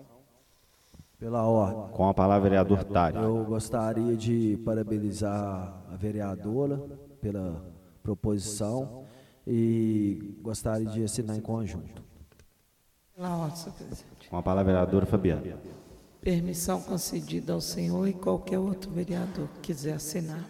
pela ordem. com a palavra vereador Tário. Eu gostaria de parabenizar a vereadora pela proposição e gostaria de assinar em conjunto. Pela ordem, senhor presidente. Com a palavra vereadora Fabiana. Permissão concedida ao senhor e qualquer outro vereador que quiser assinar.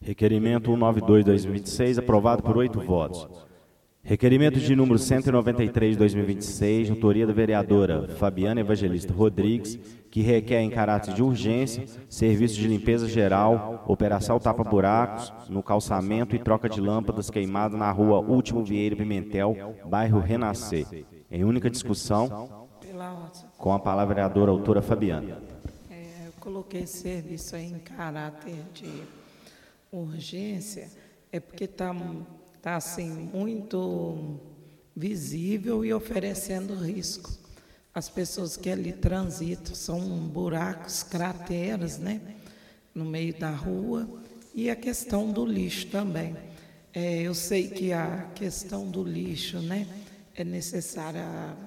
Requerimento cento e noventa e dois de dois mil e vinte e seis, aprovado por oito votos. Requerimento de número cento e noventa e três de dois mil e vinte e seis, de autoria da vereadora Fabiana Evangelista Rodrigues, que requer em caráter de urgência serviço de limpeza geral, operação tapa-buracos no calçamento e troca de lâmpadas queimadas na rua Último Vieira Pimentel, bairro Renascer. Em única discussão, com a palavra a vereadora autora Fabiana. É, eu coloquei esse serviço aí em caráter de urgência, é porque está tá, assim, muito visível e oferecendo risco. As pessoas que ali transitam são buracos, crateras, né, no meio da rua, e a questão do lixo também. É, eu sei que a questão do lixo, né, é necessária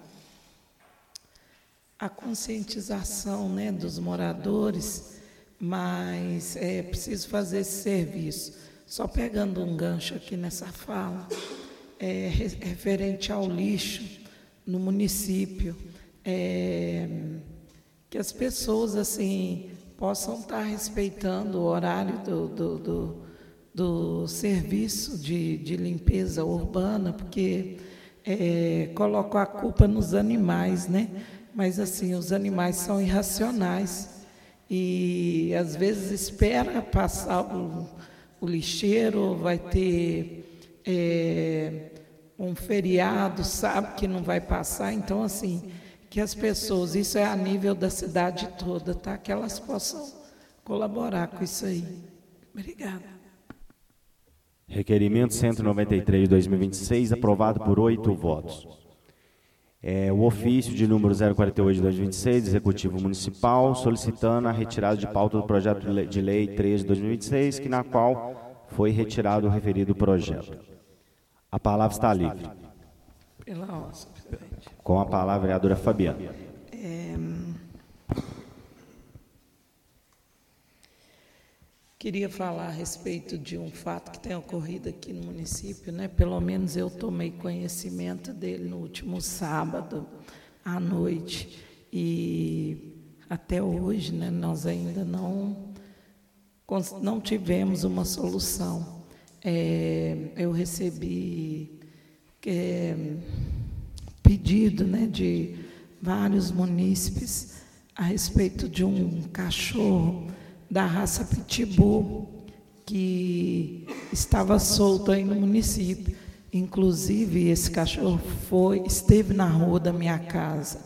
a conscientização, né, dos moradores, mas é preciso fazer esse serviço. Só pegando um gancho aqui nessa fala, é, referente ao lixo no município, é, que as pessoas assim possam estar respeitando o horário do, do, do, do serviço de, de limpeza urbana, porque é, colocam a culpa nos animais, né? Mas assim, os animais são irracionais e às vezes espera passar o, o lixeiro, vai ter é, um feriado, sabe que não vai passar, então assim, que as pessoas, isso é a nível da cidade toda, tá? Que elas possam colaborar com isso aí. Obrigada. Requerimento cento e noventa e três de dois mil e vinte e seis, aprovado por oito votos. É, o ofício de número zero quarenta e oito de dois mil e vinte e seis, Executivo Municipal, solicitando a retirada de pauta do projeto de lei treze de dois mil e vinte e seis, que na qual foi retirado o referido projeto. A palavra está livre. Pela ordem, presidente. Com a palavra, a vereadora Fabiana. É, queria falar a respeito de um fato que tem ocorrido aqui no município, né? Pelo menos eu tomei conhecimento dele no último sábado à noite e até hoje, né, nós ainda não, não tivemos uma solução. É, eu recebi é, pedido, né, de vários munícipes a respeito de um cachorro da raça Pitbull que estava solto aí no município. Inclusive, esse cachorro foi, esteve na rua da minha casa.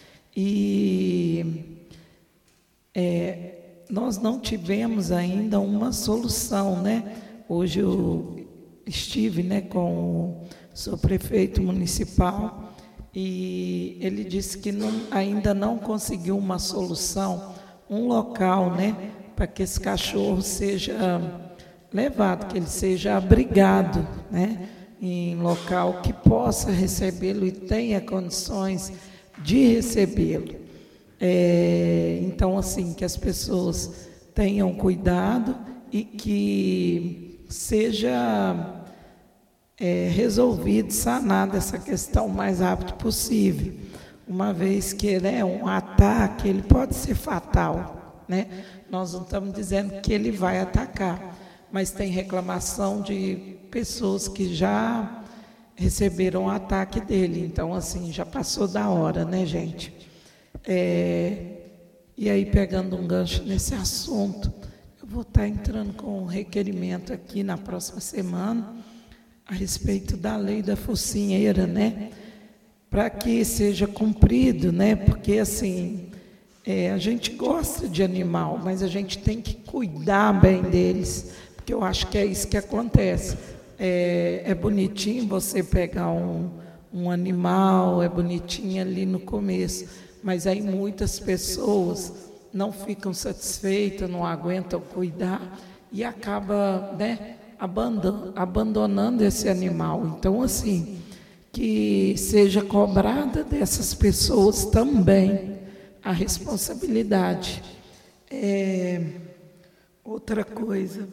E é, nós não tivemos ainda uma solução, né? Hoje eu estive, né, com o seu prefeito municipal e ele disse que não, ainda não conseguiu uma solução, um local, né, para que esse cachorro seja levado, que ele seja abrigado, né, em local que possa recebê-lo e tenha condições de recebê-lo. É, então, assim, que as pessoas tenham cuidado e que seja é, resolvido, sanada essa questão o mais rápido possível, uma vez que ele é um ataque, ele pode ser fatal, né? Nós não estamos dizendo que ele vai atacar, mas tem reclamação de pessoas que já receberam o ataque dele. Então, assim, já passou da hora, né, gente? É, e aí, pegando um gancho nesse assunto, eu vou estar entrando com um requerimento aqui na próxima semana a respeito da lei da focinheira, né? Para que seja cumprido, né? Porque, assim, é, a gente gosta de animal, mas a gente tem que cuidar bem deles, porque eu acho que é isso que acontece. É, é bonitinho você pegar um, um animal, é bonitinho ali no começo, mas aí muitas pessoas não ficam satisfeitas, não aguentam cuidar e acaba, né, abandon, abandonando esse animal. Então, assim, que seja cobrada dessas pessoas também a responsabilidade. É, outra coisa,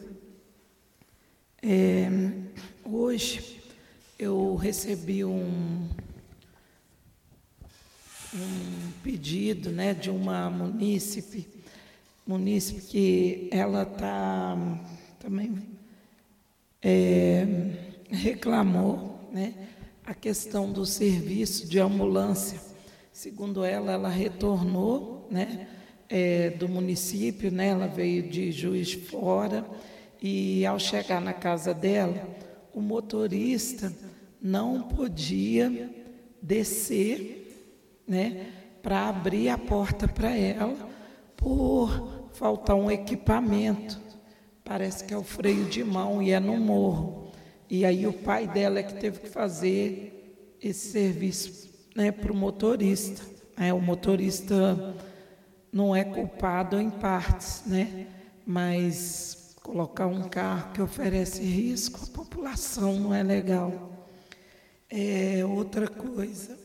é, hoje eu recebi um, um pedido, né, de uma munícipe, munícipe que ela está também é, reclamou, né, a questão do serviço de ambulância. Segundo ela, ela retornou, né, é, do município, né, ela veio de Juiz de Fora, e ao chegar na casa dela, o motorista não podia descer, né, para abrir a porta para ela, por faltar um equipamento. Parece que é o freio de mão e é no morro. E aí o pai dela é que teve que fazer esse serviço, né, para o motorista. É, o motorista não é culpado em partes, né, mas colocar um carro que oferece risco à população não é legal. É, outra coisa,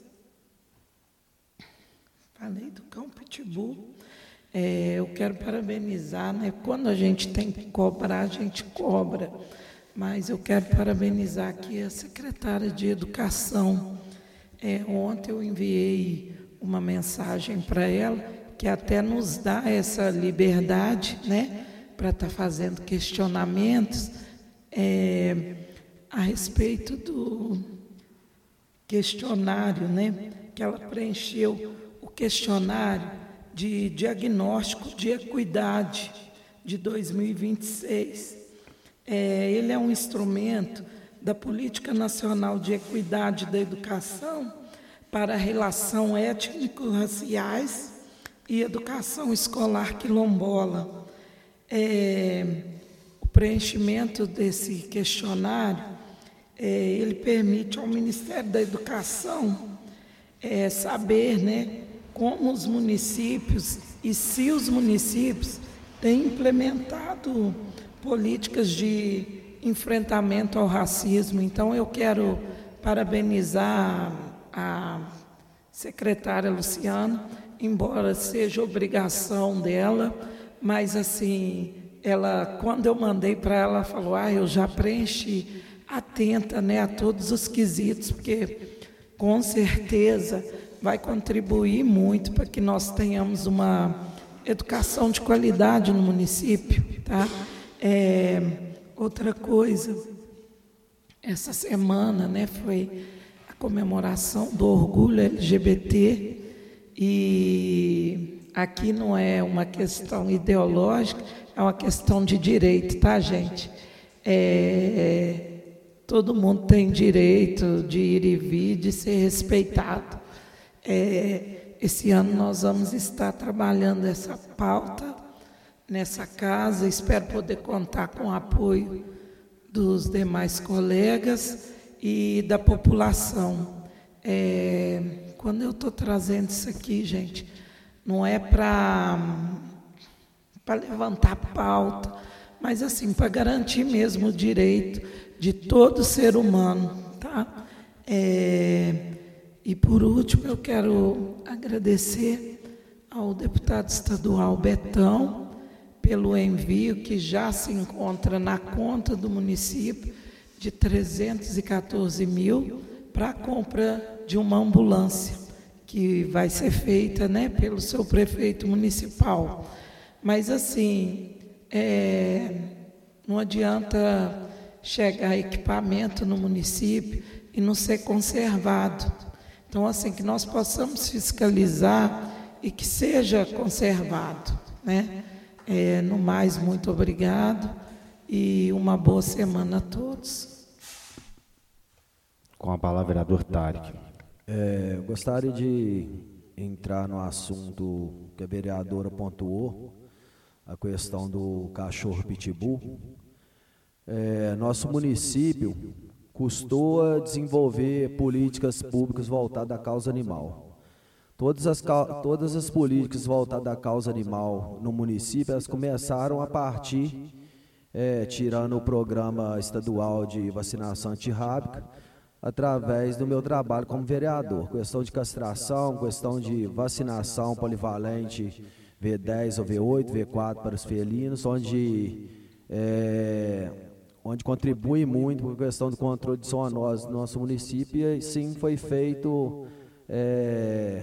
falei do cão pitbull, é, eu quero parabenizar, né, quando a gente tem que cobrar, a gente cobra, mas eu quero parabenizar aqui a secretária de Educação. É, ontem eu enviei uma mensagem para ela, que até nos dá essa liberdade, né, para estar tá fazendo questionamentos é, a respeito do questionário, né, que ela preencheu o questionário de diagnóstico de equidade de dois mil e vinte e seis. É, ele é um instrumento da Política Nacional de Equidade da Educação para a relação étnico-raciais e educação escolar quilombola. É, o preenchimento desse questionário, é, ele permite ao Ministério da Educação é, saber, né, como os municípios e se os municípios têm implementado políticas de enfrentamento ao racismo. Então, eu quero parabenizar a secretária Luciana, embora seja obrigação dela, mas assim, ela, quando eu mandei para ela, ela falou, ah, eu já preenchi, atenta, né, a todos os quesitos, porque com certeza vai contribuir muito para que nós tenhamos uma educação de qualidade no município, tá? É, outra coisa, essa semana, né, foi a comemoração do orgulho L G B T, e aqui não é uma questão ideológica, é uma questão de direito, tá, gente? É, todo mundo tem direito de ir e vir, de ser respeitado. É, esse ano nós vamos estar trabalhando essa pauta nessa casa, espero poder contar com o apoio dos demais colegas e da população. É, quando eu estou trazendo isso aqui, gente, não é para para levantar pauta, mas assim, para garantir mesmo o direito de todo ser humano, tá? É, e por último, eu quero agradecer ao deputado estadual Betão pelo envio que já se encontra na conta do município de trezentos e quatorze mil para a compra de uma ambulância, que vai ser feita, né, pelo seu prefeito municipal. Mas, assim, é, não adianta chegar equipamento no município e não ser conservado. Então, assim, que nós possamos fiscalizar e que seja conservado, né? É, no mais, muito obrigado e uma boa semana a todos. Com a palavra, vereador Tarek. É, eu gostaria de entrar no assunto que a vereadora pontuou, a questão do cachorro pitbull. É, nosso município custou desenvolver políticas públicas voltadas à causa animal. Todas as, todas as políticas voltadas à causa animal no município, elas começaram a partir, é, tirando o programa estadual de vacinação antirrábica, através do meu trabalho como vereador. Questão de castração, questão de vacinação polivalente V dez ou V oito, V quatro para os felinos, onde, é, onde contribui muito com a questão do controle de zoonose no nosso município, e sim foi feito é,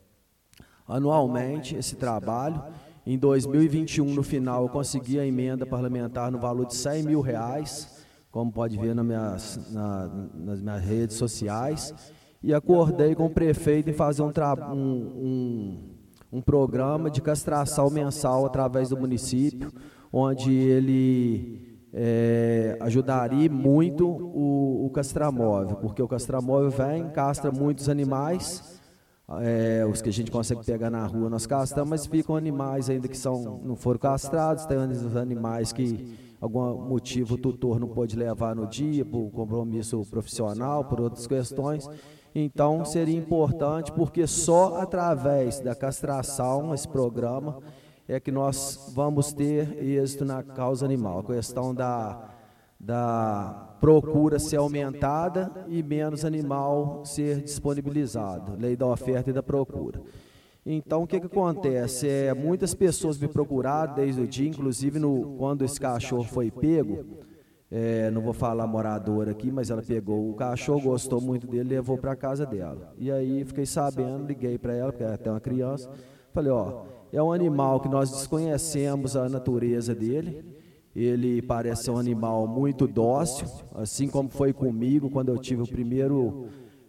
anualmente esse trabalho. Em dois mil e vinte e um, no final, eu consegui a emenda parlamentar no valor de cem mil reais, como pode ver nas minhas, na, nas minhas redes sociais, e acordei com o prefeito em fazer um, um, um, um programa de castração mensal através do município, onde ele é, ajudaria muito o, o castramóvel, porque o castramóvel vem, castra muitos animais, é, os que a gente consegue pegar na rua nós castramos, mas ficam animais ainda que são, não foram castrados, tem animais que algum motivo o tutor não pôde levar no dia, por compromisso profissional, por outras questões. Então seria importante, porque só através da castração, esse programa, é que nós vamos ter êxito na causa animal. A questão da, da procura ser aumentada e menos animal ser disponibilizado, lei da oferta e da procura. Então, o que, que acontece? É, muitas pessoas me procuraram desde o dia, inclusive no, quando esse cachorro foi pego, é, não vou falar moradora aqui, mas ela pegou o cachorro, gostou muito dele, levou para a casa dela. E aí, fiquei sabendo, liguei para ela, porque ela tem uma criança, falei, ó, é um animal que nós desconhecemos a natureza dele, ele parece ser um animal muito dócil, assim como foi comigo quando eu tive o primeiro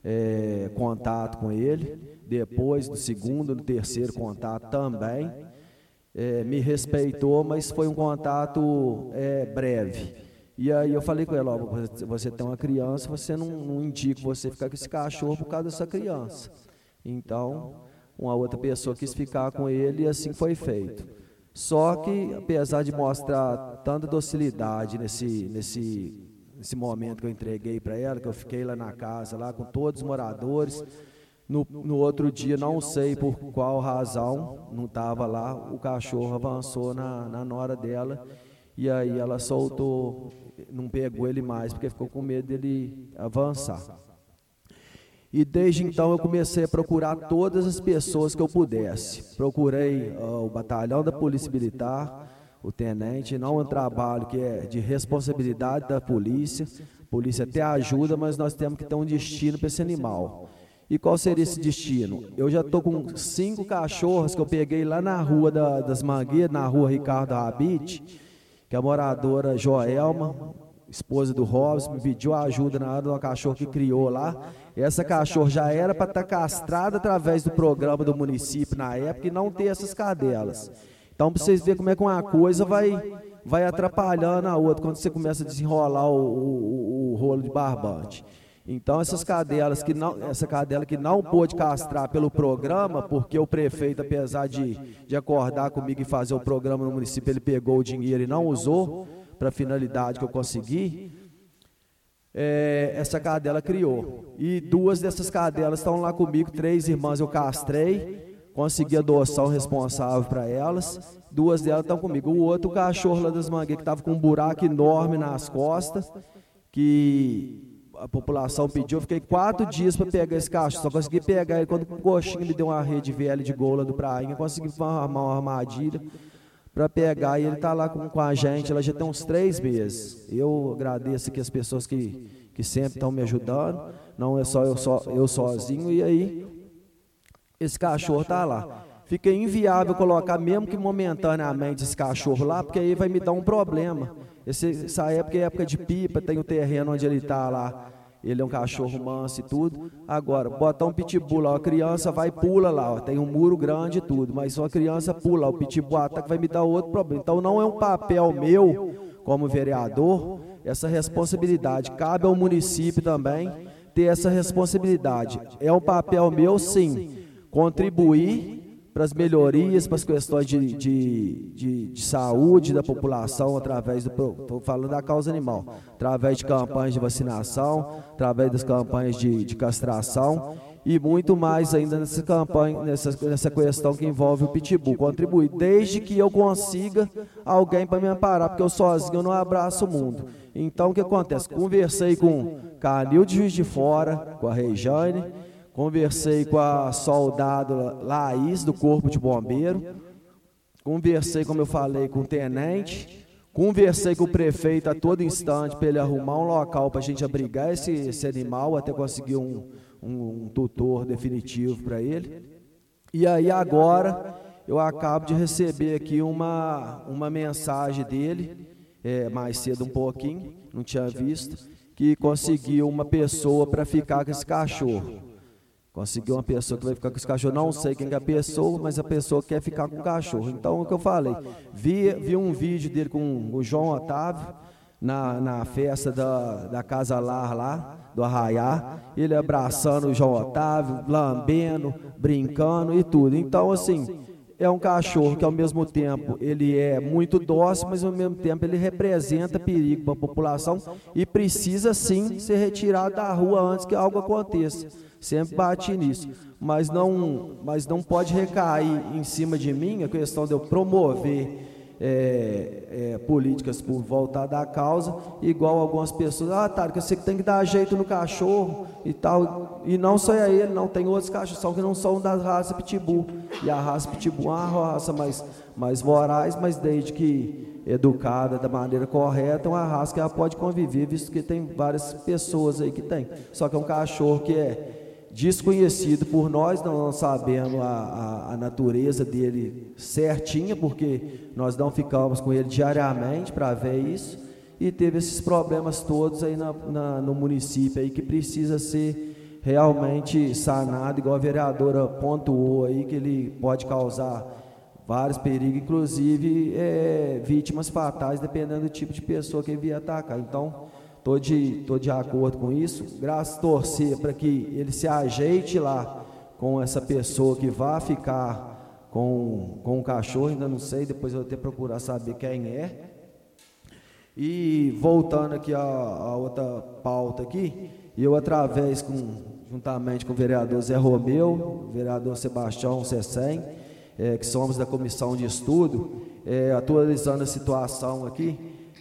é, contato com ele. Depois do segundo, do terceiro contato também, é, me respeitou, mas foi um contato é, breve. E aí eu falei com ela, ó, você tem uma criança, você não, não indica você ficar com esse cachorro por causa dessa criança. Então, uma outra pessoa quis ficar com ele e assim foi feito. Só que, apesar de mostrar tanta docilidade nesse, nesse, nesse momento que eu entreguei para ela, que eu fiquei lá na casa, lá com todos os moradores, No, no outro dia, não sei por qual razão, não estava lá, o cachorro avançou na, na nora dela, e aí ela soltou, não pegou ele mais, porque ficou com medo dele avançar. E desde então eu comecei a procurar todas as pessoas que eu pudesse. Procurei uh, o batalhão da Polícia Militar, o tenente, não é um trabalho que é de responsabilidade da polícia, a polícia até ajuda, mas nós temos que ter um destino para esse animal. E qual seria esse destino? Eu já estou com cinco cachorros que eu peguei lá na rua da, das Mangueiras, na rua Ricardo Rabite, que a moradora Joelma, esposa do Robson, me pediu ajuda na hora de uma cachorra que criou lá. Essa cachorra já era para estar castrada através do programa do município na época e não ter essas cadelas. Então, para vocês verem como é que uma coisa vai, vai atrapalhando a outra, quando você começa a desenrolar o, o, o rolo de barbante. Então, essas cadelas que não, essa cadela que não pôde castrar pelo programa, porque o prefeito, apesar de, de acordar comigo e fazer o programa no município, ele pegou o dinheiro e não usou para a finalidade que eu consegui, é, essa cadela criou. E duas dessas cadelas estão lá comigo, três irmãs eu castrei, consegui adoção responsável para elas, duas delas estão comigo. O outro, o cachorro lá das Mangueiras, que estava com um buraco enorme nas costas, que a população pediu, eu fiquei quatro dias para pegar esse cachorro, só consegui pegar ele quando o coxinho me deu uma rede velha de gola do prainha, consegui armar uma armadilha para pegar, e ele está lá com, com a gente, ela já tem uns três meses. Eu agradeço aqui as pessoas que, que sempre estão me ajudando, não é só eu, só eu sozinho, e aí esse cachorro está lá. Fica inviável colocar, mesmo que momentaneamente, esse cachorro lá, porque aí vai me dar um problema. Esse, essa época é época de pipa, tem o terreno onde ele está lá, ele é um cachorro manso e tudo. Agora, botar um pitbull lá, a criança vai e pula lá, ó, tem um muro grande e tudo, mas uma criança pula, o pitbull ataca, vai me dar outro problema. Então não é um papel meu, como vereador, essa responsabilidade, cabe ao município também ter essa responsabilidade. É um papel meu, sim, contribuir para as melhorias, para as questões de, de, de, de saúde da população, através do, estou falando da causa animal, através de campanhas de vacinação, através das campanhas de, de castração, e muito mais ainda nessa campanha, nessa, nessa questão que envolve o pitbull, contribuir, desde que eu consiga alguém para me amparar, porque eu sozinho eu não abraço o mundo. Então o que acontece? Conversei com Canil de Juiz de Fora, com a Rejane, conversei com a soldado Laís, do Corpo de Bombeiro, conversei, como eu falei, com o tenente, conversei com o prefeito a todo instante para ele arrumar um local para a gente abrigar esse, esse animal, até conseguir um, um, um tutor definitivo para ele. E aí agora eu acabo de receber aqui uma, uma mensagem dele, é, mais cedo um pouquinho, não tinha visto, que conseguiu uma pessoa para ficar com esse cachorro. Conseguiu uma pessoa que vai ficar com esse cachorro, não sei quem é a pessoa, mas a pessoa quer ficar com o cachorro. Então, o que eu falei, vi, vi um vídeo dele com o João Otávio, na, na festa da, da Casa Lar lá, do Arraiá, ele abraçando o João Otávio, lambendo, brincando e tudo. Então, assim, é um cachorro que ao mesmo tempo ele é muito dócil, mas ao mesmo tempo ele representa perigo para a população e precisa sim ser retirado da rua antes que algo aconteça. Sempre bati nisso, mas não, mas não pode recair em cima de mim a questão de eu promover é, é, políticas por voltar da causa, igual algumas pessoas, ah, tá, que você tem que dar jeito no cachorro e tal, e não só é ele, não, tem outros cachorros só que não são da raça Pitbull, e a raça Pitbull é uma raça mais, mais voraz, mas desde que educada da maneira correta, é uma raça que ela pode conviver, visto que tem várias pessoas aí que tem, só que é um cachorro que é desconhecido por nós, não sabemos a, a, a natureza dele certinha, porque nós não ficamos com ele diariamente para ver isso, e teve esses problemas todos aí na, na, no município aí que precisa ser realmente sanado, igual a vereadora pontuou aí, que ele pode causar vários perigos, inclusive é, vítimas fatais, dependendo do tipo de pessoa que ele vier atacar. Então, Estou de, tô de acordo com isso, graças a torcer para que ele se ajeite lá com essa pessoa que vai ficar com, com o cachorro, ainda não sei, depois eu vou ter que procurar saber quem é. E voltando aqui a, a outra pauta aqui, eu através, com, juntamente com o vereador Zé Romeu, o vereador Sebastião Cecém, é, que somos da comissão de estudo, é, atualizando a situação aqui,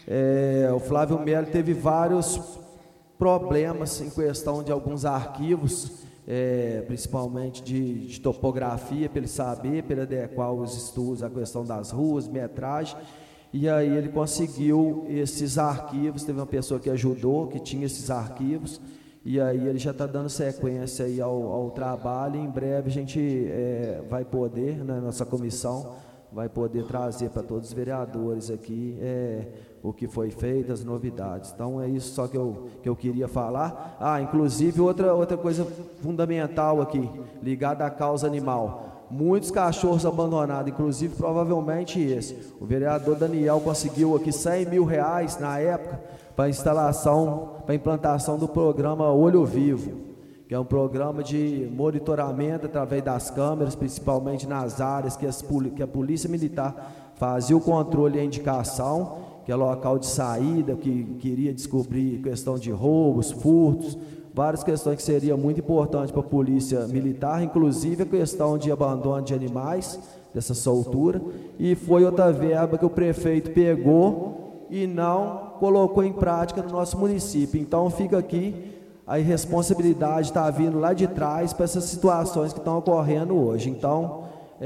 É, o Flávio Melo teve vários problemas em questão de alguns arquivos, é, principalmente de, de topografia, para ele saber, para ele adequar os estudos, a questão das ruas, metragem, e aí ele conseguiu esses arquivos, teve uma pessoa que ajudou, que tinha esses arquivos, e aí ele já está dando sequência aí ao, ao trabalho, e em breve a gente é, vai poder, na nossa comissão, vai poder trazer para todos os vereadores aqui é, o que foi feito, as novidades. Então é isso só que eu, que eu queria falar. Ah, inclusive outra, outra coisa fundamental aqui, ligada à causa animal. Muitos cachorros abandonados, inclusive provavelmente esse. O vereador Daniel conseguiu aqui cem mil reais na época para a instalação, para a implantação do programa Olho Vivo, que é um programa de monitoramento através das câmeras, principalmente nas áreas que, as, que a Polícia Militar fazia o controle e a indicação, que é local de saída, que queria descobrir questão de roubos, furtos, várias questões que seriam muito importantes para a Polícia Militar, inclusive a questão de abandono de animais, dessa soltura, e foi outra verba que o prefeito pegou e não colocou em prática no nosso município. Então fica aqui a irresponsabilidade está vindo lá de trás para essas situações que estão ocorrendo hoje. Então,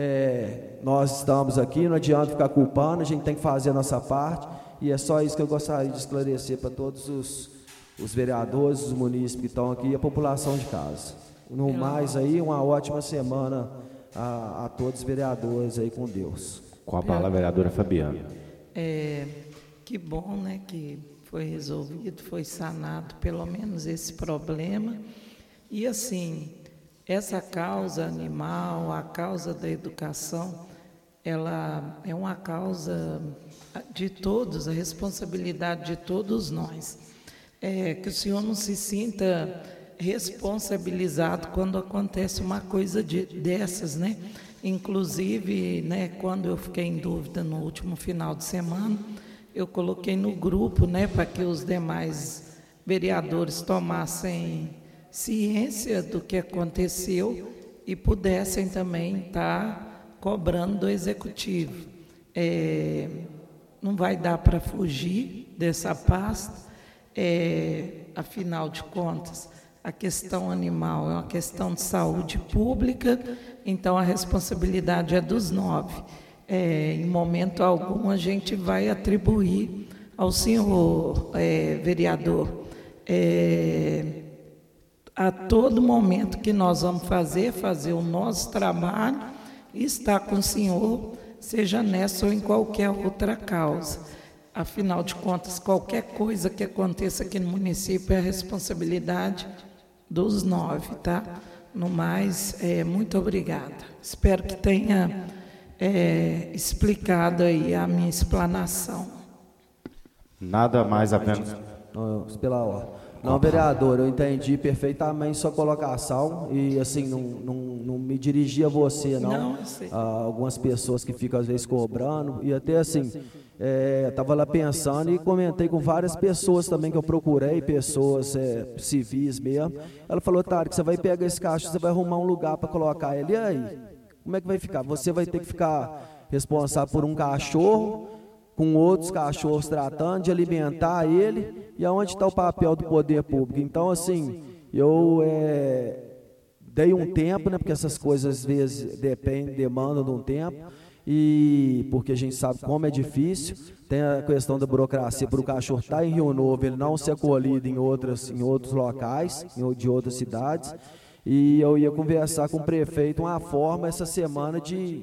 é, nós estamos aqui, não adianta ficar culpando, a gente tem que fazer a nossa parte, e é só isso que eu gostaria de esclarecer para todos os, os vereadores, os munícipes que estão aqui e a população de casa. No mais aí, uma ótima semana a, a todos os vereadores aí com Deus. Com a palavra, a vereadora Fabiana. É, que bom, né, que foi resolvido, foi sanado pelo menos esse problema. E assim, essa causa animal, a causa da educação, ela é uma causa de todos, a responsabilidade de todos nós. É, que o senhor não se sinta responsabilizado quando acontece uma coisa de, dessas, né? Inclusive, né, quando eu fiquei em dúvida no último final de semana, eu coloquei no grupo, né, para que os demais vereadores tomassem ciência do que aconteceu e pudessem também estar cobrando do executivo. É, não vai dar para fugir dessa pasta, é, afinal de contas, a questão animal é uma questão de saúde pública, então a responsabilidade é dos nove. É, em momento algum a gente vai atribuir ao senhor é, vereador. É, a todo momento que nós vamos fazer, fazer o nosso trabalho, e estar com o senhor, seja nessa ou em qualquer outra causa. Afinal de contas, qualquer coisa que aconteça aqui no município é a responsabilidade dos nove, tá? No mais, é, muito obrigada. Espero que tenha é, explicado aí a minha explanação. Nada mais havendo... Não, pela hora. Não, vereador, eu entendi perfeitamente sua colocação e, assim, não, não, não me dirigi a você, não. Não, eu sei. Ah, algumas pessoas que ficam, às vezes, cobrando e até, assim, estava lá pensando e comentei com várias pessoas também que eu procurei, pessoas é, civis mesmo. Ela falou, Tarek, você vai pegar esse cachorro, você vai arrumar um lugar para colocar ele. E aí? Como é que vai ficar? Você vai ter que ficar responsável por um cachorro, com outros cachorros tratando de alimentar ele, e aonde está o papel do poder público? Então, assim, eu é, dei um tempo, né, porque essas coisas às vezes dependem, demandam de um tempo, e porque a gente sabe como é difícil, tem a questão da burocracia, para o cachorro estar em Rio Novo, ele não ser acolhido em, outras, em outros locais, em, de outras cidades, e eu ia conversar com o prefeito uma forma essa semana de...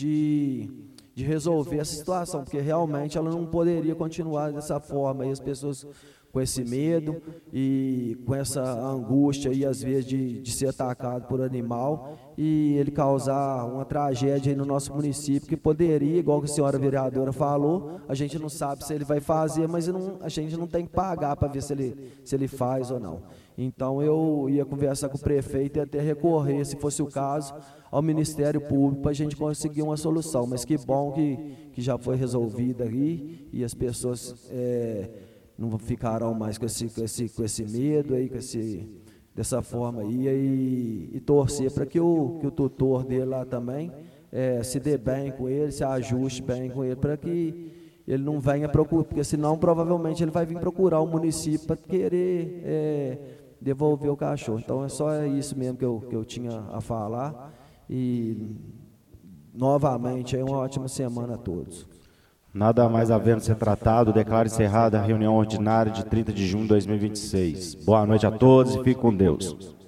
de de resolver essa situação, porque realmente ela não poderia continuar dessa forma, e as pessoas com esse medo e com essa angústia, e às vezes de, de ser atacado por animal, e ele causar uma tragédia aí no nosso município, que poderia, igual que a senhora vereadora falou, a gente não sabe se ele vai fazer, mas não, a gente não tem que pagar para ver se ele, se ele faz ou não. Então eu ia conversar com o prefeito e até recorrer, se fosse o caso, ao Ministério Público para a gente conseguir uma solução. Mas que bom que, que já foi resolvida aí e as pessoas é, não ficarão mais com esse, com esse, com esse medo aí, com esse, dessa forma aí, e, e torcer para que o, que o tutor dele lá também é, se dê bem com ele, se ajuste bem com ele, para que ele não venha procurar, porque senão provavelmente ele vai vir procurar o município para querer é, devolver o cachorro. Então é só isso mesmo que eu, que eu tinha a falar. E novamente, é uma ótima semana a todos. Nada mais havendo ser tratado, declaro encerrada a reunião ordinária de trinta de junho de dois mil e vinte e seis. Boa noite a todos e fique com Deus.